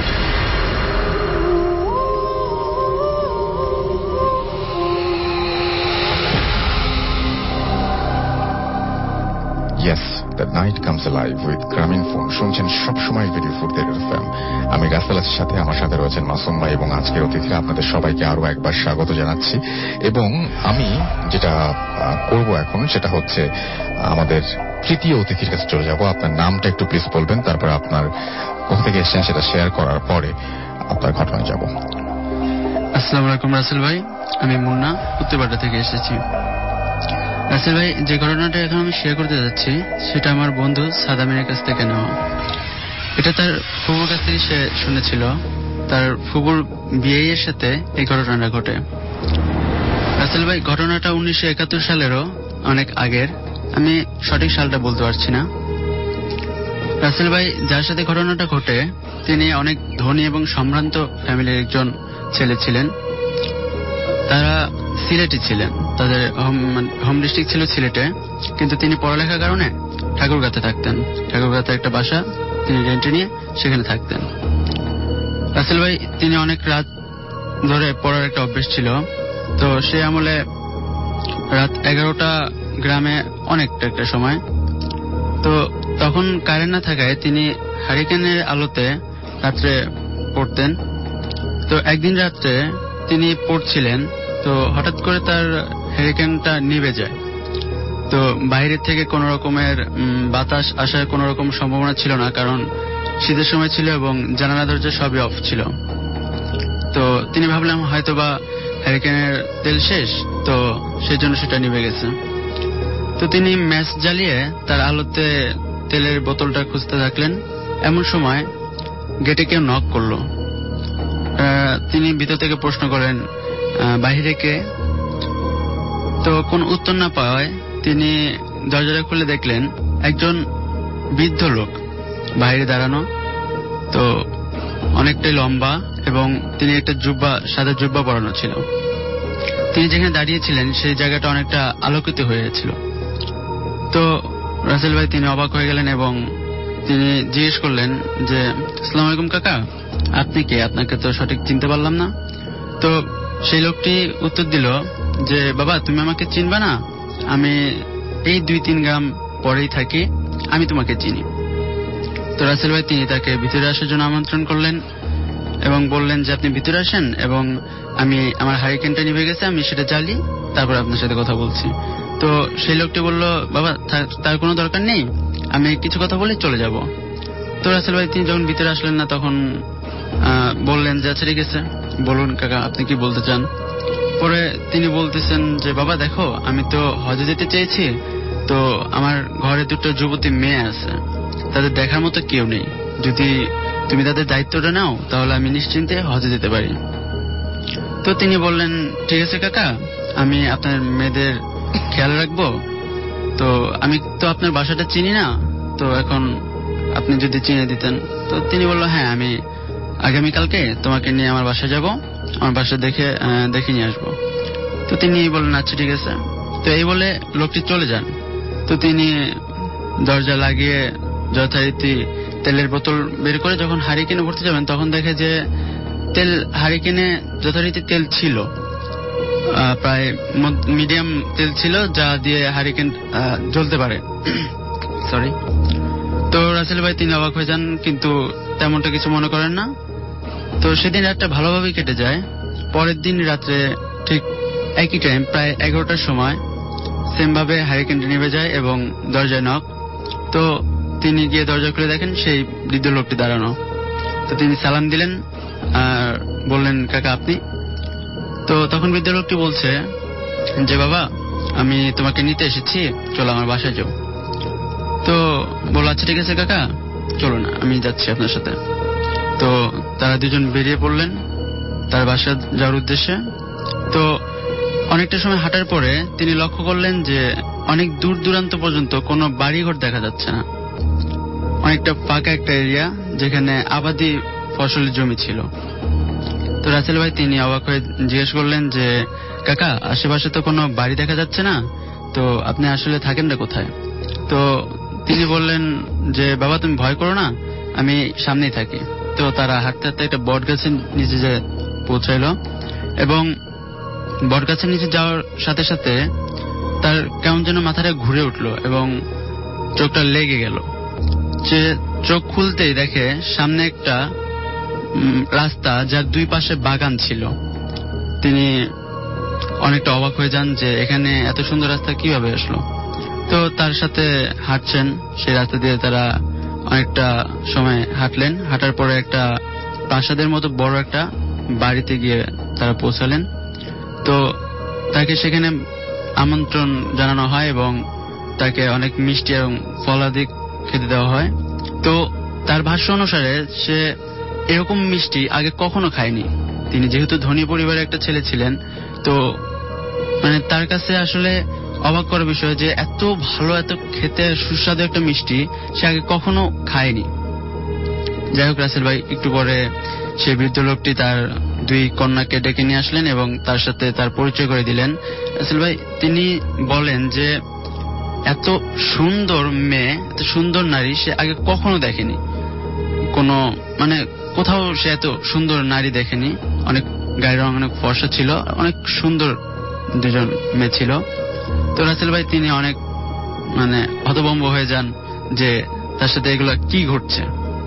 Yes, the night comes alive with Graminphone. শুনছেন সবসময় রেডিও ফুর্তি এফএম। আমি রাসেল আছি সাথে, আমার সাথে রয়েছেন মাসুম ভাই এবং আজকের অতিথিরা। আপনাদের সবাইকে আরো একবার স্বাগত জানাচ্ছি। এবং আমি যেটা করব এখন সেটা হচ্ছে আমাদের তৃতীয় অতিথির কাছে চলে যাব। আপনার নামটা একটু প্লিজ বলবেন, তারপর আপনার কোথা থেকে এসেছেন সেটা শেয়ার করার পরে আপনার ঘটনায় যাব। আসসালামু আলাইকুম রাসেল ভাই, আমি মুন্না উত্তরপাড়া থেকে এসেছি। রাসেল ভাই, যে ঘটনাটা এখন আমি শেয়ার করতে যাচ্ছি সেটা আমার বন্ধু সাদামিনের কাছ থেকে নেওয়া। এটা তার ফুফুর কাছ থেকে সে শুনেছিল। তার ফুফুর বিয়ের সাথে এই ঘটনাটা ঘটে। রাসেল ভাই, ঘটনাটা উনিশশো একাত্তর সালেরও অনেক আগের, আমি সঠিক সালটা বলতে পারছি না। রাসেল ভাই, যার সাথে ঘটনাটা ঘটে তিনি অনেক ধনী এবং সম্ভ্রান্ত ফ্যামিলির একজন ছেলে ছিলেন। তারা সিলেটে ছিলেন, তাদের হোম ডিস্ট্রিক্ট ছিল সিলেটে, কিন্তু তিনি পড়ালেখার কারণে ঠাকুরগাঁতে থাকতেন। ঠাকুরগাঁতে একটা বাসা তিনি রেন্টে নিয়ে সেখানে থাকতেন। রাসেল ভাই তিনি অনেক রাত ধরে পড়ার একটা অভ্যেস ছিল, তো সে আমলে রাত এগারোটা গ্রামে অনেকটা একটা সময়, তো তখন কারেন্ট না থাকায় তিনি হারিকেনের আলোতে রাত্রে পড়তেন। তো একদিন রাত্রে তিনি পড়ছিলেন, তো হঠাৎ করে তার হারিকেনটা নিভে যায়। তো বাইরের থেকে কোন রকমের বাতাস আসার কোন রকম সম্ভাবনা ছিল না, কারণ শীতের সময় ছিল এবং জানালা দরজা সবই অফ ছিল। তো তিনি ভাবলাম হয়তোবা হারিকেনের তেল শেষ, তো সেই জন্য সেটা নিভে গেছে। তো তিনি ম্যাচ জ্বালিয়ে তার আলোতে তেলের বোতলটা খুঁজতে থাকলেন। এমন সময় গেটে কেউ নক করলো। তিনি ভিতর থেকে প্রশ্ন করেন বাহিরে কে? তো কোন উত্তর না পাওয়ায় তিনি দরজাটা খুলে দেখলেন একজন বৃদ্ধ লোক বাইরে দাঁড়ানো, তো অনেকটাই লম্বা এবং তিনি একটা জুব্বা, সাদা জুব্বা পরানো ছিল। তিনি যেখানে দাঁড়িয়েছিলেন সেই জায়গাটা অনেকটা আলোকিত হয়েছিল। তো রাসেল ভাই তিনি অবাক হয়ে গেলেন এবং তিনি জিজ্ঞেস করলেন যে আসসালামু আলাইকুম কাকা, আপনি কে? আপনাকে তো সঠিক চিনতে পারলাম না। তো সেই লোকটি উত্তর দিল যে বাবা তুমি আমাকে চিনবা না, আমি এই দুই তিন গ্রাম পরেই থাকি, আমি তোমাকে চিনি। তো রাসেল ভাই তিনি তাকে ভিতরে আসার জন্য আমন্ত্রণ করলেন এবং বললেন যে আপনি ভিতরে আসেন এবং আমি আমার হারিকেনটা নিভে গেছে, আমি সেটা জ্বালি, তারপর আপনার সাথে কথা বলছি। তো সেই লোকটি বলল বাবা তার কোনো দরকার নেই, আমি কিছু কথা বলে চলে যাব। তো রাসেল ভাই তিনি যখন ভিতরে আসলেন না তখন বললেন যে আচ্ছা ঠিক আছে, বলুন কাকা আপনি কি বলতে চান। পরে তিনি বলতেছেন যে বাবা দেখো আমি তো হজে যেতে চেয়েছি, তো আমার ঘরে দুটো যুবতী মেয়ে আছে, তাদের দেখার মতো কেউ নেই, যদি তুমি তাদের দায়িত্বটা নাও তাহলে আমি নিশ্চিন্তে হজে যেতে পারি। তো তিনি বললেন ঠিক আছে কাকা, আমি আপনার মেয়েদের খেয়াল রাখবো, তো আমি তো আপনার বাসাটা চিনি না, তো এখন আপনি যদি চিনে দিতেন। তো তিনি বলল হ্যাঁ আমি আগামীকালকে তোমাকে নিয়ে আমার বাসায় যাব, আমার বাসা দেখে দেখে নিয়ে আসবো। তো তিনি বললেন আচ্ছা ঠিক আছে। তো এই বলে লোকটি চলে যান। তো তিনি দরজা লাগিয়ে যথারীতি তেলের বোতল বের করে যখন হারিকেনে ভরতে যাবেন তখন দেখে যে তেল হারিকেনে যথারীতি তেল ছিল, প্রায় মিডিয়াম তেল ছিল যা দিয়ে হারিকেন জ্বলতে পারে। সরি। তো রাসেল ভাই তিনি অবাক হয়ে যান, কিন্তু তেমনটা কিছু মনে করেন না। তো সেদিন রাতটা ভালোভাবেই কেটে যায়। পরের দিন রাত্রে ঠিক একই টাইম প্রায় এগারোটার সময় সেম ভাবে হারিকেনটা নিভে যায় এবং দরজায় নক। তো তিনি গিয়ে দরজা খুলে দেখেন সেই বৃদ্ধ লোকটি দাঁড়ানো। তো তিনি সালাম দিলেন আর বললেন কাকা আপনি? তো তখন বৃদ্ধ লোকটি বলছে যে বাবা আমি তোমাকে নিতে এসেছি, চলো আমার বাসায় যাও। তো বলল আচ্ছা ঠিক আছে কাকা চলো না, আমি যাচ্ছি আপনার সাথে। তো তারা দুজন বেরিয়ে পড়লেন তার বাসা যাওয়ার উদ্দেশ্যে। তো অনেকটা সময় হাঁটার পরে তিনি লক্ষ্য করলেন যে অনেক দূর দূরান্ত পর্যন্ত কোনো বাড়িঘর দেখা যাচ্ছে না, অনেকটা ফাঁকা একটা এরিয়া যেখানে আবাদি ফসলের জমি ছিল। তো রাসেল ভাই তিনি অবাক হয়ে জিজ্ঞেস করলেন যে কাকা আশেপাশে তো কোনো বাড়ি দেখা যাচ্ছে না, তো আপনি আসলে থাকেন না কোথায়? তো তিনি বললেন যে বাবা তুমি ভয় করো না, আমি সামনেই থাকি। তো তারা হাঁটতে হাঁটতে একটা বট গাছের নিচে যে পৌঁছাইল এবং বট গাছের নিচে যাওয়ার সাথে সাথে তার কেমন যেন মাথাটা ঘুরে উঠলো এবং চোখটা লেগে গেল। যে চোখ খুলতেই দেখে সামনে একটা রাস্তা যার দুই পাশে বাগান ছিল। তিনি অনেকটা অবাক হয়ে যান যে এখানে এত সুন্দর রাস্তা কিভাবে আসলো। তো তার সাথে হাঁটছেন, সেই রাস্তা দিয়ে তারা অনেকটা সময় হাঁটলেন। হাঁটার পরে একটা প্রাসাদের মতো বড় একটা বাড়িতে গিয়ে তারা পৌঁছালেন। তো তাকে সেখানে আমন্ত্রণ জানানো হয় এবং তাকে অনেক মিষ্টি এবং ফলাদি খেতে দেওয়া হয়। তো তার ভাষ্য অনুসারে সে এরকম মিষ্টি আগে কখনো খায়নি। তিনি যেহেতু ধনী পরিবারের একটা ছেলে ছিলেন, তো মানে তার কাছে আসলে অবাক করার বিষয় যে এত ভালো এত খেতে সুস্বাদু একটা মিষ্টি সে আগে কখনো খায়নি। যাই হোক রাসেল ভাই একটু পরে সেই বৃদ্ধ লোকটি তার দুই কন্যাকে ডেকে নিয়ে আসলেন এবং তার সাথে তার পরিচয় করে দিলেন। রাসেল ভাই তিনি বলেন যে এত সুন্দর মেয়ে, এত সুন্দর নারী সে আগে কখনো দেখেনি, কোনো মানে কোথাও সে এত সুন্দর নারী দেখেনি। অনেক গায়ের রং অনেক ফর্সা ছিল, অনেক সুন্দর দুজন মেয়ে ছিল। তো রাসেল ভাই তিনি অনেক মানে হতভম্ব হয়ে যান যে তার সাথে এগুলো কি ঘটছে।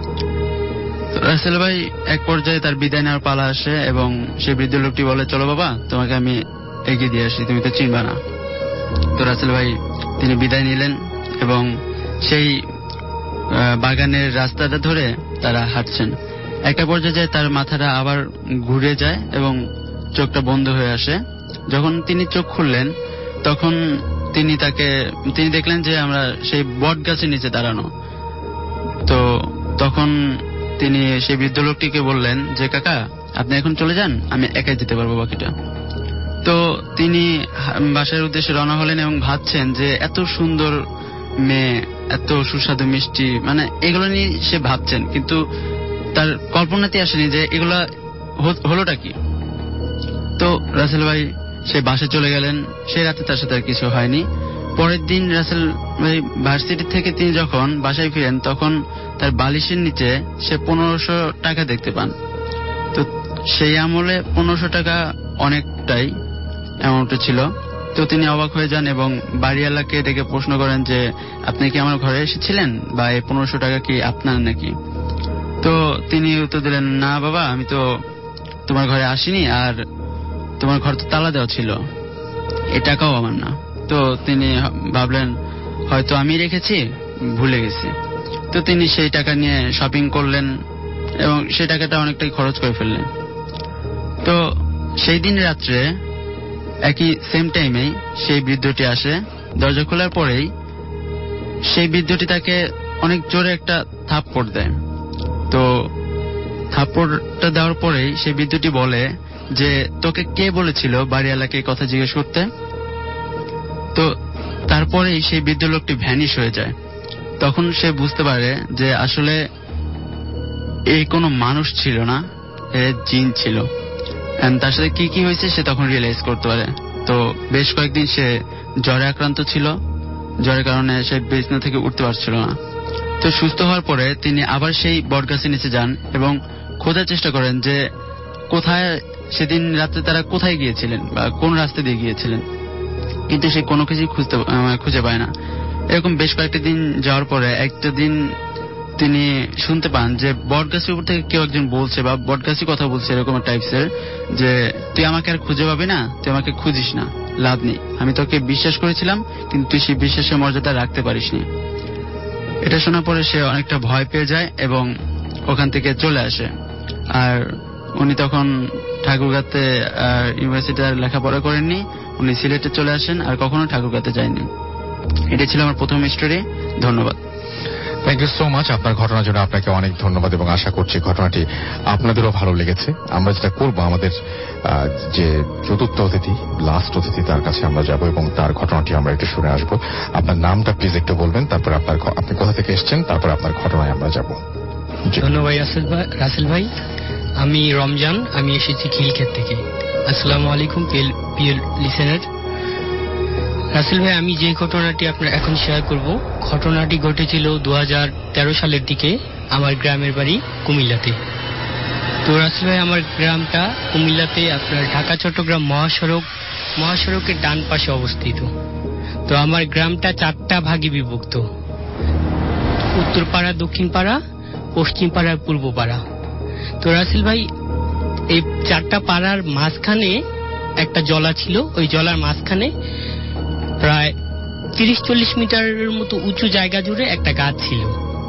রাসেল ভাই এক পর্যায়ে তার বিদায় নেওয়ার পালা আসে এবং সেই বৃদ্ধ লোকটি বলে, চলো বাবা তোমাকে আমি এগিয়ে দিয়ে আসি, তুমি তো চিনবা না। তো রাসেল ভাই তিনি বিদায় নিলেন এবং সেই বাগানের রাস্তাটা ধরে তারা হাঁটছেন। একটা পর্যায়ে যায় তার মাথাটা আবার ঘুরে যায় এবং চোখটা বন্ধ হয়ে আসে। যখন তিনি চোখ খুললেন তখন তিনি তাকে তিনি দেখলেন যে আমরা সেই বট গাছের নিচে দাঁড়ানো। তো তখন তিনি সেই বৃদ্ধ লোকটিকে বললেন যে কাকা আপনি এখন চলে যান, আমি একাই যেতে পারবো বাকিটা। তো তিনি বাসার উদ্দেশ্যে রওনা হলেন এবং ভাবছেন যে এত সুন্দর মেয়ে, এত সুস্বাদু মিষ্টি, মানে এগুলো নিয়ে সে ভাবছেন, কিন্তু তার কল্পনাতে আসেনি যে এগুলা হলোটা কি। তো রাসেল ভাই সে বাসে চলে গেলেন। সেই রাতে তার সাথে আর কিছু হয়নি। পরের দিন রাসেল ভাই ভার্সিটি থেকে তিনি যখন বাসায় ফিরেন তখন তার বালিশের নিচে সে পনেরোশো টাকা দেখতে পান। তো সেই আমলে পনেরোশো টাকা অনেকটাই অ্যামাউন্ট ছিল। তো তিনি অবাক হয়ে যান এবং বাড়িওয়ালাকে ডেকে প্রশ্ন করেন যে আপনি কি আমার ঘরে এসেছিলেন বা এই পনেরোশো টাকা কি আপনার নাকি? তো তিনি উত্তর দিলেন, না বাবা আমি তো তোমার ঘরে আসিনি, আর তোমার ঘর তো তালা দেওয়া ছিল, এই টাকাও আমার না। তো তিনি ভাবলেন হয়তো আমি রেখেছি, ভুলে গেছি। তো তিনি সেই টাকা নিয়ে শপিং করলেন এবং সেই টাকাটা অনেকটাই খরচ করে ফেললেন। তো সেই দিন রাত্রে একই সেম টাইমে সেই বৃদ্ধটি আসে। দরজা খোলার পরেই সেই বৃদ্ধটি তাকে অনেক জোরে একটা থাপ্পড় দেয়। তো থাপ্পড়টা দেওয়ার পরেই সেই বৃদ্ধটি বলে যে তোকে কে বলেছিল বাড়িওয়ালাকে কথা জিজ্ঞেস করতে? তো তারপরেই সেই বৃদ্ধ লোকটি ভ্যানিশ হয়ে যায়। তখন সে বুঝতে পারে যে আসলে এই কোনো মানুষ ছিল না, এ জিন ছিল। তার সাথে কি কি হয়েছে সে তখন রিয়েলাইজ করতে পারে। তো বেশ কয়েকদিন সে জ্বরে আক্রান্ত ছিল, জ্বরের কারণে সে বিছানা থেকে উঠতে পারছিল না। তো সুস্থ হওয়ার পরে তিনি আবার সেই বটগাছের নিচে যান এবং খোঁজার চেষ্টা করেন যে কোথায় সেদিন রাতে তারা কোথায় গিয়েছিলেন বা কোন রাস্তা দিয়ে গিয়েছিলেন, কিন্তু সে কোনো কিছুই খুঁজতে খুঁজে পায় না। এরকম বেশ কয়েকটা দিন যাওয়ার পরে একটা দিন তিনি শুনতে পান যে বটগাছের উপর থেকে কেউ একজন বলছে বা বটগাছই কথা বলছে এরকম টাইপসের যে তুই আমাকে আর খুঁজে পাবি না, তুই আমাকে খুঁজিস না, লাভ নেই, আমি তোকে বিশ্বাস করেছিলাম কিন্তু তুই সেই বিশ্বাসের মর্যাদা রাখতে পারিসনি। এটা শোনার পরে সে অনেকটা ভয় পেয়ে যায় এবং ওখান থেকে চলে আসে। আর উনি তখন ঠাকুরগাঁতে ইউনিভার্সিটিতে লেখাপড়া করেননি, উনি সিলেটে চলে আসেন আর কখনো ঠাকুরগাঁতে যায়নি। এটা ছিল আমার প্রথম স্টোরি। ধন্যবাদ। Thank you so much. আপনার ঘটনার জন্য আপনাকে অনেক ধন্যবাদ এবং আশা করছি ঘটনাটি আপনাদেরও ভালো লেগেছে। আমরা যেটা করবো, আমাদের যে চতুর্থ অতিথি, লাস্ট অতিথি, তার কাছে আমরা যাব এবং তার ঘটনাটি আমরা একটু শুনে আসবো। আপনার নামটা প্লিজ একটু বলবেন, তারপর আপনার আপনি কোথা থেকে এসেছেন, তারপর আপনার ঘটনায় আমরা যাব। ধন্যবাদ রাসেল ভাই। আমি রমজান, আমি এসেছি খিলক্ষেত থেকে। আসসালামু আলাইকুম প্রিয় লিসেনার। রাসেল ভাই, আমি যে ঘটনাটি আপনার এখন শেয়ার করব, ঘটনাটি ঘটেছিল দু হাজার তেরো সালের দিকে আমার গ্রামের বাড়ি কুমিল্লাতে। তো রাসেল ভাই, আমার গ্রামটা কুমিল্লাতে আপনার ঢাকা চট্টগ্রাম মহাসড়ক মহাসড়কের ডান পাশে অবস্থিত। তো আমার গ্রামটা চারটা ভাগে বিভক্ত, উত্তর পাড়া, দক্ষিণ পাড়া, পশ্চিম পাড়া, পূর্ব পাড়া। তো রাসেল ভাই, এই চারটা পাড়ার মাঝখানে একটা জলা ছিল। ওই জলার মাঝখানে প্রায় তিরিশ চল্লিশ মিটারের মতো উঁচু জায়গা জুড়ে একটা গাছ ছিল।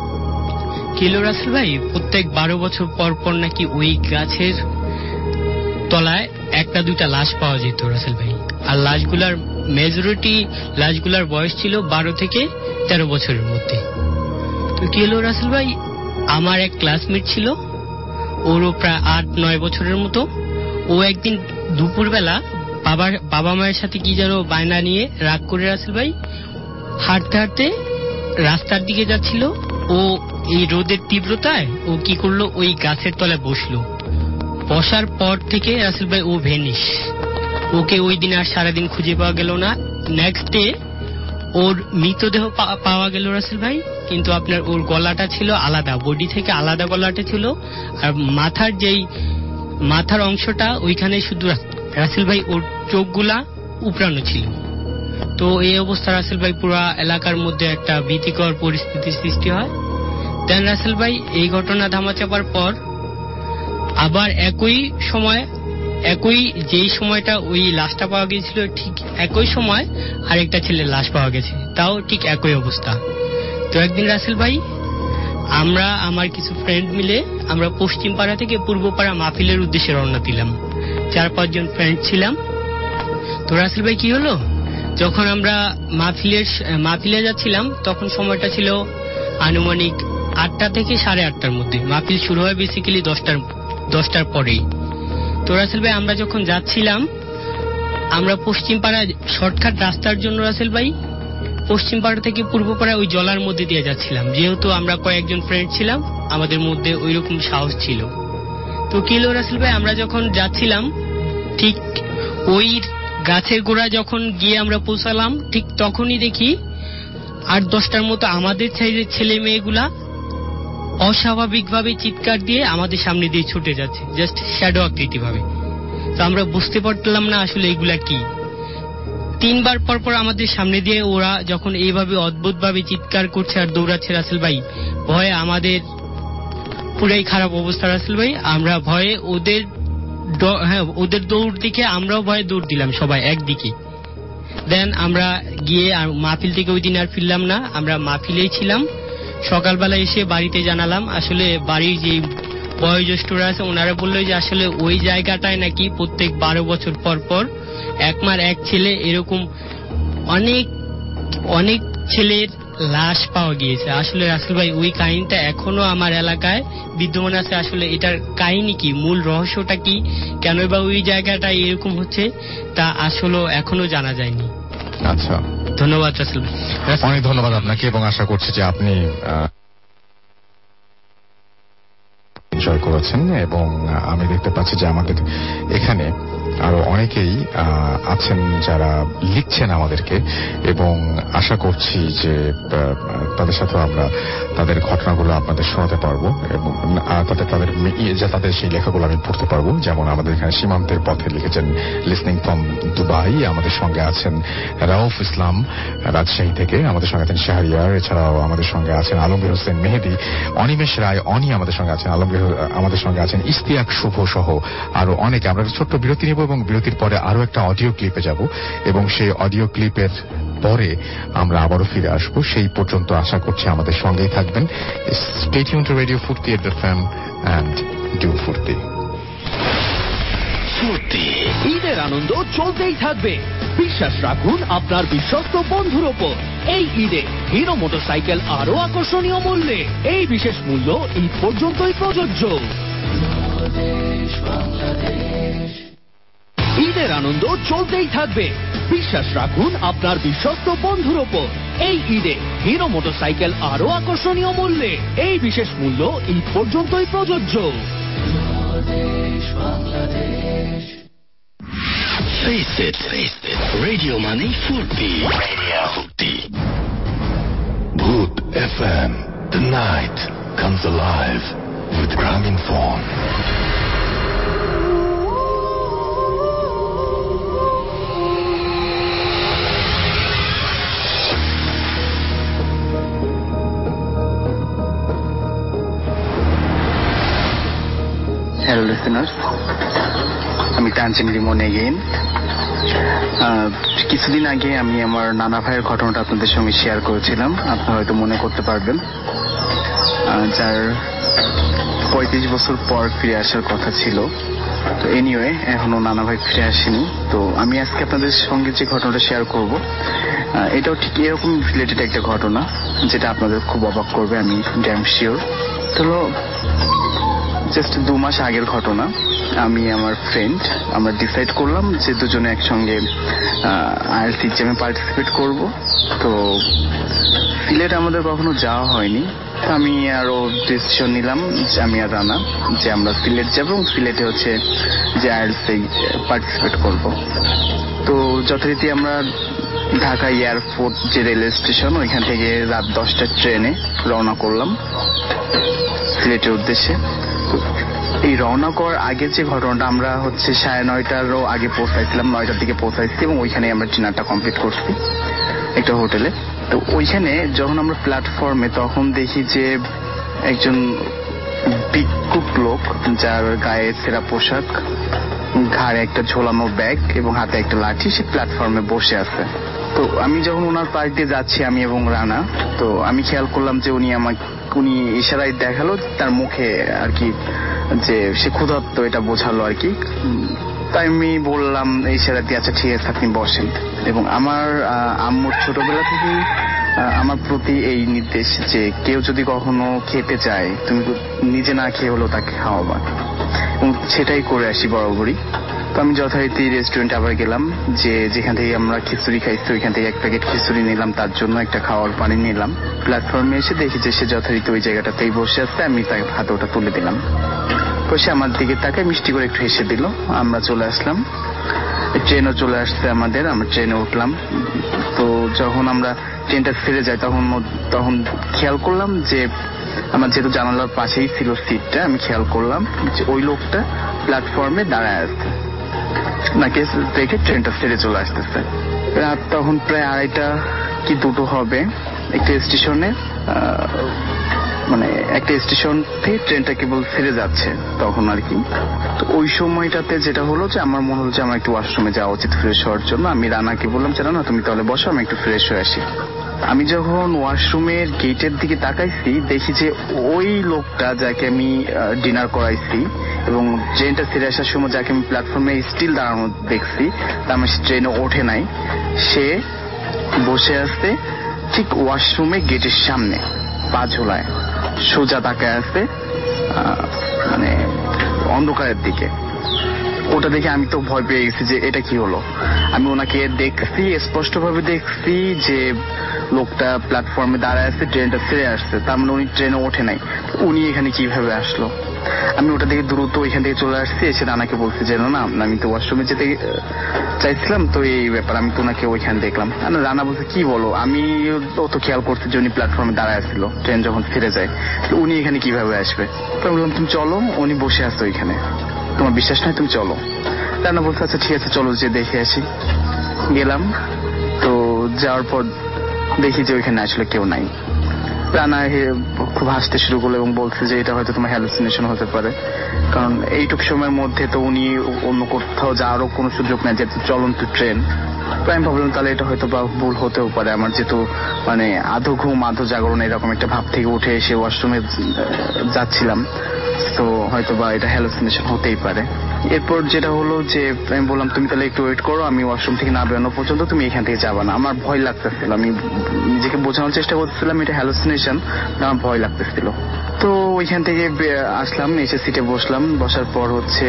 কিলো রাসেল ভাই, প্রত্যেক বারো বছর পর পর নাকি ওই গাছের তলায় একটা দুইটা লাশ পাওয়া যেত রাসেল ভাই। আর লাশগুলার মেজরিটি লাশগুলার বয়স ছিল বারো থেকে তেরো বছরের মধ্যে। তো কিলো রাসেল ভাই, আমার এক ক্লাসমেট ছিল, ওরও প্রায় আট নয় বছরের মতো। ও একদিন দুপুরবেলা বাবার বাবা মায়ের সাথে কি যেন বায়না নিয়ে রাগ করে রাসেল ভাই হাঁটতে হাঁটতে রাস্তার দিকে যাচ্ছিল। ও এই রোদের তীব্রতায় ও কি করলো, ওই গাছের তলায় বসলো। বসার পর থেকে রাসেল ভাই ও ভেনিশ, ওকে ওই দিন আর সারাদিন খুঁজে পাওয়া গেল না। নেক্সট ডে ওর মৃতদেহ পাওয়া গেল রাসেল ভাই, কিন্তু আপনার ওর গলাটা ছিল আলাদা, বডি থেকে আলাদা গলাটা ছিল, আর মাথার যেই মাথার অংশটা ওইখানে শুধু রাসেল ভাই ওর চোখগুলা উপড়ানো ছিল। তো এই অবস্থা রাসেল ভাই পুরো এলাকার মধ্যে একটা ভীতিকর পরিস্থিতির সৃষ্টি হয়। দেন রাসেল ভাই এই ঘটনা ধামাচাপার পর আবার একই সময় একই যেই সময়টা ওই লাশটা পাওয়া গিয়েছিল ঠিক একই সময় আরেকটা ছেলের লাশ পাওয়া গেছে, তাও ঠিক একই অবস্থা। তো একদিন রাসেল ভাই আমরা আমার কিছু ফ্রেন্ড মিলে আমরা পশ্চিম পাড়া থেকে পূর্ব পাড়া মাহফিলের উদ্দেশ্যে রওনা দিলাম, চার পাঁচজন ফ্রেন্ড ছিলাম। তো রাসেল ভাই কি হলো, যখন আমরা মাহফিলের মাহফিলে যাচ্ছিলাম তখন সময়টা ছিল আনুমানিক আটটা থেকে সাড়ে আটটার মধ্যে। মাহফিল শুরু হয় বেসিক্যালি দশটার দশটার পরেই। তো রাসেল ভাই আমরা যখন যাচ্ছিলাম, আমরা পশ্চিম পাড়া শর্টকাট রাস্তার জন্য রাসেল ভাই পশ্চিম পাড়া থেকে পূর্ব পাড়া ওই জলার মধ্যে দিয়ে যাচ্ছিলাম, যেহেতু আমরা কয়েকজন ফ্রেন্ড ছিলাম আমাদের মধ্যে ওই রকম সাহস ছিল। তো কি হলো রাসেল ভাই, আমরা যখন যাচ্ছিলাম ঠিক ওই গাছের গোড়া যখন গিয়ে আমরা পৌঁছালাম, ঠিক তখনই দেখি আট দশটার মতো আমাদের ছেলে মেয়েগুলা অস্বাভাবিকভাবে চিৎকার দিয়ে আমাদের সামনে দিয়ে ছুটে যাচ্ছে, জাস্ট শ্যাডো আকৃতি ভাবে। তো আমরা বুঝতে পারলাম না আসলে এগুলা কি। তিনবার পর পর আমাদের সামনে দিয়ে ওরা যখন এইভাবে অদ্ভুত ভাবে চিৎকার করছে আর দৌড়াচ্ছে রাসেল ভাই, ভয়ে আমাদের পুরাই খারাপ অবস্থা রাসেল ভাই। আমরা ভয়ে ওদের হ্যাঁ ওদের দৌড় দিকে আমরাও ভয়ে দৌড় দিলাম সবাই একদিকে। দেন আমরা গিয়ে আর মাহফিল থেকে ওই দিন আর ফিরলাম না, আমরা মাহফিলেই ছিলাম। সকালবেলা এসে বাড়িতে জানালাম, আসলে বাড়ির যে বয়োজ্যেষ্ঠরা আছে ওনারা বললো যে আসলে ওই জায়গাটায় নাকি প্রত্যেক বারো বছর পর পর একমার এক ছেলে এরকম অনেক অনেক ছেলের লাশ পাওয়া গিয়েছে। আসলে রাসেল ভাই ওই কাহিনীটা এখনো আমার এলাকায় বিদ্যমান আছে। আসলে এটার কাহিনী কি, মূল রহস্যটা কি, কেন বা ওই জায়গাটা এরকম হচ্ছে তা আসলে এখনো জানা যায়নি। আচ্ছা, ধন্যবাদ রাসেল ভাই। অনেক ধন্যবাদ আপনাকে, এবং আশা করছি যে আপনি এনজয় করেছেন। এবং আমি দেখতে পাচ্ছি যে আমাদের এখানে আরো অনেকেই আছেন যারা লিখছেন আমাদেরকে, এবং আশা করছি যে তাদের সাথে আমরা তাদের ঘটনাগুলো আপনাদের শোনাতে পারবো, এবং তাদের তাদের তাদের সেই লেখাগুলো আমি পড়তে পারবো। যেমন আমাদের এখানে সীমান্তের পথে লিখেছেন লিসনিং ফ্রম দুবাই, আমাদের সঙ্গে আছেন রাউফ ইসলাম রাজশাহী থেকে, আমাদের সঙ্গে আছেন শাহরিয়ার, এছাড়াও আমাদের সঙ্গে আছেন আলমগীর হোসেন মেহেদি, অনিমেষ রায় অনি আমাদের সঙ্গে আছেন, আলমগীর আমাদের সঙ্গে আছেন ইশতিয়াক শুভ সহ আরো অনেকে। আমরা ছোট্ট বিরতি নেব এবং বিরতির পরে আরো একটা অডিও ক্লিপে যাব, এবং সেই অডিও ক্লিপের পরে আমরা আবারও ফিরে আসবো। সেই পর্যন্ত আশা করছি আমাদের সঙ্গেই থাকবেন। স্টে টিউন টু রেডিও ফুর্তি এট FM and do Foorti. Foorti ঈদের আনন্দ চলতেই থাকবে, বিশ্বাস রাখুন আপনার বিশ্বস্ত বন্ধুর ওপর। এই ঈদে হিরো মোটরসাইকেল আরো আকর্ষণীয় মূল্যে, এই বিশেষ মূল্য ঈদ পর্যন্তই প্রযোজ্য। ঈদের আনন্দ চলতেই থাকবে, বিশ্বাস রাখুন আপনার বিশ্বস্ত বন্ধুর ওপর। এই ঈদে হিরো মোটরসাইকেল আরো আকর্ষণীয় মূল্যে, এই বিশেষ মূল্য ঈদ পর্যন্তই প্রযোজ্য। Face it, face it. Radio Money Furti. Radio Furti. Bhoot F M. The night comes alive with Gramophone. Hello listeners, আমি তানজিম রিমন এগেইন। কিছুদিন আগে আমি আমার নানা ভাইয়ের ঘটনাটা আপনাদের সঙ্গে শেয়ার করেছিলাম, আপনারা হয়তো মনে করতে পারবেন, যার পঁয়ত্রিশ বছর পর ফিরে আসার কথা ছিল। তো এনিওয়ে এখনো নানা ভাই ফিরে আসেনি। তো আমি আজকে আপনাদের সঙ্গে যে ঘটনাটা শেয়ার করব এটাও ঠিক এরকম রিলেটেড একটা ঘটনা, যেটা আপনাদের খুব অবাক করবে, আমি ড্যাম শিওর। তো জাস্ট দু মাস আগের ঘটনা। আমি আমার ফ্রেন্ড আমরা ডিসাইড করলাম যে দুজনে একসঙ্গে আইএলটিএস এক্সামে পার্টিসিপেট করব। তো সিলেট আমাদের কখনো যাওয়া হয়নি, আমি আরো ডিসিশন নিলাম যে আমি আর রানা যে আমরা সিলেট যাব এবং সিলেটে হচ্ছে যে আইএলটিএস এ পার্টিসিপেট করব। তো যথারীতি আমরা ঢাকা এয়ারপোর্ট যে রেলওয়ে স্টেশন ওইখান থেকে রাত দশটার ট্রেনে রওনা করলাম সিলেটের উদ্দেশ্যে। এই রওনা করার আগে যে ঘটনাটা, আমরা হচ্ছে সাড়ে নয়টারও আগে পৌঁছাইছিলাম, নয়টার দিকে পৌঁছাইছি এবং ওইখানে আমরা ডিনারটা কমপ্লিট করছি একটা হোটেলে। তো ওইখানে যখন আমরা প্ল্যাটফর্মে তখন দেখি যে একজন ভিক্ষুক লোক, যার গায়ে ছেঁড়া পোশাক, ঘাড়ে একটা ঝোলানো ব্যাগ এবং হাতে একটা লাঠি, সে প্ল্যাটফর্মে বসে আছে। তো আমি যখন ওনার পাশ দিয়ে যাচ্ছি আমি এবং রানা, তো আমি খেয়াল করলাম যে উনি আমাকে উনি ইশারায় দেখালো তার মুখে আর কি যে সে ক্ষুধার্ত, এটা বোঝালো আর কি। তাই আমি বললাম ইশারা দিয়ে আচ্ছা ঠিক আছে আপনি বসেন। এবং আমার আম্মুর ছোটবেলা থেকেই আমার প্রতি এই নির্দেশ যে কেউ যদি কখনো খেতে চায় তুমি নিজে না খেয়ে হলেও তাকে খাওয়াবা, এবং সেটাই করে আসি বরাবরই। তো আমি যথারীতি রেস্টুরেন্টে আবার গেলাম, যে যেখান থেকে আমরা খিচুড়ি খাইছি ওইখান থেকে এক প্যাকেট খিচুড়ি নিলাম, তার জন্য একটা খাওয়ার পানি নিলাম। প্ল্যাটফর্মে এসে দেখি যে সে যথারীতি ওই জায়গাটাতেই বসে আছে, আমি তার হাতে ওটা তুলে দিলাম। তো সে আমার দিকে তাকে মিষ্টি করে একটু হেসে দিল। আমরা চলে আসলাম, ট্রেনও চলে আসছে আমাদের, আমরা ট্রেনে উঠলাম। তো যখন আমরা ট্রেনটা ফিরে যাই তখন তখন খেয়াল করলাম যে আমার যেহেতু জানালার পাশেই ছিল সিটটা, আমি খেয়াল করলাম যে ওই লোকটা প্ল্যাটফর্মে দাঁড়ায় আছে, নাকি দেখে ট্রেনটা ফিরে চলে আসতেছে। রাত তখন প্রায় আড়াইটা কি দুটো হবে। একটা স্টেশনে মানে একটা স্টেশন থেকে ট্রেনটা কেবল ফিরে যাচ্ছে তখন আর কি। তো ওই সময়টাতে যেটা হলো যে আমার মনে হলো যে আমার একটু ওয়াশরুমে যাওয়া উচিত ফ্রেশ হওয়ার জন্য। আমি রানাকে বললাম যে না তুমি তাহলে বসো, আমি একটু ফ্রেশ হয়ে আসি। আমি যখন ওয়াশরুমের গেটের দিকে তাকাইছি দেখি যে ওই লোকটা যাকে আমি ডিনার করাইছি এবং ট্রেনটা ফিরে আসার সময় যাকে আমি প্ল্যাটফর্মে স্টিল দাঁড়ানো দেখছি, তা আমি ট্রেনে ওঠে নাই, সে বসে আছে ঠিক ওয়াশরুমে গেটের সামনে, পা ঝোলায় সোজা তাকায় আছে মানে অন্ধকারের দিকে। ওটা দেখে আমি তো ভয় পেয়ে গেছি যে এটা কি হলো। আমি ওনাকে দেখছি, স্পষ্ট ভাবে দেখছি যে লোকটা প্ল্যাটফর্মে দাঁড়ায় আছে, ট্রেনটা ফিরে আসছে, তার মানে উনি ট্রেনে ওঠে নাই। উনি এখানে কিভাবে আসলো? আমি ওটা দেখে দ্রুত ওইখান থেকে চলে আসছি, এসে রানাকে বলছি যে না আমি তো ওয়াশরুমে যেতে চাইছিলাম, তো এই ব্যাপার আমি তো ওনাকে ওইখানে দেখলাম। রানা বলছে কি বলো, আমি অত খেয়াল করছি যে উনি প্ল্যাটফর্মে দাঁড়ায় ছিল, ট্রেন যখন ফিরে যায়, উনি এখানে কিভাবে আসবে? তো আমি বললাম তুমি চলো, উনি বসে আসতো ওইখানে, তোমার বিশ্বাস নয় তুমি চলো। রানা বলছে আচ্ছা ঠিক আছে চলো যে দেখে আসি। গেলাম, তো যাওয়ার পর দেখি যে ওইখানে আসলে কেউ নাই। রানা খুব হাসতে শুরু করলো এবং বলছে যে এটা হয়তো তোমার হ্যালুসিনেশন হতে পারে, কারণ এইটুকু সময়ের মধ্যে তো উনি অন্য কোথাও যাওয়ারও কোনো সুযোগ নেই, যেহেতু চলন্ত ট্রেন। আমি ভাবলাম তাহলে এটা হয়তো বা ভুল হতেও পারে, আমার যেহেতু মানে আধো ঘুম আধো জাগরণ এরকম একটা ভাব থেকে উঠে এসে ওয়াশরুমে যাচ্ছিলাম, তো হয়তো বা এটা হ্যালুসিনেশন হতেই পারে। এরপর যেটা হলো যে আমি বললাম তুমি তাহলে একটু ওয়েট করো, আমি ওয়াশরুম থেকে না বেরোনো পর্যন্ত তুমি এখান থেকে যাবা না। আমার ভয় লাগতেছিল, আমি নিজেকে বোঝানোর চেষ্টা করতেছিলাম এটা হ্যালুসিনেশন, আমার ভয় লাগতেছিল। তো ওইখান থেকে আসলাম, এসে সিটে বসলাম। বসার পর হচ্ছে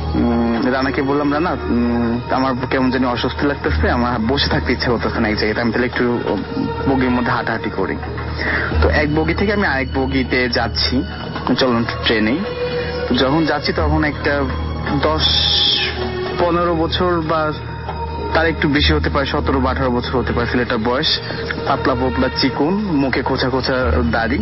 রানাকে বললাম রানা আমার কেমন জানি অস্বস্তি লাগতেছে, আমার বসে থাকতে ইচ্ছা করতেছে না এক জায়গায়, আমি তাহলে একটু বগির মধ্যে হাঁটাহাঁটি করি। তো এক বগি থেকে আমি আরেক বগিতে যাচ্ছি চলন্ত ট্রেনেই। যখন যাচ্ছি তখন একটা দশ পনেরো বছর বা তার একটু বেশি হতে পারে, সতেরো বা আঠারো বছর হতে পারে ছেলেটার বয়স, পাতলা পাতলা চিকুন, মুখে খোঁচা খোঁচা দাড়ি,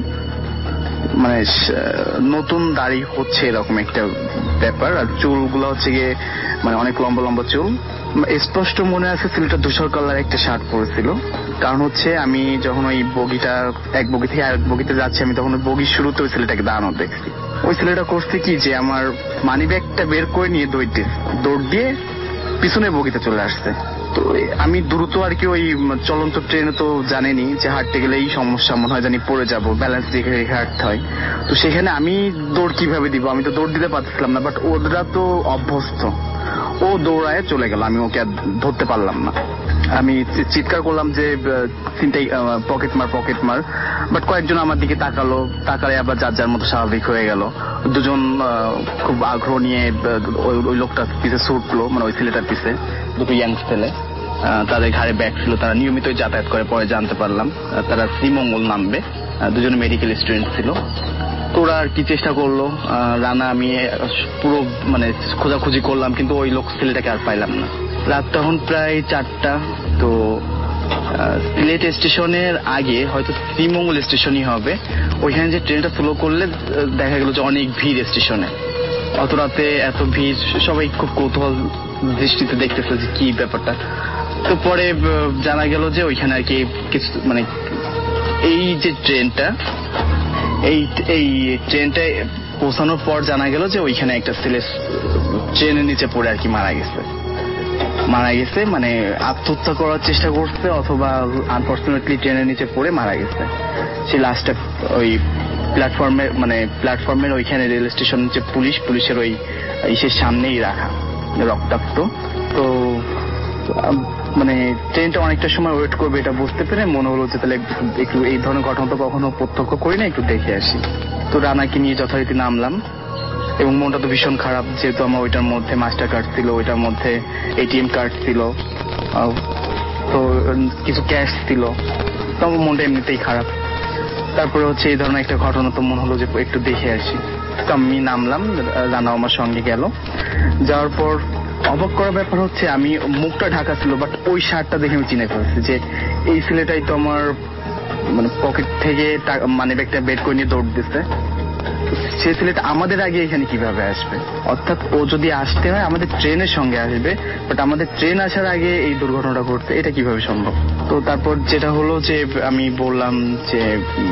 মানে নতুন দাড়ি হচ্ছে এরকম একটা ব্যাপার। আর চুলগুলো হচ্ছে গিয়ে মানে অনেক লম্বা লম্বা চুল। স্পষ্ট মনে আছে ছেলেটা ধূসর কালার একটা শার্ট পরেছিল, কারণ হচ্ছে আমি যখন ওই বগিটা এক বগি থেকে আরেক বগিতে যাচ্ছি, আমি তখন ওই বগির শুরুতে ওই ছেলেটাকে দাঁড়ানো দেখছি। ওই ছেলেটা করছে কি যে আমার মানি ব্যাগটা বের করে নিয়ে দৌড় দিয়ে দৌড় দিয়ে পিছনের বগিতে চলে আসছে। তো আমি দ্রুত আর কি ওই চলন্ত ট্রেনে তো জানেনি যে হাঁটতে গেলে এই সমস্যা মনে হয় জানি পড়ে যাবো, ব্যালেন্স রেখে রেখে হাঁটতে হয়। তো সেখানে আমি দৌড় কিভাবে দিব, আমি তো দৌড় দিতে পারছিলাম না, বাট ওরা তো অভ্যস্ত, ও দৌড়ায় চলে গেল, আমি ওকে আর ধরতে পারলাম না। আমি চিৎকার করলাম যে চিন্তাই পকেট মার পকেট মার, বাট কয়েকজন আমার দিকে তাকালো, তাকালে আবার যার যার মতো স্বাভাবিক হয়ে গেল। দুজন খুব আগ্রহ নিয়ে ওই লোকটার পিছে ছুটলো, মানে ওই ছেলেটার পিছে, দুটো ইয়াং ছেলে। তাদের ঘাড়ে ব্যাগ ছিল, তারা নিয়মিতই যাতায়াত করে। পরে জানতে পারলাম তারা শ্রীমঙ্গল নামবে, দুজনে মেডিকেল স্টুডেন্ট ছিল। তো ওরা আর কি চেষ্টা করলো, রানা আমি পুরো মানে খোঁজাখুঁজি করলাম, কিন্তু ওই লোক ছেলেটাকে আর পাইলাম না। রাত তখন প্রায় চারটা। তো সিলেট স্টেশনের আগে হয়তো শ্রীমঙ্গল স্টেশনই হবে, ওইখানে যে ট্রেনটা স্লো করলে দেখা গেল যে অনেক ভিড় স্টেশনে। অত রাতে এত ভিড়, সবাই খুব কৌতূহল দৃষ্টিতে দেখতেছে যে কি ব্যাপারটা। তো পরে জানা গেল যে ওইখানে আর কি কিছু মানে এই যে ট্রেনটা এই এই ট্রেনটা পৌঁছানোর পর জানা গেল যে ওইখানে একটা ছেলে ট্রেনের নিচে পড়ে আর কি মারা গেছে মারা গেছে মানে আত্মহত্যা করার চেষ্টা করছে অথবা আনফরচুনেটলি ট্রেনের নিচে পড়ে মারা গেছে। সেই লাস্টটা ওই প্ল্যাটফর্মে মানে প্ল্যাটফর্মের ওইখানে রেল স্টেশন যে পুলিশ পুলিশের ওই ইসের সামনেই রাখা রক্তাক্ত। তো মানে ট্রেনটা অনেকটা সময় ওয়েট করবে এটা বুঝতে পেরে মনে হলো যে তাহলে একটু এই ধরনের ঘটনা তো কখনো প্রত্যক্ষ করি না, একটু দেখে আসি। তো রানাকে নিয়ে যথারীতি নামলাম এবং মনটা তো ভীষণ খারাপ, যেহেতু আমার ওইটার মধ্যে মাস্টার কার্ড ছিল, ওইটার মধ্যে এটিএম কার্ড ছিল, তো কিছু ক্যাশ ছিল, তো আমার মনটা এমনিতেই খারাপ। তারপরে হচ্ছে এই ধরনের একটা ঘটনা, তো মনে হলো যে একটু দেখে আসি। তো আমি নামলাম, রানা আমার সঙ্গে গেল। যাওয়ার পর অবাক করার ব্যাপার হচ্ছে আমি মুখটা ঢাকা ছিল, বাট ওই শার্টটা দেখে আমি চিনে ফেলছি যে এই ছেলেটাই তো আমার মানে পকেট থেকে মানি ব্যাগটা বের করে নিয়ে দৌড় দিচ্ছে। সে ছেলেটা আমাদের আগে এখানে কিভাবে আসবে? অর্থাৎ ও যদি আসতে হয় আমাদের ট্রেনের সঙ্গে আসবে, বাট আমাদের ট্রেন আসার আগে এই দুর্ঘটনাটা ঘটছে, এটা কিভাবে সম্ভব? তো তারপর যেটা হলো যে আমি বললাম যে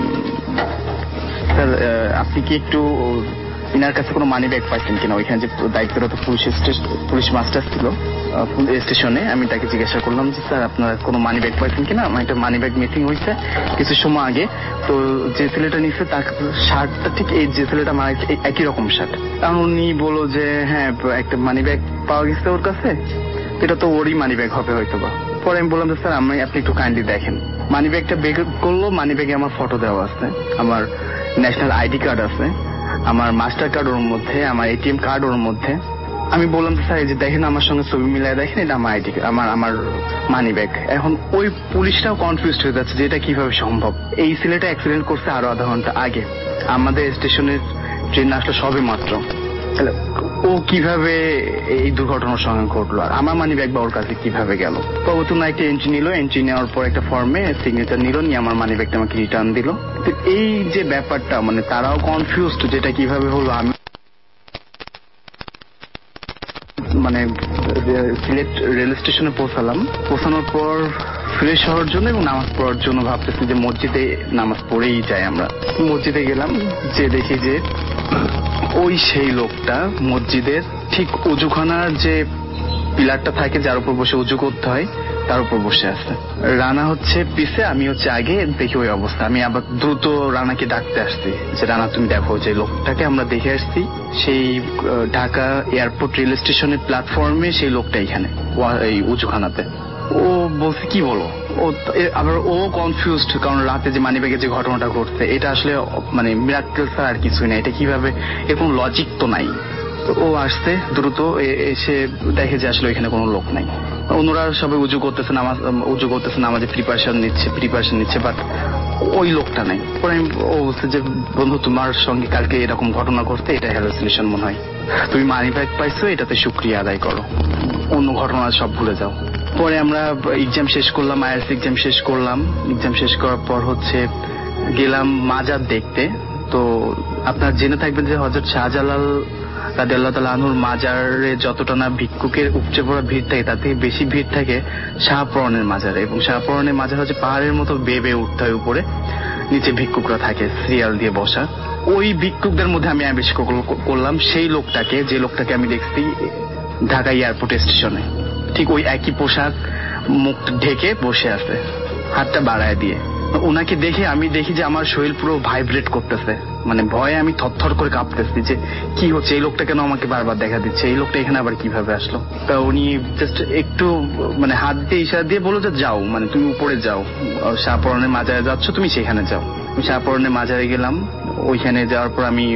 স্যার আপনি কি একটু ইনার কাছে কোনো মানি ব্যাগ পাইছেন কিনা? ওইখানে যে দায়িত্বরত পুলিশ পুলিশ মাস্টার ছিল স্টেশনে, আমি তাকে জিজ্ঞাসা করলাম যে স্যার আপনার কোনো মানি ব্যাগ পাইছেন কিনা, আমার একটা মানি ব্যাগ মিসিং হয়েছে কিছু সময় আগে। তো যে ছেলেটা নিচ্ছে তার শার্টটা ঠিক এই যে ছেলেটা মারা গেছে একই রকম শার্ট। তখন উনি বললো যে হ্যাঁ একটা মানি ব্যাগ পাওয়া গেছে ওর কাছে, এটা তো ওরই মানি ব্যাগ হবে হয়তো বা। পরে আমি বললাম যে স্যার আমি আপনি একটু কাইন্ডলি দেখেন। মানি ব্যাগটা বের করলো, মানি ব্যাগে আমার ফটো দেওয়া আছে, আমার ন্যাশনাল আইডি কার্ড আছে, আমার মাস্টার কার্ড ওর মধ্যে, আমার এটিএম কার্ড ওর মধ্যে। আমি বললাম স্যার এই যে দেখেন আমার সঙ্গে ছবি মিলাই দেখেন, এটা আমার আইডি আমার আমার মানি ব্যাগ। এখন ওই পুলিশটাও কনফিউজ হয়ে যাচ্ছে যে এটা কিভাবে সম্ভব। এই ছেলেটা অ্যাক্সিডেন্ট করছে আরো আধা ঘন্টা আগে, আমাদের স্টেশনের ট্রেন আসলো সবে মাত্র, ও কিভাবে এই দুর্ঘটনার সঙ্গে ঘটলো আর আমার মানি ব্যাগ বা ওর কাছে কিভাবে গেল? পরবর্তী একটা এন্ট্রি নিল, এন্ট্রি নেওয়ার পর একটা ফর্মে সিগনেচার নিল, নিয়ে আমার মানি ব্যাগটা আমাকে রিটার্ন দিল। তো এই যে ব্যাপারটা মানে তারাও কনফিউজড যেটা কিভাবে হলো। আমি মানে সিলেট রেল স্টেশনে পৌঁছালাম, পৌঁছানোর পর ফ্রেশ হওয়ার জন্য এবং নামাজ পড়ার জন্য ভাবতেছি যে মসজিদে নামাজ পড়েই যাই। আমরা মসজিদে গেলাম, যে দেখি যে ওই সেই লোকটা মসজিদের ঠিক উজুখানার যে পিলারটা থাকে যার উপর বসে উজু করতে হয় তার উপর বসে আছে। রানা হচ্ছে পিছে, আমি হচ্ছে আগে। দেখি ওই অবস্থা, আমি আবার দ্রুত রানাকে ডাকতে আসছি যে রানা তুমি দেখো যে লোকটাকে আমরা দেখে আসছি সেই ঢাকা এয়ারপোর্ট রেল স্টেশনের প্ল্যাটফর্মে, সেই লোকটা এখানে এই উজুখানাতে। ও বলছে কি বলো, ও আবার ও কনফিউজড, কারণ রাতে যে মানি ব্যাগে যে ঘটনাটা ঘটছে এটা আসলে মানে মিরাক্কেল ছাড়া আর কিছুই না, এটা কিভাবে, এর কোনো লজিক তো নাই। ও আসছে দ্রুত এসে দেখে যে আসলে এখানে কোনো লোক নাই। অন্যরা সবাই উজু করতেছে, নামাজ উজু করতেছে, নামাজে প্রিপারেশন নিচ্ছে প্রিপারেশন নিচ্ছে বাট ওই লোকটা নাই। পরে ও বলছে যে বন্ধু তোমার সঙ্গে কালকে এরকম ঘটনা ঘটতে, এটা হ্যালুসিনেশন মনে হয়, তুমি মানি ব্যাগ পাইছো এটাতে শুকরিয়া আদায় করো, অন্য ঘটনা সব ভুলে যাও। পরে আমরা এক্সাম শেষ করলাম, আইএলটিএস এক্সাম শেষ করলাম। এক্সাম শেষ করার পর হচ্ছে গেলাম মাজার দেখতে। তো আপনার জেনে থাকবেন যে হযরত শাহজালাল রাদিয়াল্লাহু তাআলা আনহুর মাজারে যতটা না ভিক্ষুকের উপচে পড়া ভিড় থাকে তার থেকে বেশি ভিড় থাকে শাহপরানের মাজারে। এবং শাহপরানের মাজার হচ্ছে পাহাড়ের মতো বেয়ে উঠতে হয় উপরে, নিচে ভিক্ষুকরা থাকে সিরিয়াল দিয়ে বসা। ওই ভিক্ষুকদের মধ্যে আমি আবিষ্কার করলাম সেই লোকটাকে, যে লোকটাকে আমি দেখছি ঢাকা এয়ারপোর্ট স্টেশনে, ঠিক ওই একই পোশাক, মুখ ঢেকে বসে আছে হাতটা বাড়ায় দিয়ে। ওনাকে দেখে আমি দেখি যে আমার শরীর পুরো ভাইব্রেট করতেছে, মানে ভয়ে আমি থরথর করে কাঁপতেছি যে কি হচ্ছে, এই লোকটা কেন আমাকে বারবার দেখা দিচ্ছে, এই লোকটা এখানে আবার কিভাবে আসলো। তা উনি জাস্ট একটু মানে হাত দিয়ে ইশারা দিয়ে বললো যে যাও, মানে তুমি উপরে যাও, শাহপরানের মাজারে যাচ্ছ তুমি সেখানে যাও। শাহপরানের মাজারে গেলাম, ওইখানে যাওয়ার পর আমি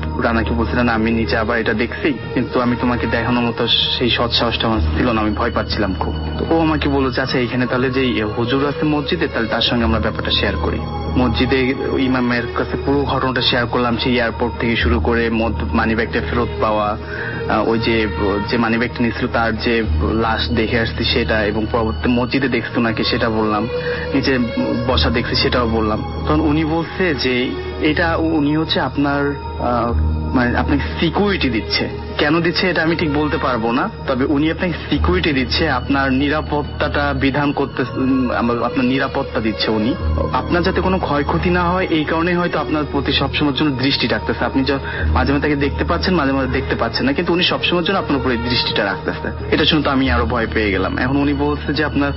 রানাকে বলছিলেন আমি নিচে আবার এটা দেখছি, কিন্তু আমি তোমাকে দেখানোর মতো সেই সৎ সাহসটা আমার ছিল না, আমি ভয় পাচ্ছিলাম খুব। তো ও আমাকে বলল যে আচ্ছা এখানে তাহলে যে হুজুর আছে মসজিদে, তাহলে তার সঙ্গে আমরা ব্যাপারটা শেয়ার করি। মসজিদে ইমামের কাছে পুরো ঘটনাটা শেয়ার করলাম, সেই এয়ারপোর্ট থেকে শুরু করে মানি ব্যাগটা ফেরত পাওয়া, ওই যে যে মানি ব্যাগটা নিয়েছিল তার যে লাশ দেখে আসছি সেটা, এবং পরবর্তী মসজিদে দেখছি নাকি সেটা বললাম, নিচে বসা দেখছি সেটাও বললাম। তখন উনি বলছে যে এটা উনি হচ্ছে আপনার মানে আপনাকে সিকিউরিটি দিচ্ছে। কেন দিচ্ছে এটা আমি ঠিক বলতে পারবো না, তবে উনি আপনাকে সিকিউরিটি দিচ্ছে, আপনার নিরাপত্তাটা বিধান করতে, আপনার নিরাপত্তা দিচ্ছে উনি, আপনার যাতে কোনো ক্ষয়ক্ষতি না হয় এই কারণে হয়তো আপনার প্রতি সবসময়ের জন্য দৃষ্টি রাখতেছে। আপনি মাঝে মাঝে তাকে দেখতে পাচ্ছেন, মাঝে মাঝে দেখতে পাচ্ছেন না, কিন্তু উনি সবসময়ের জন্য আপনার উপরে দৃষ্টিটা রাখতেছে। এটা শুনে তো আমি আরো ভয় পেয়ে গেলাম। এখন উনি বলছে যে আপনার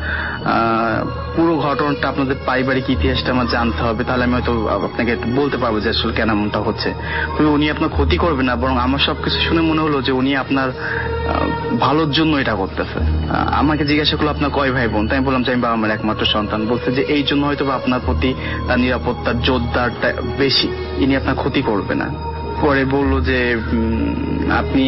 পুরো ঘটনাটা, আপনাদের পারিবারিক ইতিহাসটা আমার জানতে হবে, তাহলে আমি হয়তো আপনাকে বলতে পারবো যে আসলে কেন এমনটা হচ্ছে। উনি আপনার ক্ষতি করবে না, বরং আমার সবকিছু শুনে মনে হলো যে উনি আপনার ভালোর জন্য এটা করতেছে। আমাকে জিজ্ঞাসা করলো আপনার কয় ভাই বোন, তাই আমি বললাম যে আমি বাবা আমার একমাত্র সন্তান। বলছে যে এই জন্য হয়তো আপনার প্রতি তার নিরাপত্তার জোরদারটা বেশি, ইনি আপনার ক্ষতি করবে না। পরে বললো যে আপনি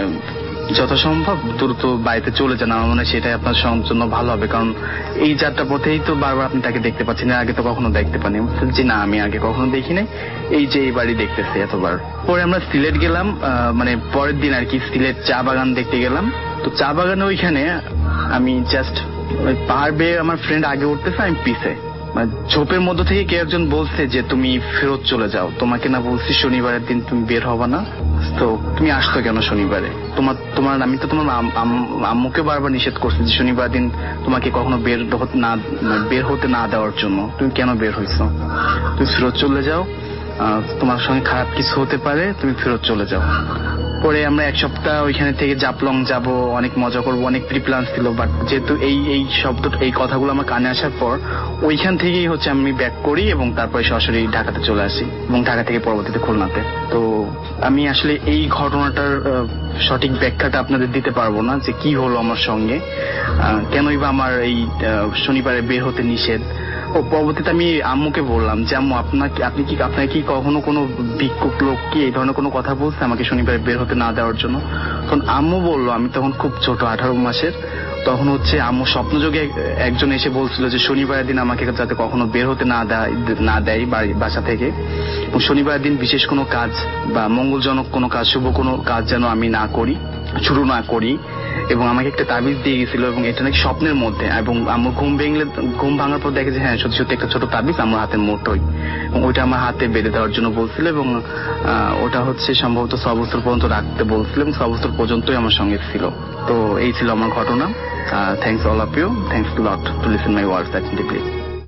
যথাসম্ভব দ্রুত বাড়িতে চলে যান, আমার মনে হয় সেটাই আপনার জন্য ভালো হবে, কারণ এই যাত্রা পথেই তো বারবার আপনি তাকে দেখতে পাচ্ছেন, আগে তো কখনো দেখতে পানি। যে না আমি আগে কখনো দেখি নাই, এই যে এই বাড়ি দেখতেছি এতবার। পরে আমরা সিলেট গেলাম, মানে পরের দিন আর কি সিলেট চা বাগান দেখতে গেলাম। তো চা বাগানে ওইখানে আমি জাস্ট পাহাড় বেয়ে আমার ফ্রেন্ড আগে উঠতেছে, আমি পিছে, মানে ঝোপের মধ্য থেকে কেউ একজন বলছে যে তুমি ফেরত চলে যাও, তোমাকে না বলছি শনিবারের দিন তুমি বের হবা না, তো তুমি আসতো কেন শনিবারে? তোমার তোমার আমি তো তোমার আম্মুকে বারবার নিষেধ করছি যে শনিবার দিন তোমাকে কখনো বের না বের হতে না দেওয়ার জন্য, তুমি কেন বের হইছো? তুমি ফেরত চলে যাও, তোমার সঙ্গে খারাপ কিছু হতে পারে, তুমি ফেরত চলে যাও। পরে আমরা এক সপ্তাহ ওইখানে থেকে জাপলং যাব, অনেক মজা করবো, অনেক প্রি প্ল্যান ছিল, বাট যেহেতু এই এই শব্দ এই কথাগুলো আমার কানে আসার পর ওইখান থেকেই হচ্ছে আমি ব্যাক করি এবং তারপরে সরাসরি ঢাকাতে চলে আসি এবং ঢাকা থেকে পরবর্তীতে খুলনাতে। তো আমি আসলে এই ঘটনাটার সঠিক ব্যাখ্যাটা আপনাদের দিতে পারবো না যে কি হলো আমার সঙ্গে, কেনই বা আমার এই শনিবারে বের হতে নিষেধ। ও পরবর্তীতে আমি আম্মুকে বললাম যে আম্মু আপনাকে আপনি কি আপনাকে কি কখনো কোনো ভিক্ষুক লোক কি এই ধরনের কোনো কথা বলছে আমাকে শনিবারে বের হতে না দেওয়ার জন্য? তখন আম্মু বললো, আমি তখন খুব ছোট আঠারো মাসের, তখন হচ্ছে আম্মু স্বপ্নযোগে একজন এসে বলছিল যে শনিবারের দিন আমাকে যাতে কখনো বের হতে না দেয় না দেয় বাসা থেকে, এবং শনিবারের দিন বিশেষ কোনো কাজ বা মঙ্গলজনক কোনো কাজ, শুভ কোনো কাজ যেন আমি না করি, শুরু না করি, এবং আমাকে একটা তাবিজ দিয়ে গেছিল এবং এটা নাকি স্বপ্নের মধ্যে, এবং আমার ঘুম ভেঙলে ঘুম ভাঙার পর দেখে যে হ্যাঁ সত্যি সত্যি একটা ছোট তাবিজ আমার হাতের মুঠোয়, এবং ওইটা আমার হাতে বেঁধে দেওয়ার জন্য বলছিল, এবং ওটা হচ্ছে সম্ভবত ছ বছর পর্যন্ত রাখতে বলছিল এবং ছ বছর পর্যন্তই আমার সঙ্গে ছিল। তো এই ছিল আমার ঘটনা। Thanks all of you, thanks to lot to listen my words actually.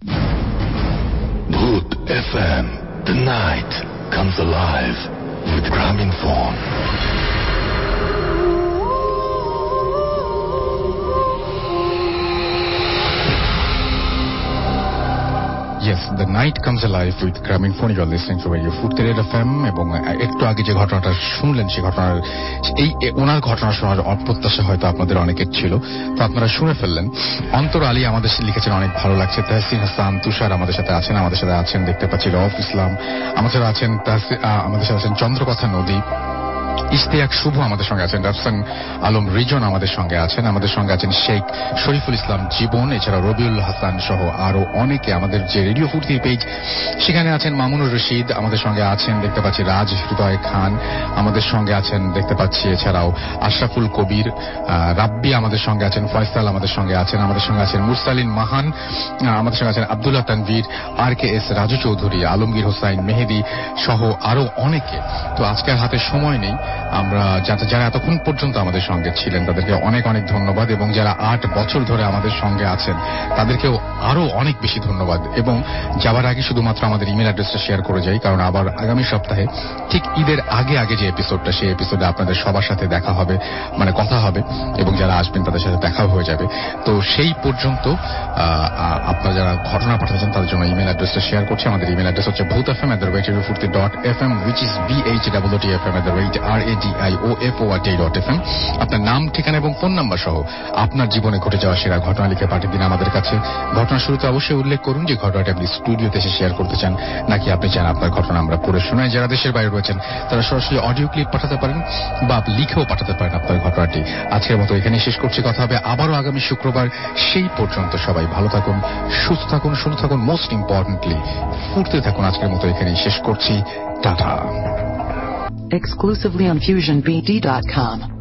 Bhoot F M, the night comes alive with Graminphone. Yes, the night comes alive with Graminphone. You are listening to Radio Food Tirade F M, এবং একটু আগে যে ঘটনাটা শুনলেন সেই ঘটনার এই ওনার ঘটনা শোনার অপ্রত্যাশা হয়তো আপনাদের অনেকের ছিল, তো আপনারা শুনে ফেললেন। অন্তর আলী আমাদের লিখেছেন অনেক ভালো লাগছে। তাহসিন হাসান তুষার আমাদের সাথে আছেন, আমাদের সাথে আছেন দেখতে পাচ্ছি রফ ইসলাম, আমাদের সাথে আছেন আমাদের সাথে আছেন চন্দ্রকথা নদী, ইশতিয়াক শুভ আমাদের সঙ্গে আছেন, রাফসান আলম রিজন আমাদের সঙ্গে আছেন, আমাদের সঙ্গে আছেন শেখ শরীফুল ইসলাম জীবন, এছাড়া রবিউল হাসান সহ আরো অনেকে। আমাদের যে রেডিও ফুর্তির পেজ সেখানে আছেন মামুনুর রশিদ, আমাদের সঙ্গে আছেন দেখতে পাচ্ছি রাজ হৃদয় খান, আমাদের সঙ্গে আছেন দেখতে পাচ্ছি এছাড়াও আশরাফুল কবির, রাব্বি আমাদের সঙ্গে আছেন, ফয়সাল আমাদের সঙ্গে আছেন, আমাদের সঙ্গে আছেন মুরসালিন মাহান, আমাদের সঙ্গে আছেন Abdullah Tanvir, R K S Raju Chowdhury, Alamgir Hossain Mehedi সহ আরো অনেকে। তো আজকের হাতে সময় নেই, আমরা যারা এতক্ষণ পর্যন্ত আমাদের সঙ্গে ছিলেন তাদেরকে অনেক অনেক ধন্যবাদ, এবং যারা আট বছর ধরে আমাদের সঙ্গে আছেন তাদেরকেও আরো অনেক বেশি ধন্যবাদ। এবং যাবার আগে শুধুমাত্র আমাদের ইমেল অ্যাড্রেসটা শেয়ার করে যাই, কারণ আবার আগামী সপ্তাহে ঠিক ঈদের আগে আগে যে এপিসোডটা, সেই এপিসোডে আপনাদের সবার সাথে দেখা হবে, মানে কথা হবে, এবং যারা আসবেন তাদের সাথে দেখা হয়ে যাবে। তো সেই পর্যন্ত আপনারা যারা ঘটনা পাঠাচ্ছেন তাদের জন্য ইমেল অ্যাড্রেসটা শেয়ার করছি। আমাদের ইমেল অ্যাড্রেস হচ্ছে Bhoot F M at the rate radio Foorti dot F M, which is B H double T F M at the rate R R A D I O F O R T dot F M. আপনার নাম, ঠিকানা এবং phone number সহ আপনার জীবনে ঘটে যাওয়া সেরা ঘটনা লিখে পাঠিয়ে দিন আমাদের কাছে। ঘটনার শুরুতে অবশ্যই উল্লেখ করুন যে ঘটনাটি আপনি স্টুডিওতে এসে শেয়ার করতে চান, নাকি আপনি চান আপনার ঘটনা আমরা পড়ে শোনাই। যারা দেশের বাইরে রয়েছেন তারা সরাসরি অডিও ক্লিপ পাঠাতে পারেন বা লিখেও পাঠাতে পারেন আপনার ঘটনাটি। আজকের মতো এখানে শেষ করছি, কথা হবে আবারও আগামী শুক্রবার। সেই পর্যন্ত সবাই ভালো থাকুন, সুস্থ থাকুন, সুন্দর থাকুন, মোস্ট ইম্পর্টেন্টলি ফুটতে থাকুন। আজকের মতো এখানেই শেষ করছি, tata. Exclusively on fusion b d dot com.